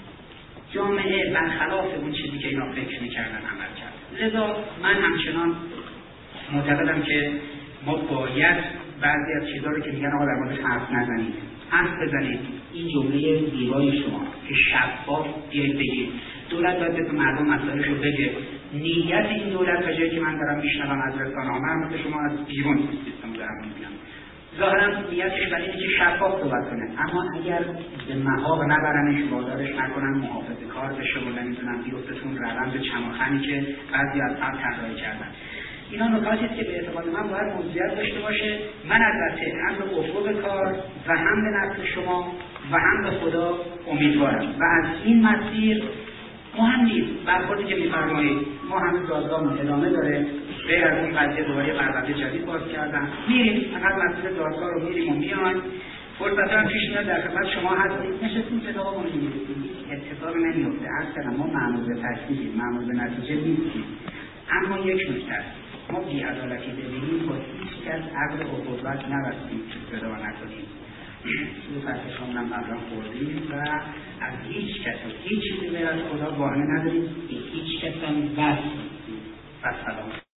جامعه برخلاف اون چیزی که اینا فکر میکردن عمل کرد. لذا من همچنان معتقدم که ما باید بعضی از چیزها رو که میگن آقا در موردش حرف نزنید، حرف بزنید. این جمله زیبای شما که شفاف بیاید بگید، دولت باید به مردم مسائلش رو بگه. نیت این دولت تا جایی که من دارم میشنوم از رسانه‌ها، من مثل شما از بیرون سیستم دارم میبینم، ظاهرا نیتش برای اینه که شفاف صحبت کنه، اما اگر به محاق نبرنش، وادارش نکنن محافظه کار بشه و نمیدونم بیفتتون روند چماخنی که بعضی از قبل طراحی کردن. اینا نکاتی است که به اعتقاد من باید موضوعیت داشته باشه. من البته هم به افق کار و هم به نفس شما و هم به خدا امیدوارم و از این مسیر مهم نیست برخوردی که می‌فرمایید. ما همه دادگاه ادامه داره، غیر از این قضیه دوباره پرونده جدید باز کردن، میریم فقط مسیر دادگاه رو میریم و میایم. فرصت هم پیش میاد در خدمت شما هستیم، نشستیم کتابا رو می‌نویسیم، اتفاق نمیفته. اصلا ما مأمور به تصدیقیم، مأمور به نتیجه نیستیم. اما یک نکته است، ما بی‌عدالتی ببینیم با هیچ کس عقل و قدرت نبستیم که صدا نکنیم. سوی فرششان هم قبلا خوردیم و از هیچ کس و هیچ چیزی غیر از خدا واهمه نداریم، به هیچ کس هم بس و سلام.